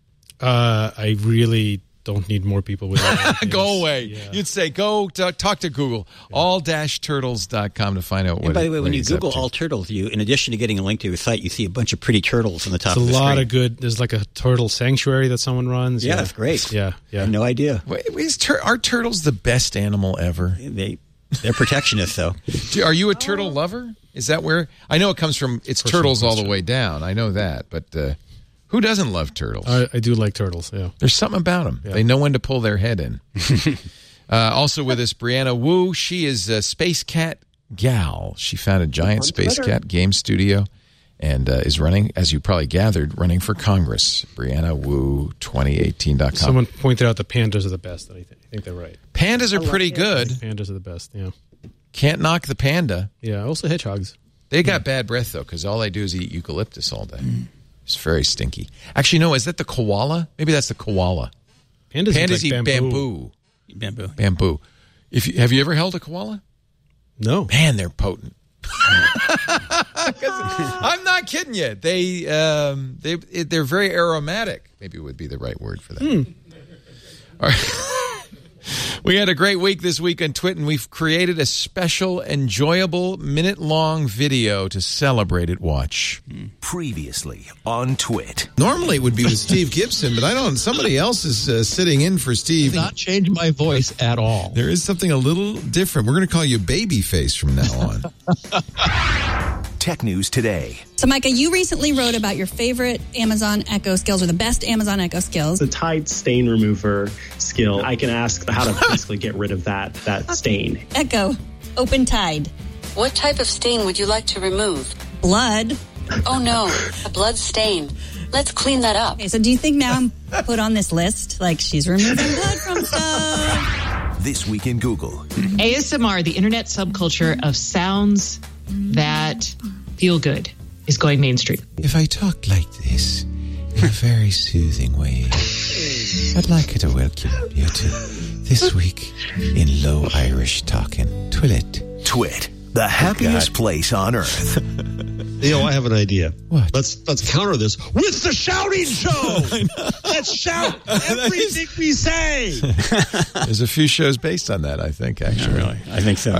I really don't need more people with that. Go away. Yeah. You'd say, go talk to Google, all-turtles.com to find out what. And by the way, when you he's Google up to. all turtles, in addition to getting a link to your site, you see a bunch of pretty turtles on the top It's of the a lot screen. of good. There's like a turtle sanctuary that someone runs. Yeah, it's great. Yeah. I had no idea. Wait, are turtles the best animal ever? They're protectionists, though. Are you a turtle lover? Is that where? I know it comes from, it's Personal turtles all the question. way down. I know that. But who doesn't love turtles? I do like turtles, yeah. There's something about them. Yeah. They know when to pull their head in. Also with us, Brianna Wu. She is a Space Cat gal. She founded Giant Space Cat Game Studio and is running, as you probably gathered, running for Congress. Brianna Wu, 2018.com. Someone pointed out the pandas are the best. I think they're right. Pandas are pretty good. Pandas are the best, yeah. Can't knock the panda. Yeah, also hedgehogs. They got bad breath, though, because all they do is eat eucalyptus all day. It's very stinky. Actually, no, is that the koala? Maybe that's the koala. Pandas eat like bamboo. Bamboo. Have you ever held a koala? No. Man, they're potent. I'm not kidding you. They're very aromatic. Maybe would be the right word for that. All right. We had a great week this week on Twit, and we've created a special, enjoyable, minute-long video to celebrate it. Watch. Previously on Twit. Normally it would be with Steve Gibson, but I don't. Somebody else is sitting in for Steve. Not change my voice at all. There is something a little different. We're going to call you Babyface from now on. Tech News Today. So, Micah, you recently wrote about your favorite Amazon Echo skills or the best Amazon Echo skills. The Tide stain remover skill. I can ask how to basically get rid of that stain. Echo, open Tide. What type of stain would you like to remove? Blood. Oh no, a blood stain. Let's clean that up. Okay, so do you think now I'm put on this list? Like she's removing blood from stuff. This Week in Google. ASMR, the internet subculture of sounds that feel good, is going mainstream. If I talk like this, in a very soothing way, I'd like to welcome you to This Week in Low Irish Talking. Twit, the happiest place on earth. I have an idea. What? Let's counter this with the shouting show. Let's shout everything we say. There's a few shows based on that, I think, actually. Really? I think so.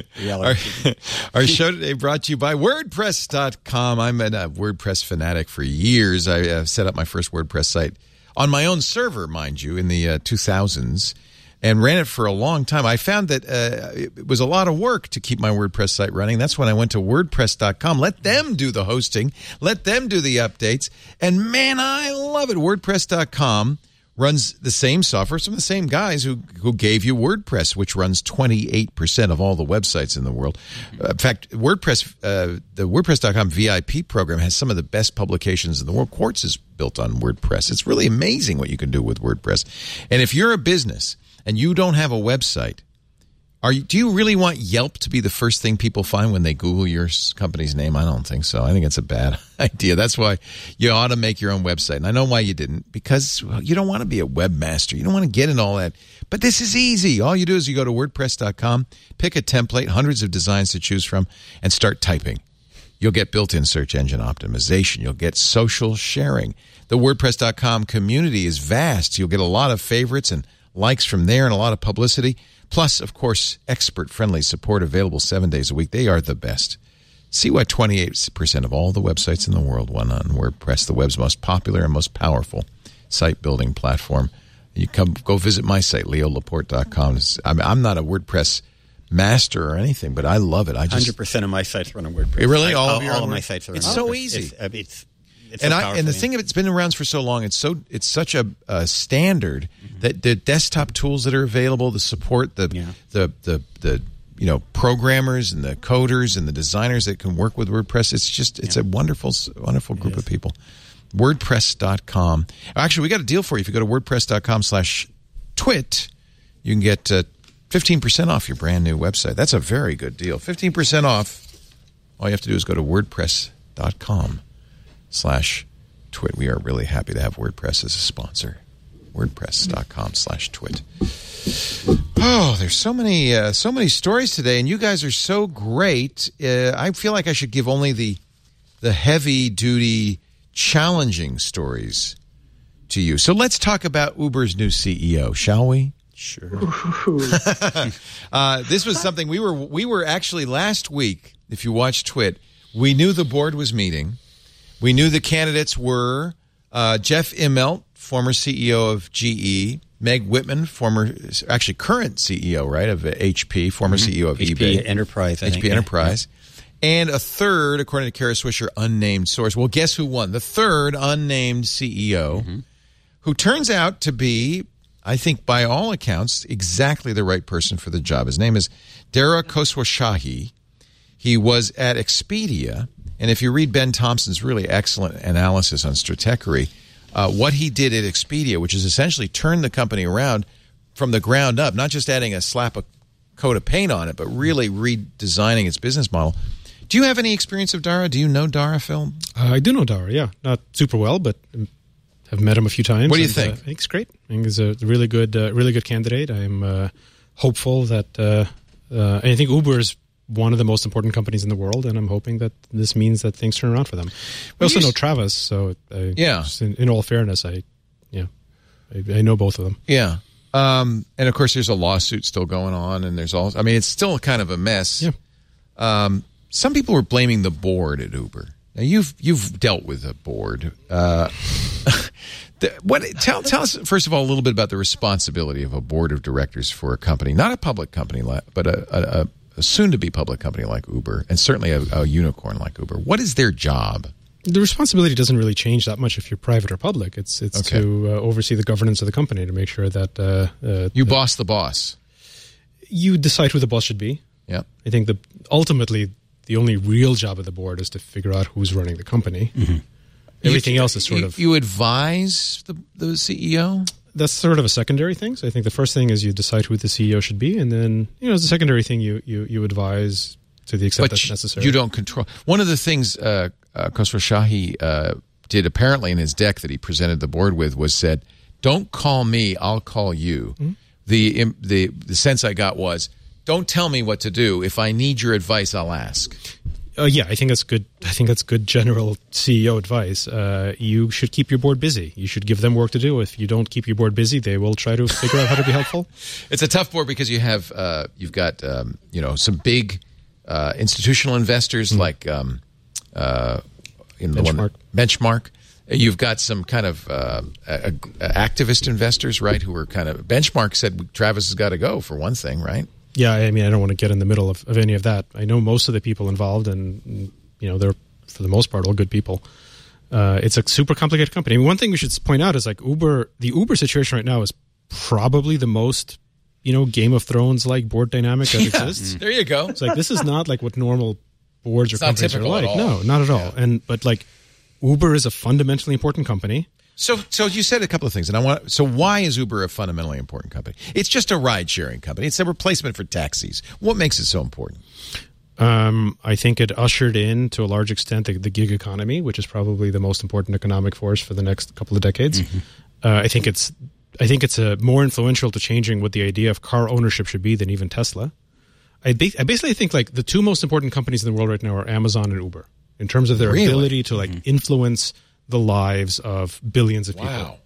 Our show today brought to you by WordPress.com. I'm a WordPress fanatic for years. I set up my first WordPress site on my own server, mind you, in the 2000s. And ran it for a long time. I found that it was a lot of work to keep my WordPress site running. That's when I went to WordPress.com. Let them do the hosting. Let them do the updates. And man, I love it. WordPress.com runs the same software from the same guys who gave you WordPress, which runs 28% of all the websites in the world. In fact, WordPress, the WordPress.com VIP program has some of the best publications in the world. Quartz is built on WordPress. It's really amazing what you can do with WordPress. And if you're a business and you don't have a website, Do you really want Yelp to be the first thing people find when they Google your company's name? I don't think so. I think it's a bad idea. That's why you ought to make your own website. And I know why you didn't, because you don't want to be a webmaster. You don't want to get in all that. But this is easy. All you do is you go to WordPress.com, pick a template, hundreds of designs to choose from, and start typing. You'll get built-in search engine optimization. You'll get social sharing. The WordPress.com community is vast. You'll get a lot of favorites and likes from there and a lot of publicity. Plus, of course, expert-friendly support available 7 days a week. They are the best. See why 28% of all the websites in the world won on WordPress, the web's most popular and most powerful site-building platform. You go visit my site, leolaporte.com. I'm not a WordPress master or anything, but I love it. 100% of my sites run on WordPress. Really? All of my sites are on WordPress. It's so easy. It's and so and the thing of it's been around for so long. It's such a standard that the desktop tools that are available, the support, the programmers and the coders and the designers that can work with WordPress. It's a wonderful group of people. WordPress.com. Actually, we got a deal for you. If you go to WordPress.com/twit, you can get 15% off your brand new website. That's a very good deal. 15% off. All you have to do is go to WordPress.com/twit. We are really happy to have WordPress as a sponsor. WordPress.com/twit. Oh, there's so many stories today, and you guys are so great. I feel like I should give only the heavy-duty, challenging stories to you. So let's talk about Uber's new CEO, shall we? Sure. This was something we were actually last week. If you watched Twit, we knew the board was meeting. We knew the candidates were Jeff Immelt, former CEO of GE, Meg Whitman, current CEO, right, of HP, former CEO of eBay. Enterprise, I think. HP Enterprise. And a third, according to Kara Swisher, unnamed source. Well, guess who won? The third unnamed CEO, who turns out to be, I think by all accounts, exactly the right person for the job. His name is Dara Khosrowshahi. He was at Expedia, and if you read Ben Thompson's really excellent analysis on Stratechery, what he did at Expedia, which is essentially turn the company around from the ground up, not just adding a coat of paint on it, but really redesigning its business model. Do you have any experience of Dara? Do you know Dara, Phil? I do know Dara, yeah. Not super well, but have met him a few times. What do you think? I think he's great. I think he's a really good candidate. I'm hopeful that I think Uber is one of the most important companies in the world, and I'm hoping that this means that things turn around for them. We also know Travis, so just in all fairness, I know both of them. Yeah. And of course, there's a lawsuit still going on, and it's still kind of a mess. Yeah. Some people were blaming the board at Uber. Now you've dealt with a board. Tell us first of all a little bit about the responsibility of a board of directors for a company, not a public company, but a soon-to-be public company like Uber, and certainly a unicorn like Uber. What is their job? The responsibility doesn't really change that much if you're private or public. It's to oversee the governance of the company, to make sure that you boss the boss. You decide who the boss should be. Yeah, I think ultimately the only real job of the board is to figure out who's running the company. Mm-hmm. Everything else is sort of... You advise the CEO? That's sort of a secondary thing. So I think the first thing is you decide who the CEO should be, and then as a secondary thing, you advise to the extent that's necessary. You don't control. One of the things Khosrowshahi did apparently in his deck that he presented the board with was said, "Don't call me, I'll call you." Mm-hmm. The sense I got was, don't tell me what to do. If I need your advice, I'll ask. Yeah, I think that's good. I think that's good general CEO advice. You should keep your board busy. You should give them work to do. If you don't keep your board busy, they will try to figure out how to be helpful. It's a tough board because you've got some big institutional investors like Benchmark. You've got some kind of activist investors, right? Who are kind of Benchmark said Travis has got to go for one thing, right? Yeah, I mean, I don't want to get in the middle of any of that. I know most of the people involved, and they're for the most part all good people. It's a super complicated company. I mean, one thing we should point out is like the Uber situation right now is probably the most Game of Thrones like board dynamic that exists. There you go. It's like this is not like what normal boards or companies are like. At all. No, not at all. But like Uber is a fundamentally important company. So you said a couple of things, and so why is Uber a fundamentally important company? It's just a ride-sharing company. It's a replacement for taxis. What makes it so important? I think it ushered in, to a large extent, the gig economy, which is probably the most important economic force for the next couple of decades. I think it's more influential to changing what the idea of car ownership should be than even Tesla. I basically think like the two most important companies in the world right now are Amazon and Uber in terms of their ability to influence the lives of billions of people.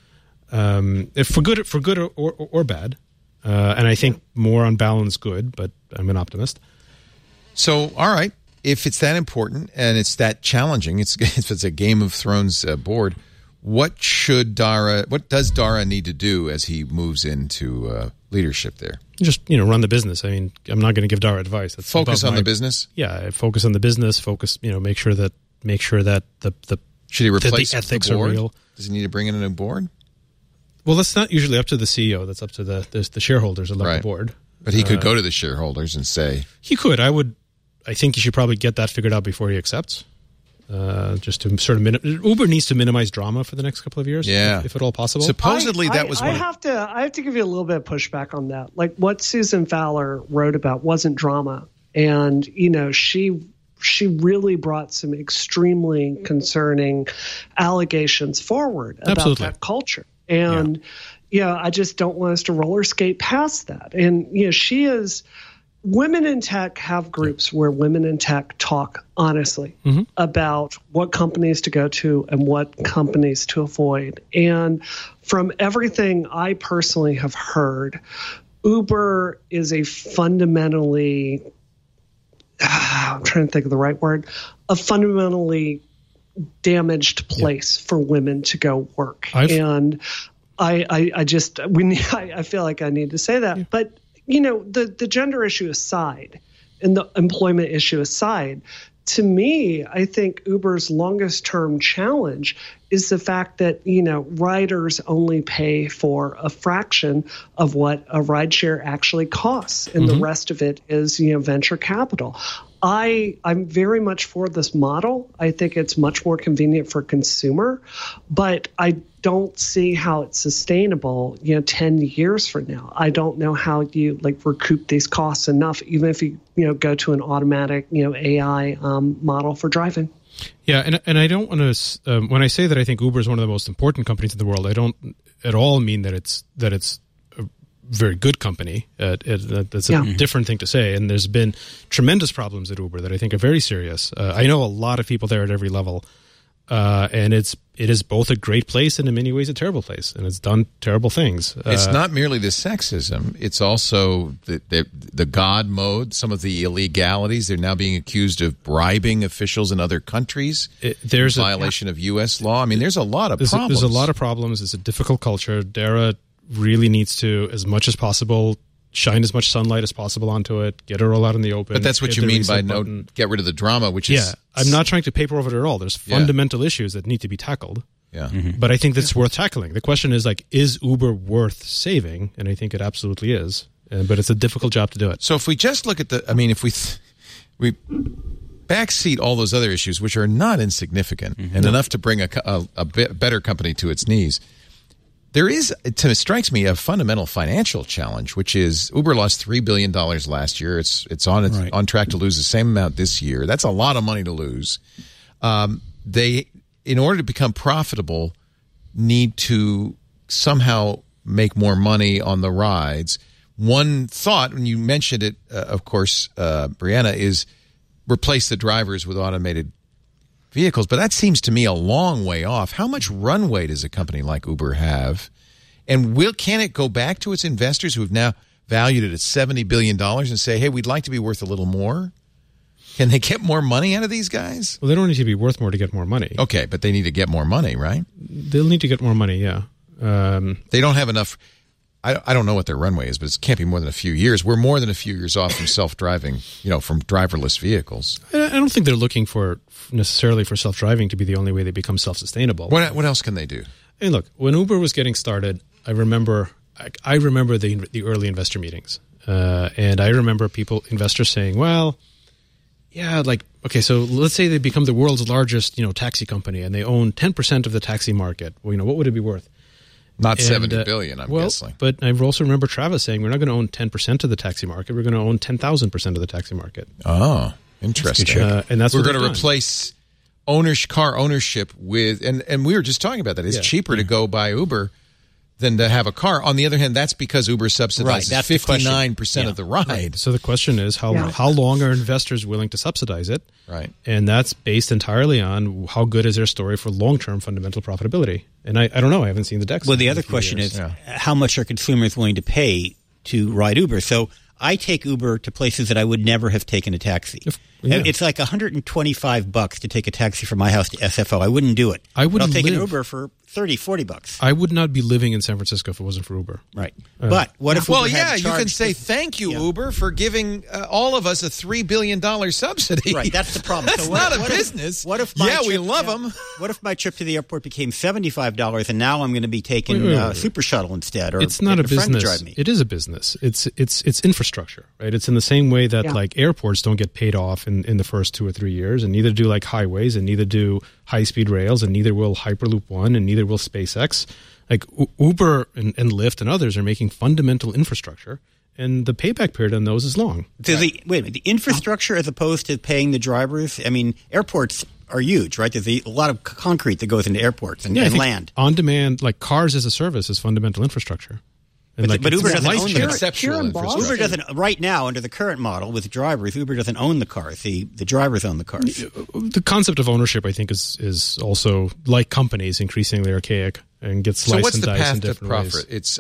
If for good or bad, and I think more on balance good, but I'm an optimist. So, all right, if it's that important and it's that challenging, if it's a Game of Thrones board, what does Dara need to do as he moves into leadership there? Just run the business. I mean, I'm not going to give Dara advice. That's focus on the business. Yeah, focus on the business. Focus. Make sure that the should he replace the ethics the board? are real. Does he need to bring in a new board? Well, that's not usually up to the CEO. That's up to the shareholders elect the board. But he could go to the shareholders and say he could. I think you should probably get that figured out before he accepts. Just to sort of Uber needs to minimize drama for the next couple of years, if at all possible. Supposedly, that was. I have to give you a little bit of pushback on that. Like what Susan Fowler wrote about wasn't drama, and she really brought some extremely concerning allegations forward about that culture, and I just don't want us to roller skate past that. And she is. Women in tech have groups where women in tech talk honestly about what companies to go to and what companies to avoid. And from everything I personally have heard, Uber is a fundamentally, I'm trying to think of the right word, a fundamentally damaged place for women to go work. I feel like I need to say that. But the gender issue aside and the employment issue aside, to me, I think Uber's longest term challenge is the fact that, riders only pay for a fraction of what a rideshare actually costs. And the rest of it is, venture capital. I'm very much for this model. I think it's much more convenient for consumer, but I don't see how it's sustainable, 10 years from now. I don't know how you recoup these costs enough, even if you, go to an automatic, AI model for driving. Yeah, and I don't want to. When I say that I think Uber is one of the most important companies in the world, I don't at all mean that it's a very good company. That's a different thing to say. And there's been tremendous problems at Uber that I think are very serious. I know a lot of people there at every level, and it is both a great place and in many ways a terrible place, and it's done terrible things. It's not merely the sexism; it's also the God mode. Some of the illegalities. They're now being accused of bribing officials in other countries. There's a violation of U.S. law. I mean, there's a lot of problems. There's a lot of problems. It's a difficult culture. Dara really needs to, as much as possible, shine as much sunlight as possible onto it, get it all out in the open. But that's what you mean by get rid of the drama, which is... Yeah, I'm not trying to paper over it at all. There's fundamental issues that need to be tackled. Yeah. But I think that's worth tackling. The question is, is Uber worth saving? And I think it absolutely is. But it's a difficult job to do it. So if we just look at if we backseat all those other issues, which are not insignificant and enough to bring a better company to its knees... There is, it strikes me, a fundamental financial challenge, which is Uber lost $3 billion last year. It's on track to lose the same amount this year. That's a lot of money to lose. They, in order to become profitable, need to somehow make more money on the rides. One thought, when you mentioned it, of course, Brianna, is replace the drivers with automated vehicles, but that seems to me a long way off. How much runway does a company like Uber have? And can it go back to its investors who have now valued it at $70 billion and say, hey, we'd like to be worth a little more? Can they get more money out of these guys? Well, they don't need to be worth more to get more money. Okay, but they need to get more money, right? They'll need to get more money, yeah. They don't have enough... I don't know what their runway is, but it can't be more than a few years. We're more than a few years off from self-driving, from driverless vehicles. I don't think they're looking necessarily for self-driving to be the only way they become self-sustainable. What else can they do? Hey, look, when Uber was getting started, I remember the early investor meetings. And I remember investors saying, well, Yeah, like, okay, so let's say they become the world's largest, taxi company, and they own 10% of the taxi market. Well, what would it be worth? Not $70 billion, I'm guessing. But I also remember Travis saying we're not going to own 10% of the taxi market. We're going to own 10,000% of the taxi market. Oh, interesting. And that's we're going to replace car ownership with, and we were just talking about that. It's cheaper to go buy Uber than to have a car. On the other hand, that's because Uber subsidizes 59% of the ride. Right. So the question is, how long are investors willing to subsidize it? Right. And that's based entirely on how good is their story for long-term fundamental profitability. And I don't know. I haven't seen the decks. Well, the other question is, how much are consumers willing to pay to ride Uber? So I take Uber to places that I would never have taken a taxi. It's like $125 to take a taxi from my house to SFO. I wouldn't do it. I'll take an Uber for $30-$40. I would not be living in San Francisco if it wasn't for Uber. Right. But what if Uber had you can say thank you, Uber, for giving all of us a $3 billion subsidy. Right, that's the problem. That's not a business. We love them. What if my trip to the airport became $75 and now I'm going to be taking Super Shuttle instead? Or it's not a business. Drive me? It is a business. It's infrastructure, right? It's in the same way that like airports don't get paid off in the first 2 or 3 years, and neither do like highways, and neither do high-speed rails, and neither will Hyperloop One, and neither will SpaceX. Like Uber and Lyft and others are making fundamental infrastructure, and the payback period on those is long. So wait a minute, the infrastructure as opposed to paying the drivers? I mean, airports are huge, right? There's a lot of concrete that goes into airports and land. On-demand, like cars as a service, is fundamental infrastructure. But Uber doesn't own the exceptional infrastructure. Uber doesn't right now under the current model with drivers. Uber doesn't own the cars. The drivers own the cars. The concept of ownership, I think, is also like companies increasingly archaic and gets sliced and diced in different ways. So what's the path to profit? It's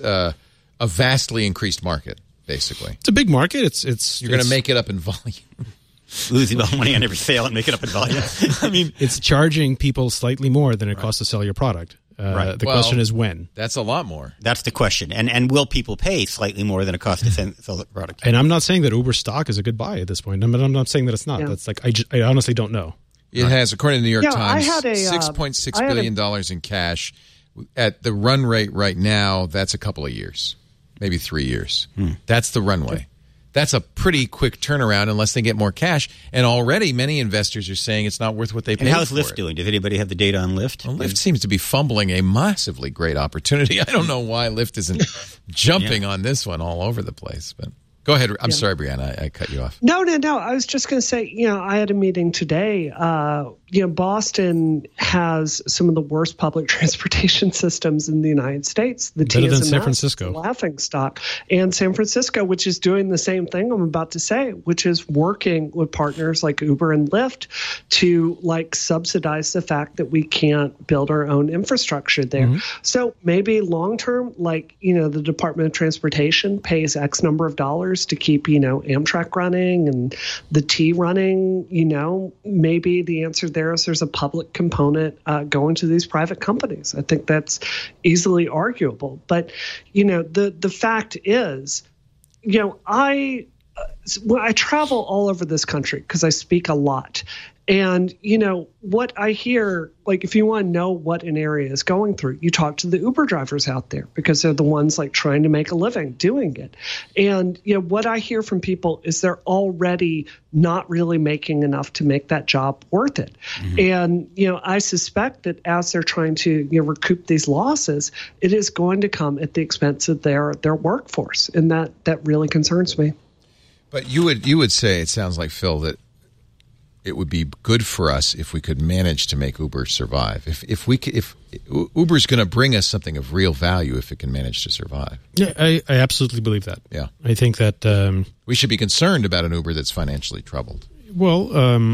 a vastly increased market, basically. It's a big market. You're going to make it up in volume. Losing money on every sale and make it up in volume. I mean, it's charging people slightly more than it costs to sell your product. The question is when. That's a lot more. That's the question. And will people pay slightly more than it costs to sell the product? And I'm not saying that Uber stock is a good buy at this point. I'm not saying that it's not. That's like I honestly don't know. It has, according to the New York Times, $6.6 billion in cash. At the run rate right now, that's a couple of years, maybe 3 years. That's the runway. That's a pretty quick turnaround unless they get more cash. And already many investors are saying it's not worth what they paid for it. And how's Lyft doing? Does anybody have the data on Lyft? Well, Lyft seems to be fumbling a massively great opportunity. I don't know why Lyft isn't jumping on this one all over the place. But go ahead. I'm sorry, Brianna. I cut you off. No. I was just going to say, I had a meeting today. Boston has some of the worst public transportation systems in the United States. The Better than San Francisco. Laughing stock. And San Francisco, which is doing the same thing I'm about to say, which is working with partners like Uber and Lyft to subsidize the fact that we can't build our own infrastructure there. Mm-hmm. So maybe long term, the Department of Transportation pays X number of dollars to keep, Amtrak running and the T running, maybe the answer there is there's a public component going to these private companies. I think that's easily arguable. But, the fact is, I travel all over this country because I speak a lot. And, what I hear, if you want to know what an area is going through, you talk to the Uber drivers out there because they're the ones trying to make a living doing it. And, what I hear from people is they're already not really making enough to make that job worth it. Mm-hmm. And, I suspect that as they're trying to recoup these losses, it is going to come at the expense of their workforce. And that really concerns me. But you would say, it sounds like, Phil, that it would be good for us if we could manage to make Uber survive. If Uber's going to bring us something of real value, if it can manage to survive. Yeah, I absolutely believe that. Yeah, I think that we should be concerned about an Uber that's financially troubled. Well,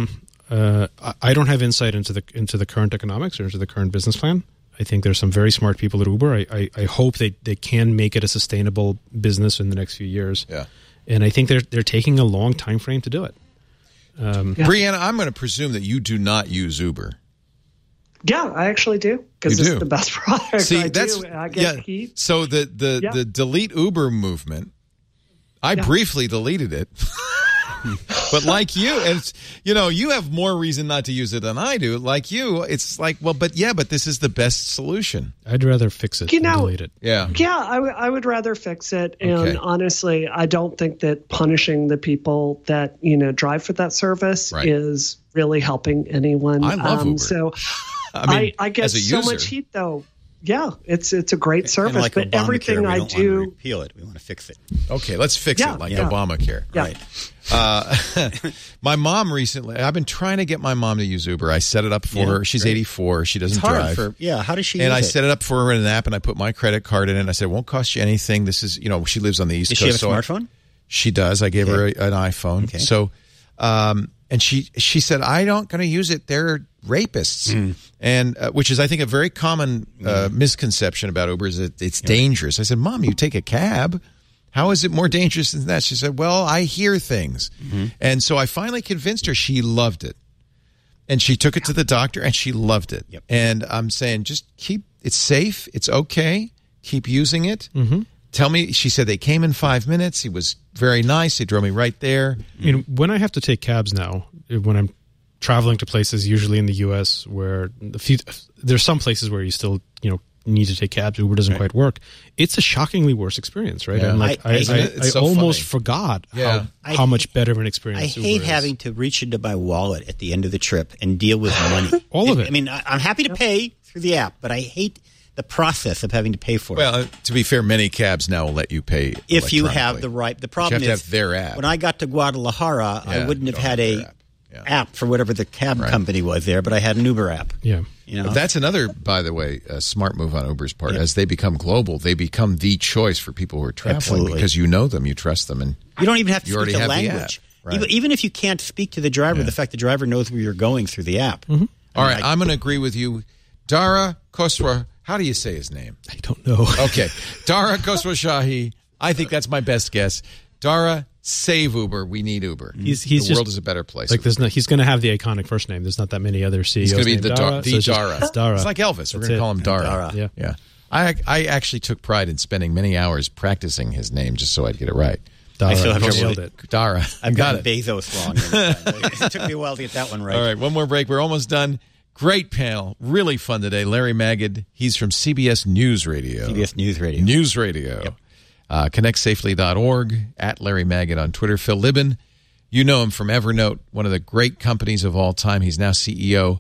I don't have insight into the current economics or into the current business plan. I think there's some very smart people at Uber. I hope they can make it a sustainable business in the next few years. Yeah, and I think they're taking a long time frame to do it. Brianna, I'm going to presume that you do not use Uber. Yeah, I actually do because it's the best product. See, I get Keith. So the delete Uber movement, I briefly deleted it. But like you, and you have more reason not to use it than I do. Like you, it's like, well, but this is the best solution. I'd rather fix it than delete it. Yeah. Yeah, I would rather fix it. And honestly, I don't think that punishing the people that, drive for that service is really helping anyone. I love Uber. So I get so much heat, though. Yeah, it's a great service, like but Obamacare, everything I want to do, repeal it. We want to fix it. Okay, let's fix it like Obamacare. Yeah. Right. My mom recently, I've been trying to get my mom to use Uber. I set it up for her. She's 84. She doesn't drive. How does she And use I it? set it up for her in an app, and I put my credit card in it, and I said, it won't cost you anything. This is, she lives on the East Coast. Does she have a smartphone? She does. I gave her an iPhone. Okay. So, and she said, I'm not going to use it. They're rapists. And which is, I think, a very common misconception about Uber is that it's dangerous. I said, Mom, you take a cab. How is it more dangerous than that? She said, well, I hear things. And so I finally convinced her. She loved it. And she took it to the doctor, and she loved it. Yep. And I'm saying, just it's safe. It's okay. Keep using it. Tell me, she said they came in 5 minutes. He was very nice. He drove me right there. When I have to take cabs now, when I'm traveling to places, usually in the U.S., where there's some places where you still, need to take cabs. Uber doesn't quite work. It's a shockingly worse experience, right? Yeah. And I so almost funny. forgot how much better of an experience I Uber hate is. having to reach into my wallet at the end of the trip and deal with money. All of it. I mean, I'm happy to pay through the app, but I hate the process of having to pay for it. Well, to be fair, many cabs now will let you pay if you have the right. The problem you have is to have their app. When I got to Guadalajara, I wouldn't have had a app for whatever the cab company was there, but I had an Uber app. Yeah. But that's another, by the way, a smart move on Uber's part. As they become global, they become the choice for people who are traveling because you know them, you trust them, and you don't even have to you speak already the have language. The app. Right. Even if you can't speak to the driver, the fact the driver knows where you're going through the app. All right, I'm going to agree with you. Dara Khosrow, how do you say his name? I don't know. Okay. Dara Khosrowshahi, I think that's my best guess. Dara, save Uber. We need Uber. The world is a better place. He's going to have the iconic first name. There's not that many other CEOs. He's going to be the Dara. Dara. It's Dara. It's like Elvis. We're going to call him Dara. Yeah. I actually took pride in spending many hours practicing his name just so I'd get it right. Dara. I still have nailed it. Dara. I've got Bezos wrong. It took me a while to get that one right. All right, one more break. We're almost done. Great panel. Really fun today. Larry Magid. He's from CBS News Radio. CBS News Radio. News Radio. Yep. ConnectSafely.org, at Larry Magid on Twitter. Phil Libin, you know him from Evernote, one of the great companies of all time. He's now CEO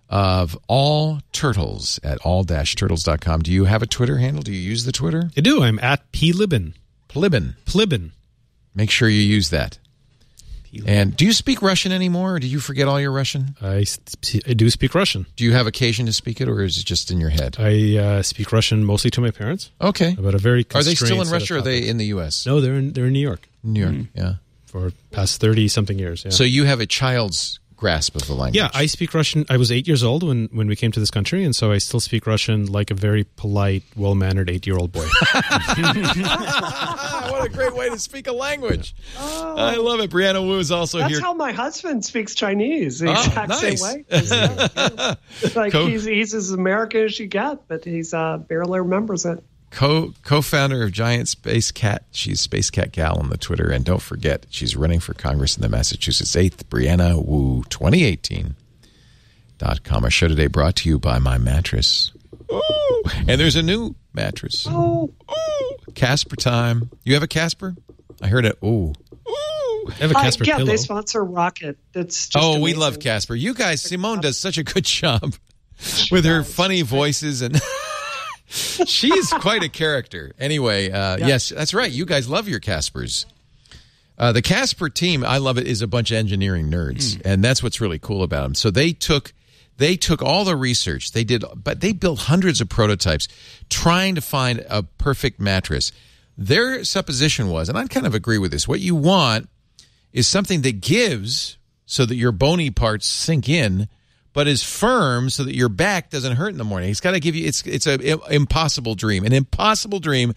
of All Turtles at all-turtles.com. Do you have a Twitter handle? Do you use the Twitter? I do. I'm at plibin. Plibin. Make sure you use that. And do you speak Russian anymore, or did you forget all your Russian? I do speak Russian. Do you have occasion to speak it, or is it just in your head? I speak Russian mostly to my parents. Okay. About a very Are they still in set Russia, or of are they in the U.S.? No, they're in New York. New York, yeah. For past 30-something years, yeah. So you have a child's grasp of the language. Yeah, I speak Russian. I was 8 years old when we came to this country, and so I still speak Russian like a very polite, well-mannered 8-year-old boy. What a great way to speak a language. I love it. Brianna Wu is also That's here. how my husband speaks Chinese, the exact same way. Like he's as American as you get, but he's barely remembers it. Co-founder of Giant Space Cat. She's Space Cat Gal on the Twitter. And don't forget, she's running for Congress in the Massachusetts 8th. Brianna Wu, 2018.com. Our show today brought to you by My Mattress. Ooh. And there's a new mattress. Oh. Ooh. Casper time. You have a Casper? I heard it. Ooh. I have a Casper pillow. They sponsor Rocket. It's just amazing. We love Casper. You guys, Simone does such a good job with her funny voices and... She's quite a character. Anyway, yes, that's right. You guys love your Caspers. The Casper team, I love it, is a bunch of engineering nerds, and that's what's really cool about them. So they took all the research but they built hundreds of prototypes trying to find a perfect mattress. Their supposition was, and I kind of agree with this, what you want is something that gives so that your bony parts sink in, but is firm so that your back doesn't hurt in the morning. It's got to give you. It's an impossible dream. An impossible dream.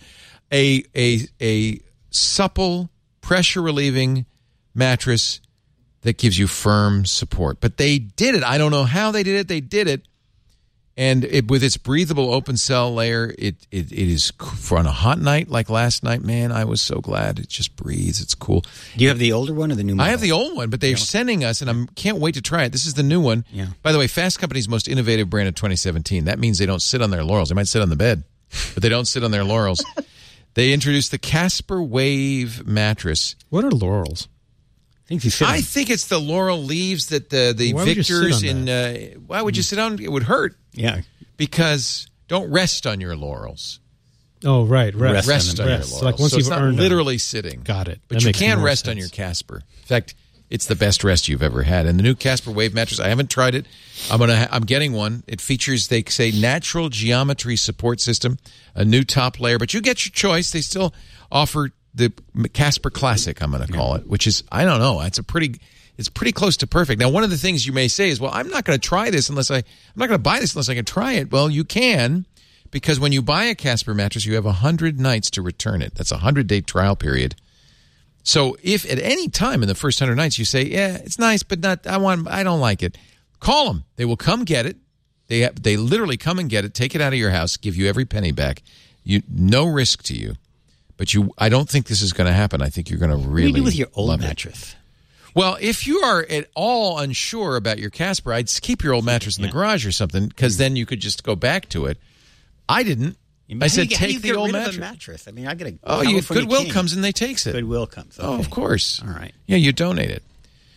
A supple, pressure relieving mattress that gives you firm support. But they did it. I don't know how they did it. They did it. And with its breathable open cell layer, it is for on a hot night like last night. Man, I was so glad. It just breathes. It's cool. Do you have the older one or the new model? I have the old one, but they're sending us, and I can't wait to try it. This is the new one. Yeah. By the way, Fast Company's most innovative brand of 2017. That means they don't sit on their laurels. They might sit on the bed, but they don't sit on their laurels. They introduced the Casper Wave mattress. What are laurels? I think it's the laurel leaves that the victors in. Why would you sit on? It would hurt. Yeah, because don't rest on your laurels. Oh, right, rest on your laurels. So like once so you've it's not earned literally sitting. Got it. But you can rest on your Casper. In fact, it's the best rest you've ever had. And the new Casper Wave mattress, I haven't tried it. I'm getting one. It features, they say, natural geometry support system, a new top layer, but you get your choice. They still offer the Casper Classic, I'm going to call it, which is, I don't know, it's pretty close to perfect. Now, one of the things you may say is, well, I'm not going to try this I'm not going to buy this unless I can try it. Well, you can, because when you buy a Casper mattress, you have 100 nights to return it. That's a 100-day trial period. So if at any time in the first 100 nights you say, yeah, it's nice, but I don't like it, call them. They will come get it. They literally come and get it, take it out of your house, give you every penny back. No risk to you. But I don't think this is going to happen. I think you're going to really. What do you do with your old mattress? Well, if you are at all unsure about your Casper, I'd keep your old mattress in the garage or something, because then you could just go back to it. I didn't. I said take the old mattress. I mean, I got to. Goodwill comes and they takes it. Goodwill comes. Okay. Oh, of course. All right. Yeah, you donate it.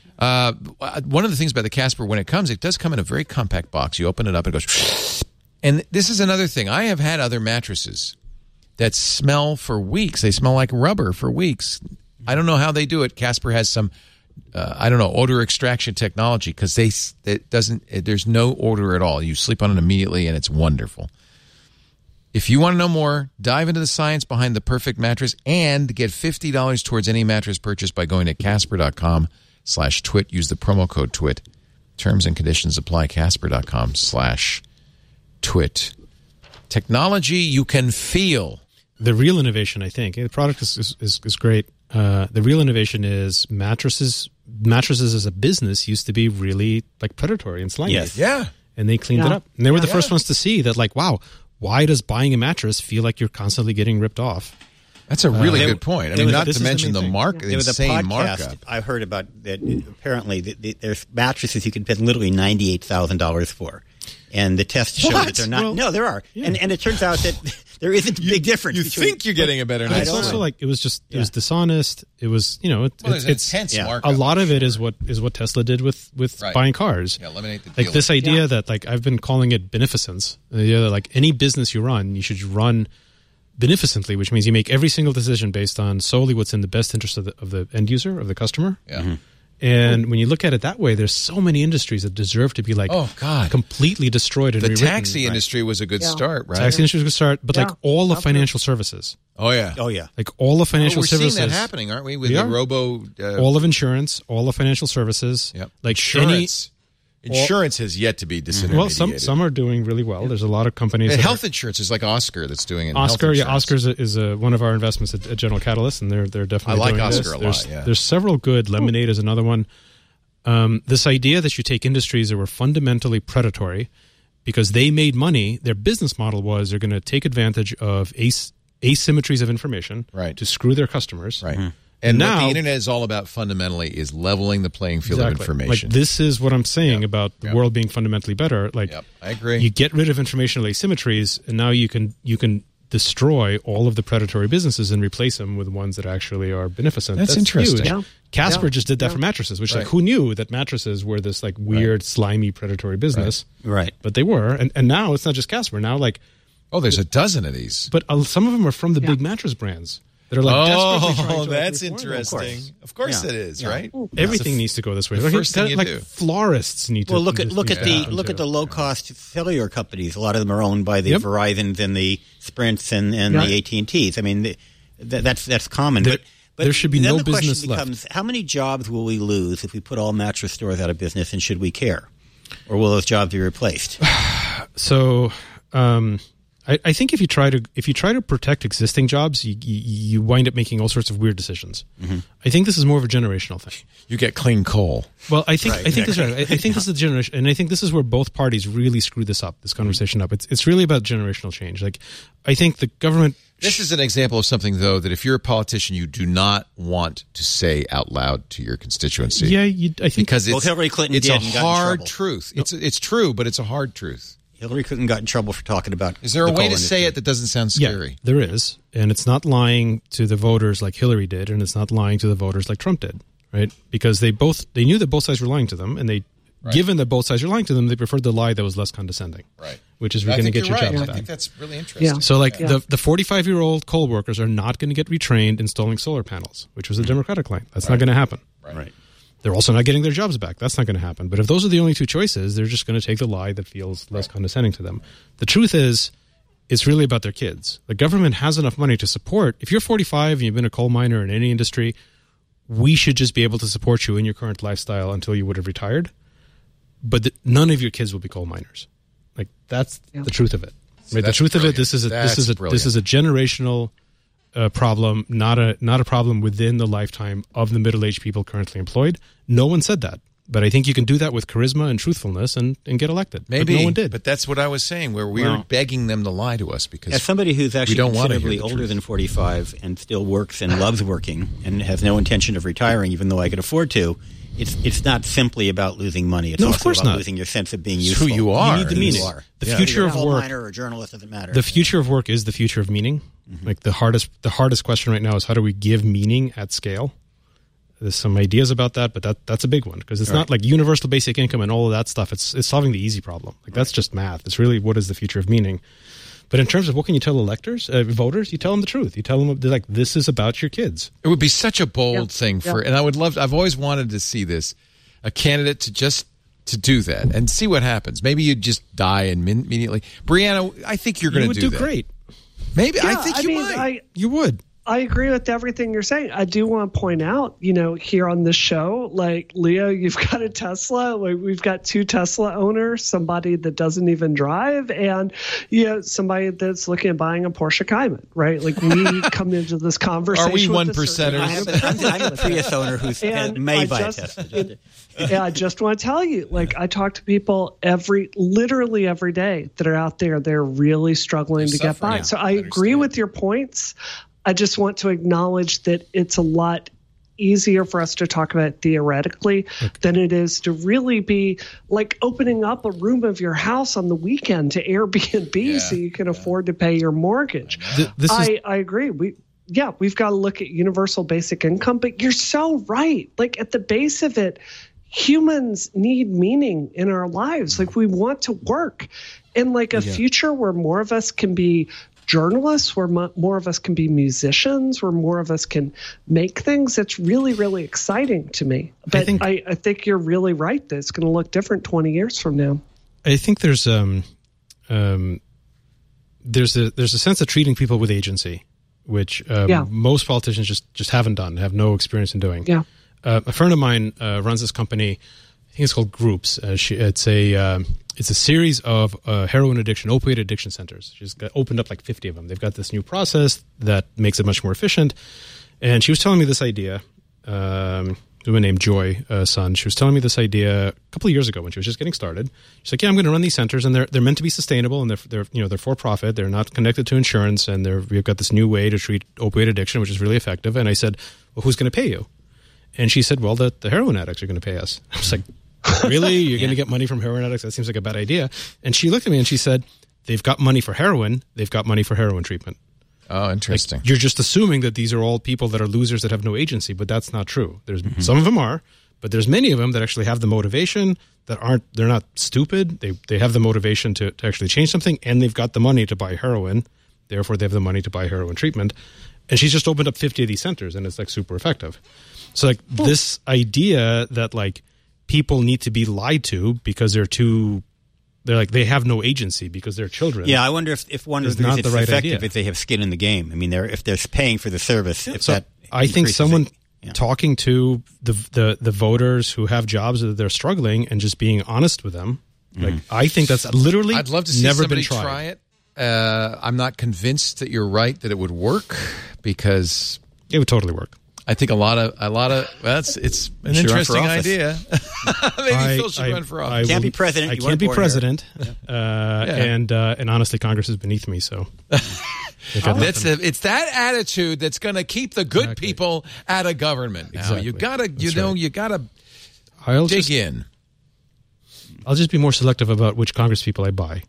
One of the things about the Casper, when it does come in a very compact box. You open it up and it goes. And this is another thing. I have had other mattresses that smell for weeks. They smell like rubber for weeks. I don't know how they do it. Casper has some, odor extraction technology, because there's no odor at all. You sleep on it immediately, and it's wonderful. If you want to know more, dive into the science behind the perfect mattress and get $50 towards any mattress purchase by going to Casper.com/twit. Use the promo code TWIT. Terms and conditions apply. Casper.com/twit. Technology you can feel. The real innovation, I think, the product is great. The real innovation is mattresses. Mattresses as a business used to be really like predatory and slimy. Yes. Yeah. And they cleaned it up. And they were the first ones to see that, like, wow, why does buying a mattress feel like you're constantly getting ripped off? That's a really good point. I mean, not to mention the insane markup. I heard about that. Apparently, there's mattresses you can pay literally $98,000 for. And the tests show that they're not. Well, no, there are. Yeah. And it turns out that there isn't a big difference. You think you're getting a better night. It's also like it was dishonest. It was, it's intense markup. A lot of it is what Tesla did with buying cars. Yeah, eliminate the deal. Like this idea that, like, I've been calling it beneficence. The idea that, like, any business you run, you should run beneficently, which means you make every single decision based on solely what's in the best interest of the end user, of the customer. Yeah. Mm-hmm. And when you look at it that way, there's so many industries that deserve to be, like, completely destroyed and rewritten. The taxi industry was a good start, right? Taxi industry was a good start, but like all of financial services. Oh yeah, like all of financial services. We're seeing that happening, aren't we? With the robo, all of insurance, all of financial services. Yep. Like insurance has yet to be disintermediated. Well, some are doing really well. There's a lot of companies. Health insurance is like Oscar that's doing it. Oscar, Oscar is one of our investments at General Catalyst, and they're definitely. I like doing Oscar this. a lot. Yeah. There's several good. Lemonade is another one. This idea that you take industries that were fundamentally predatory because they made money, their business model was they're going to take advantage of asymmetries of information to screw their customers. Right. Mm-hmm. And now, what the internet is all about fundamentally is leveling the playing field of information. Like, this is what I'm saying about the world being fundamentally better. Like, I agree. You get rid of informational asymmetries, and now you can destroy all of the predatory businesses and replace them with ones that actually are beneficent. That's interesting. Huge. Yeah. Casper just did that for mattresses, which like who knew that mattresses were this like weird, slimy, predatory business? Right. But they were, and now it's not just Casper. Now there's a dozen of these. But some of them are from the big mattress brands that are like desperately trying to that's interesting. Of course it is, right? Everything needs to go this way. The first thing you do. Florists need to. Well, look at the low cost cellular companies. A lot of them are owned by the Verizons and the Sprints and the AT&Ts. I mean, that's common. But there should be no business left. Becomes, how many jobs will we lose if we put all mattress stores out of business, and should we care? Or will those jobs be replaced? So, I I think if you try to protect existing jobs, you wind up making all sorts of weird decisions. Mm-hmm. I think this is more of a generational thing. You get clean coal. Well, I think this is the generation, and I think this is where both parties really screw this conversation up. It's really about generational change. Like, I think the government. This is an example of something, though, that if you're a politician, you do not want to say out loud to your constituency. Yeah, I think because Hillary Clinton it's did a and got in hard trouble. truth. It's true, but it's a hard truth. Hillary Clinton got in trouble for talking about. Is there a way to say it that doesn't sound scary? Yeah, there is, and it's not lying to the voters like Hillary did, and it's not lying to the voters like Trump did, right? Because they knew that both sides were lying to them, and given that both sides are lying to them, they preferred the lie that was less condescending, right? Which is we're going to get your jobs back. I think that's really interesting. Yeah. So, the 45-year-old coal workers are not going to get retrained installing solar panels, which was the Democratic line. That's not going to happen. Right. They're also not getting their jobs back. That's not going to happen. But if those are the only two choices, they're just going to take the lie that feels less condescending to them. The truth is, it's really about their kids. The government has enough money to support. If you're 45 and you've been a coal miner in any industry, we should just be able to support you in your current lifestyle until you would have retired. But none of your kids will be coal miners. Like, that's the truth of it. Right? The truth brilliant. of it. This is a generational problem, not a problem within the lifetime of the middle-aged people currently employed. No one said that, but I think you can do that with charisma and truthfulness and get elected. Maybe but no one did. But that's what I was saying, where we were begging them to lie to us because as somebody who's actually considerably older truth. than 45 and still works and loves working and has no intention of retiring, even though I could afford to. It's not simply about losing money. It's also about losing your sense of being useful. Who you are. You need the meaning. The future of work. Miner or journalist doesn't matter. The future of work is the future of meaning. Mm-hmm. Like the hardest question right now is how do we give meaning at scale? There's some ideas about that, but that's a big one because it's not like universal basic income and all of that stuff. It's solving the easy problem. Like that's just math. It's really what is the future of meaning. But in terms of what can you tell voters, you tell them the truth. You tell them like this is about your kids. It would be such a bold thing and I would love. I've always wanted to see this, a candidate to do that and see what happens. Maybe you just die immediately. Brianna, I think you're going to do that. Great. Maybe I think you might. You would. I agree with everything you're saying. I do want to point out, here on this show, like Leo, you've got a Tesla. Like we've got two Tesla owners, somebody that doesn't even drive, and somebody that's looking at buying a Porsche Cayman, right? Like we come into this conversation. Are we 1%ers? I'm a Prius owner who's may buy a Tesla. I just want to tell you, like I talk to people literally every day that are out there. They're really struggling to get by. So I agree with your points. I just want to acknowledge that it's a lot easier for us to talk about it theoretically than it is to really be like opening up a room of your house on the weekend to Airbnb so you can afford to pay your mortgage. I agree. We've got to look at universal basic income, but you're so right. Like at the base of it, humans need meaning in our lives. Like we want to work and like a future where more of us can be journalists, where more of us can be musicians, where more of us can make things. It's really, really exciting to me. But I think you're really right that it's going to look different 20 years from now. I think there's a sense of treating people with agency, which most politicians just haven't done, have no experience in doing. Yeah. A friend of mine runs this company. I think it's called Groups. It's a series of heroin addiction, opioid addiction centers. She's opened up like 50 of them. They've got this new process that makes it much more efficient. And she was telling me this idea. A woman named Joy Sun. She was telling me this idea a couple of years ago when she was just getting started. She's like, "Yeah, I'm going to run these centers, and they're meant to be sustainable, and they're for profit. They're not connected to insurance, and we've got this new way to treat opioid addiction, which is really effective." And I said, "Well, who's going to pay you?" And she said, "Well, the heroin addicts are going to pay us." I was like, "Really? You're going to get money from heroin addicts? That seems like a bad idea." And she looked at me and she said, "They've got money for heroin. They've got money for heroin treatment." Oh, interesting. Like, you're just assuming that these are all people that are losers that have no agency, but that's not true. There's some of them are, but there's many of them that actually have the motivation they're not stupid. They have the motivation to actually change something, and they've got the money to buy heroin. Therefore, they have the money to buy heroin treatment. And she's just opened up 50 of these centers, and it's like super effective. So like this idea that like people need to be lied to because they have no agency because they're children. Yeah, I wonder if one is not the right effective idea. If they have skin in the game. I mean, if they're paying for the service. I think someone talking to the voters who have jobs that they're struggling and just being honest with them. Like I think that's literally I'd love to see never somebody been tried. try it. I'm not convinced that you're right that it would work because it would totally work. I think a lot of it's an interesting idea. Maybe Phil should run for office. Can't be president. I can't be president. And honestly, Congress is beneath me. So it's that attitude that's going to keep the good people out of government. Now you gotta dig in. I'll just be more selective about which Congress people I buy.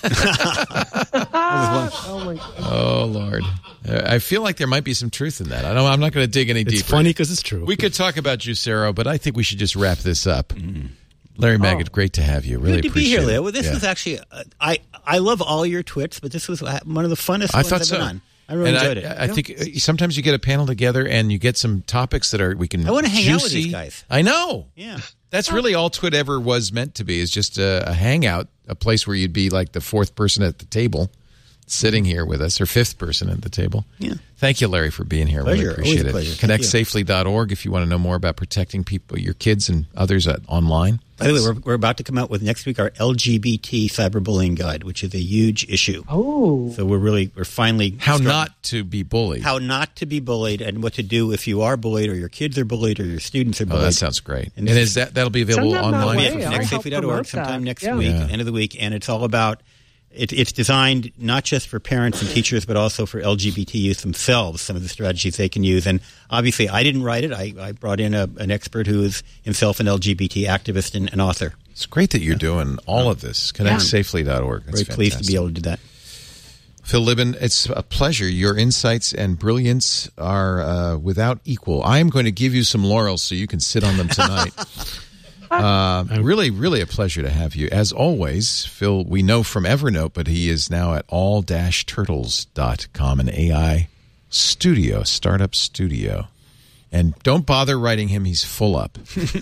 Oh, Lord. I feel like there might be some truth in that. I'm not going to dig any deeper. It's funny because it's true. We could talk about Juicero, but I think we should just wrap this up. Larry Magid, great to have you. Really good to appreciate be here, it. Leo. Well, this was actually, I love all your twits, but this was one of the funnest ones I've been on. I really enjoyed it. I think sometimes you get a panel together and you get some topics that we can. I want to hang out with these guys. I know. Yeah. That's really all Twit ever was meant to be, is just a hangout, a place where you'd be like the fourth person at the table, sitting here with us, or fifth person at the table. Yeah. Thank you, Larry, for being here. Pleasure. Really appreciate Always a it. pleasure. ConnectSafely.org if you want to know more about protecting people, your kids and others online. By the way, we're about to come out with next week our LGBT cyberbullying guide, which is a huge issue. Oh. So we're finally... How not to be bullied. How not to be bullied and what to do if you are bullied or your kids are bullied or your students are bullied. Oh, that sounds great. And that'll be available online? Yeah, from ConnectSafely.org sometime next week, end of the week. And it's all about... It's designed not just for parents and teachers, but also for LGBT youth themselves, some of the strategies they can use. And obviously, I didn't write it. I brought in an expert who is himself an LGBT activist and an author. It's great that you're doing all of this. ConnectSafely.org. That's very pleased to be able to do that. Phil Libin, it's a pleasure. Your insights and brilliance are without equal. I am going to give you some laurels so you can sit on them tonight. Really, really a pleasure to have you. As always, Phil, we know from Evernote, but he is now at all-turtles.com, an AI studio, startup studio. And don't bother writing him. He's full up.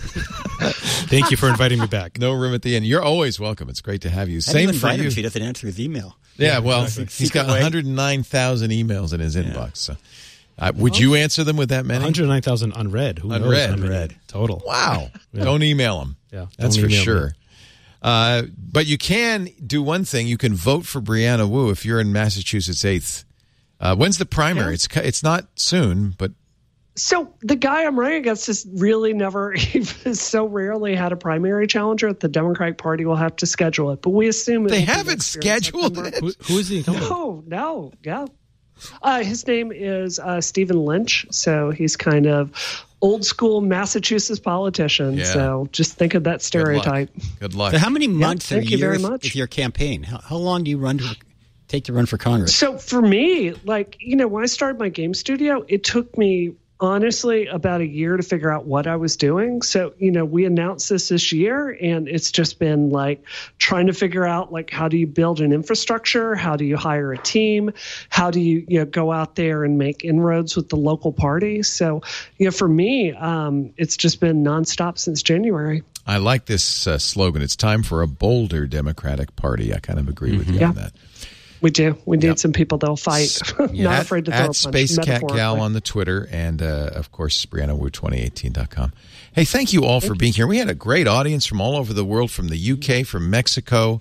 Thank you for inviting me back. No room at the end. You're always welcome. It's great to have you. Same for you. If he doesn't answer his email. Yeah, well, he's got 109,000 emails in his inbox. So. Would you answer them with that many? 109,000 unread. Who knows? Unread. Total. Wow. Yeah. Don't email them. Yeah, that's for sure. But you can do one thing. You can vote for Brianna Wu if you're in Massachusetts 8th. When's the primary? Yeah. It's not soon, but... So the guy I'm running against has really never, even so rarely had a primary challenger. The Democratic Party will have to schedule it. But we assume... They haven't scheduled it? Who is the incumbent? No. Yeah. His name is Stephen Lynch, so he's kind of old school Massachusetts politician. Yeah. So just think of that stereotype. Good luck. So how many months or years is your campaign? How long do you take to run for Congress? So for me, when I started my game studio, it took me honestly about a year to figure out what I was doing. So, we announced this year, and it's just been trying to figure out how do you build an infrastructure? How do you hire a team? How do you go out there and make inroads with the local party? So, for me, it's just been nonstop since January. I like this slogan. It's time for a bolder Democratic Party. I kind of agree with you on that. We do. We need some people that'll fight. Not afraid to throw a punch. At Space Cat Gal on the Twitter, and of course, BriannaWu2018.com. Hey, thank you all for being here. We had a great audience from all over the world, from the UK, from Mexico,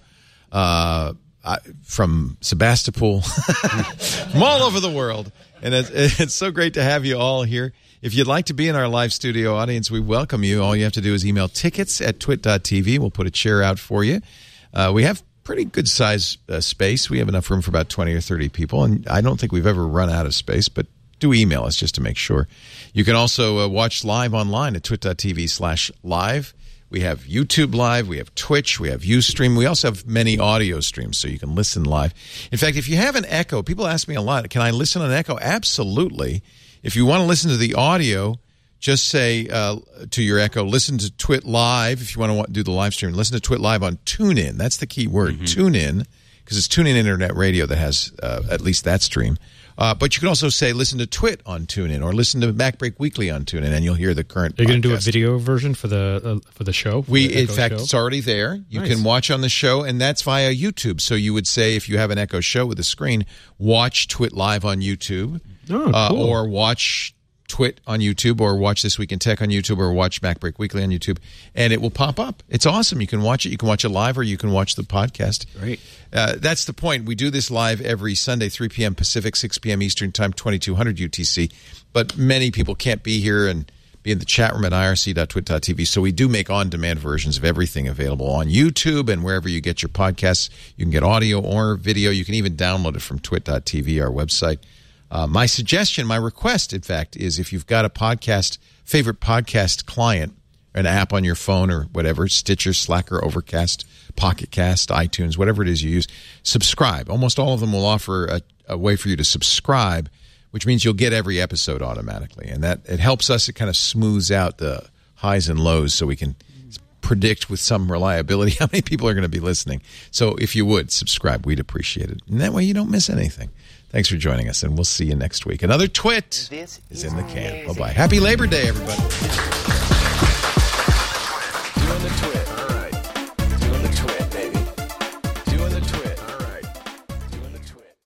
from Sebastopol, from all over the world. And it's so great to have you all here. If you'd like to be in our live studio audience, we welcome you. All you have to do is email tickets@twit.tv. We'll put a chair out for you. We have pretty good size space. We have enough room for about 20 or 30 people, and I don't think we've ever run out of space, but do email us just to make sure. You can also watch live online at twit.tv/live. We have YouTube Live, we have Twitch, we have Ustream. We also have many audio streams, so you can listen live. In fact, if you have an Echo, people ask me a lot, can I listen on Echo? Absolutely. If you want to listen to the audio, just say to your Echo, listen to Twit Live. If you want to do the live stream, listen to Twit Live on TuneIn. That's the key word, TuneIn, because it's TuneIn Internet Radio that has at least that stream. But you can also say listen to Twit on TuneIn or listen to MacBreak Weekly on TuneIn, and you'll hear the current podcast. Are you going to do a video version for the show? In fact, it's already there. You can watch on the show, and that's via YouTube. So you would say, if you have an Echo show with a screen, watch Twit Live on YouTube, cool. or watch Twit on YouTube, or watch This Week in Tech on YouTube, or watch MacBreak Weekly on YouTube, and it will pop up. It's awesome. You can watch it. You can watch it live, or you can watch the podcast. Great. That's the point. We do this live every Sunday, 3 p.m. Pacific, 6 p.m. Eastern Time, 2200 UTC. But many people can't be here and be in the chat room at irc.twit.tv. So we do make on-demand versions of everything available on YouTube and wherever you get your podcasts. You can get audio or video. You can even download it from twit.tv, our website. My suggestion, my request, in fact, is if you've got a favorite podcast client, an app on your phone or whatever, Stitcher, Slacker, Overcast, Pocket Cast, iTunes, whatever it is you use, subscribe. Almost all of them will offer a way for you to subscribe, which means you'll get every episode automatically. And that it helps us. It kind of smooths out the highs and lows so we can predict with some reliability how many people are going to be listening. So if you would, subscribe. We'd appreciate it. And that way you don't miss anything. Thanks for joining us, and we'll see you next week. Another Twit is in the can. Bye-bye. Happy Labor Day, everybody.